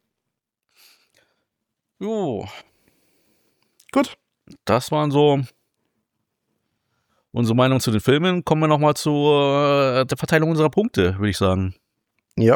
Jo. Gut. Das waren so unsere Meinung zu den Filmen. Kommen wir nochmal zu der Verteilung unserer Punkte, würde ich sagen. Ja.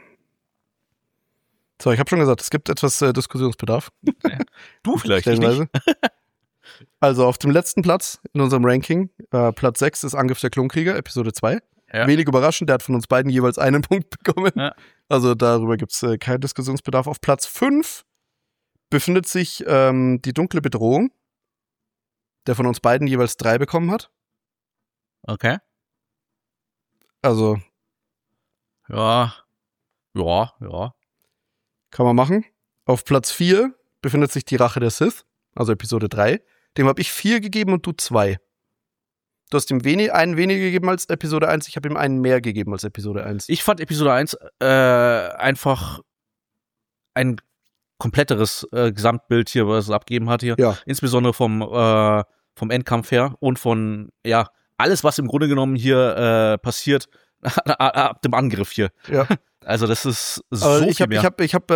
So, ich habe schon gesagt, es gibt etwas Diskussionsbedarf. Du vielleicht nicht. Also auf dem letzten Platz in unserem Ranking, Platz 6 ist Angriff der Klonkrieger, Episode 2. Ja. Wenig überraschend, der hat von uns beiden jeweils einen Punkt bekommen. Ja. Also darüber gibt es keinen Diskussionsbedarf. Auf Platz 5 befindet sich die dunkle Bedrohung, der von uns beiden jeweils 3 bekommen hat. Okay. Also. Ja. Kann man machen. Auf Platz 4 befindet sich die Rache der Sith, also Episode 3. Dem habe ich 4 gegeben und du 2. Du hast ihm einen weniger gegeben als Episode 1, ich habe ihm einen mehr gegeben als Episode 1. Ich fand Episode 1 einfach ein kompletteres Gesamtbild hier, was es abgegeben hat hier. Ja. Insbesondere vom Endkampf her und von, ja, alles, was im Grunde genommen hier passiert, ab dem Angriff hier. Ja. Also das ist so viel mehr.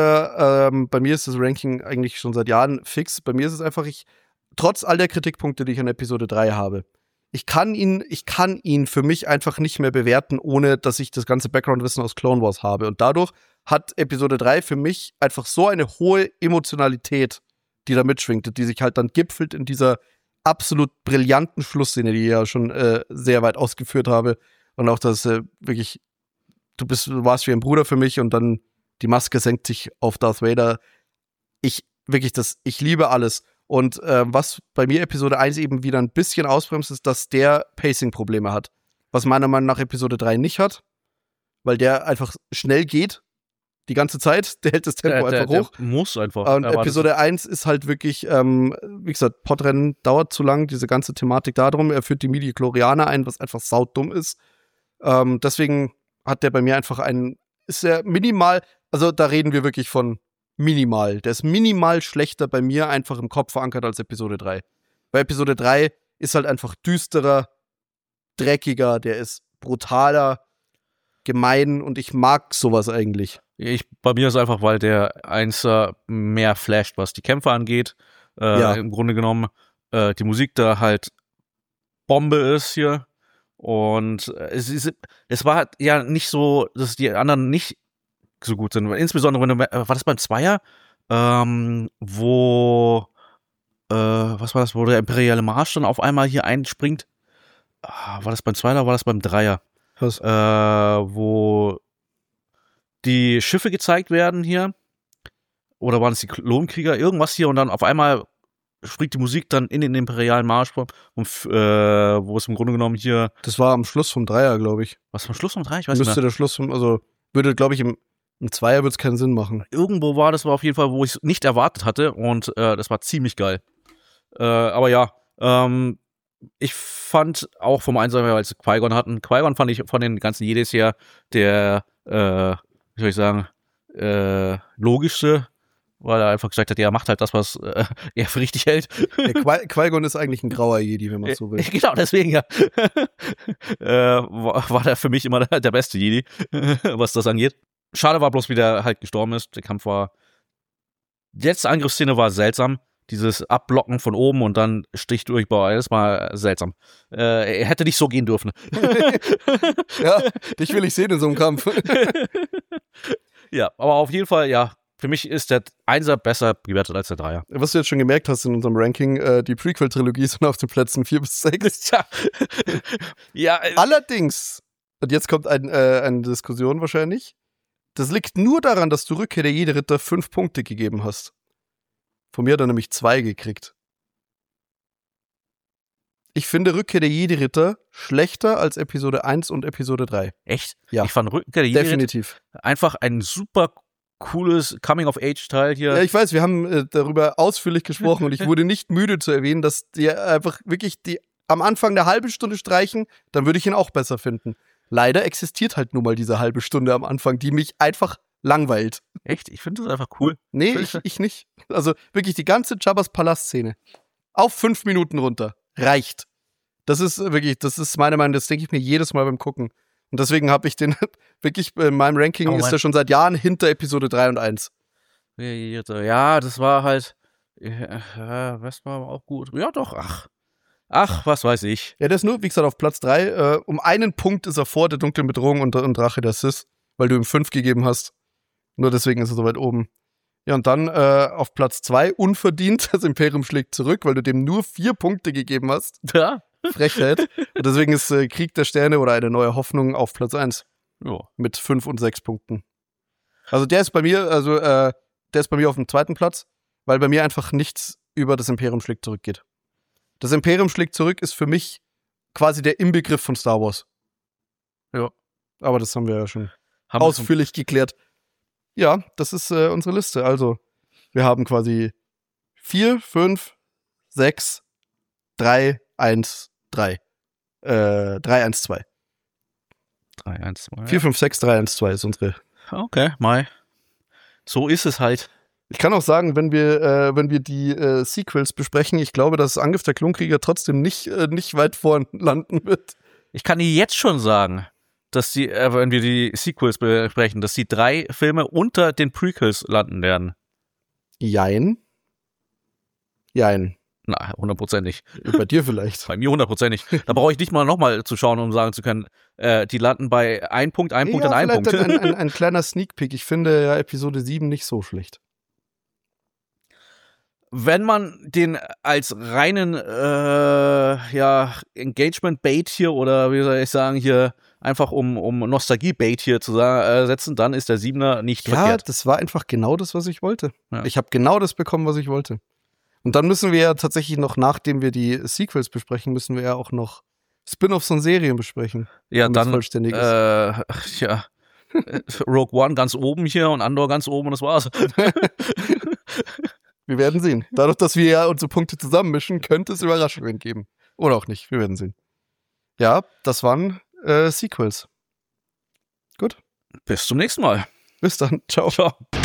Bei mir ist das Ranking eigentlich schon seit Jahren fix. Bei mir ist es einfach, trotz all der Kritikpunkte, die ich an Episode 3 habe, ich kann ihn für mich einfach nicht mehr bewerten, ohne dass ich das ganze Background-Wissen aus Clone Wars habe. Und dadurch hat Episode 3 für mich einfach so eine hohe Emotionalität, die da mitschwingt, die sich halt dann gipfelt in dieser absolut brillanten Schlussszene, die ich ja schon sehr weit ausgeführt habe. Und auch, dass wirklich, du warst wie ein Bruder für mich und dann die Maske senkt sich auf Darth Vader. Ich liebe alles. Und was bei mir Episode 1 eben wieder ein bisschen ausbremst, ist, dass der Pacing-Probleme hat. Was meiner Meinung nach Episode 3 nicht hat, weil der einfach schnell geht, die ganze Zeit. Der hält das Tempo einfach hoch. Der muss einfach. Und Episode 1 ist halt wirklich, wie gesagt, Podrennen dauert zu lang, diese ganze Thematik darum. Er führt die Midi-Chlorianer ein, was einfach saudumm ist. Deswegen hat der bei mir einfach ist er minimal, also da reden wir wirklich von minimal. Der ist minimal schlechter bei mir einfach im Kopf verankert als Episode 3. Bei Episode 3 ist halt einfach düsterer, dreckiger, der ist brutaler, gemein und ich mag sowas eigentlich. Bei mir ist einfach, weil der Einser mehr flasht, was die Kämpfe angeht. Im Grunde genommen die Musik da halt Bombe ist hier. Und es war ja nicht so, dass die anderen nicht so gut sind. Insbesondere, wenn du, war das beim Zweier, wo, was war das, wo der imperiale Marsch dann auf einmal hier einspringt? War das beim Zweier oder war das beim Dreier? Was? Wo die Schiffe gezeigt werden hier. Oder waren es die Klonkrieger? Irgendwas hier und dann auf einmal springt die Musik dann in den imperialen Marsch, wo es im Grunde genommen hier. Das war am Schluss vom Dreier, glaube ich. Was am Schluss vom Dreier? Ich weiß nicht mehr. Müsste der Schluss also würde, glaube ich, im Zweier würde es keinen Sinn machen. Irgendwo war auf jeden Fall, wo ich es nicht erwartet hatte und das war ziemlich geil. Aber ja, ich fand auch vom Einsatz, weil sie Qui-Gon hatten. Qui-Gon fand ich von den ganzen Jedis her der, wie soll ich sagen, logischste, weil er einfach gesagt hat, er macht halt das, was er für richtig hält. Qui-Gon ist eigentlich ein grauer Jedi, wenn man so will. Genau, deswegen ja. War der für mich immer der beste Jedi, was das angeht. Schade war bloß, wie der halt gestorben ist. Der Kampf war. Die letzte Angriffsszene war seltsam. Dieses Abblocken von oben und dann Stich durch, das war seltsam. Er hätte nicht so gehen dürfen. Ja, dich will ich sehen in so einem Kampf. Ja, aber auf jeden Fall, ja, für mich ist der Einser besser bewertet als der Dreier. Was du jetzt schon gemerkt hast in unserem Ranking, die Prequel-Trilogie sind auf den Plätzen 4 bis 6. Ja. Allerdings, und jetzt kommt eine Diskussion wahrscheinlich, das liegt nur daran, dass du Rückkehr der Jedi-Ritter 5 Punkte gegeben hast. Von mir hat er nämlich 2 gekriegt. Ich finde Rückkehr der Jedi-Ritter schlechter als Episode 1 und Episode 3. Echt? Ja. Ich fand Rückkehr der Jedi-Ritter definitiv einfach ein super cooles Coming-of-Age-Teil hier. Ja, ich weiß, wir haben darüber ausführlich gesprochen und ich wurde nicht müde zu erwähnen, dass die einfach wirklich die am Anfang eine halbe Stunde streichen, dann würde ich ihn auch besser finden. Leider existiert halt nun mal diese halbe Stunde am Anfang, die mich einfach langweilt. Echt? Ich finde das einfach cool. Nee, ich nicht. Also wirklich die ganze Jabba's Palast-Szene auf 5 Minuten runter. Reicht. Das ist meine Meinung, das denke ich mir jedes Mal beim Gucken. Und deswegen habe ich den wirklich, in meinem Ranking ist er schon seit Jahren hinter Episode 3 und 1. Ja, das war halt, das war auch gut. Ja doch, ach, was weiß ich. Ja, der ist nur, wie gesagt, auf Platz 3. Um einen Punkt ist er vor der dunklen Bedrohung und Rache der Sith, weil du ihm 5 gegeben hast. Nur deswegen ist er so weit oben. Ja, und dann auf Platz 2 unverdient, das Imperium schlägt zurück, weil du dem nur 4 Punkte gegeben hast. Ja. Frechheit. Und deswegen ist Krieg der Sterne oder eine neue Hoffnung auf Platz 1. Ja. Mit 5 und 6 Punkten. Also der ist bei mir, auf dem 2. Platz, weil bei mir einfach nichts über das Imperium schlägt zurück geht. Das Imperium schlägt zurück ist für mich quasi der Inbegriff von Star Wars. Ja. Aber das haben wir ja schon ausführlich geklärt. Ja, das ist unsere Liste. Also, wir haben quasi 4, 5, 6, 3, 1, 3. 3, 1, 2. 3, 1, 2. 4, 5, 6, 3, 1, 2 ist unsere. Okay, so ist es halt. Ich kann auch sagen, wenn wir die Sequels besprechen, ich glaube, dass Angriff der Klonkrieger trotzdem nicht weit vorn landen wird. Ich kann dir jetzt schon sagen, dass wenn wir die Sequels besprechen, dass die 3 Filme unter den Prequels landen werden. Jein. Na, 100% nicht. Bei dir vielleicht. Bei mir 100% nicht. Da brauche ich nicht mal nochmal zu schauen, um sagen zu können, die landen bei 1 Punkt, 1 Punkt und 1 Punkt. Ein kleiner Sneak Peek. Ich finde ja Episode 7 nicht so schlecht. Wenn man den als reinen Engagement-Bait hier oder wie soll ich sagen, hier einfach um Nostalgie-Bait hier zu setzen, dann ist der 7er nicht verkehrt. Ja, das war einfach genau das, was ich wollte. Ja. Ich habe genau das bekommen, was ich wollte. Und dann müssen wir ja tatsächlich noch, nachdem wir die Sequels besprechen, müssen wir ja auch noch Spin-offs und Serien besprechen. Ja, dann vollständig ist. Rogue One ganz oben hier und Andor ganz oben und das war's. Wir werden sehen. Dadurch, dass wir ja unsere Punkte zusammenmischen, könnte es Überraschungen geben. Oder auch nicht. Wir werden sehen. Ja, das waren Sequels. Gut. Bis zum nächsten Mal. Bis dann. Ciao. Ciao.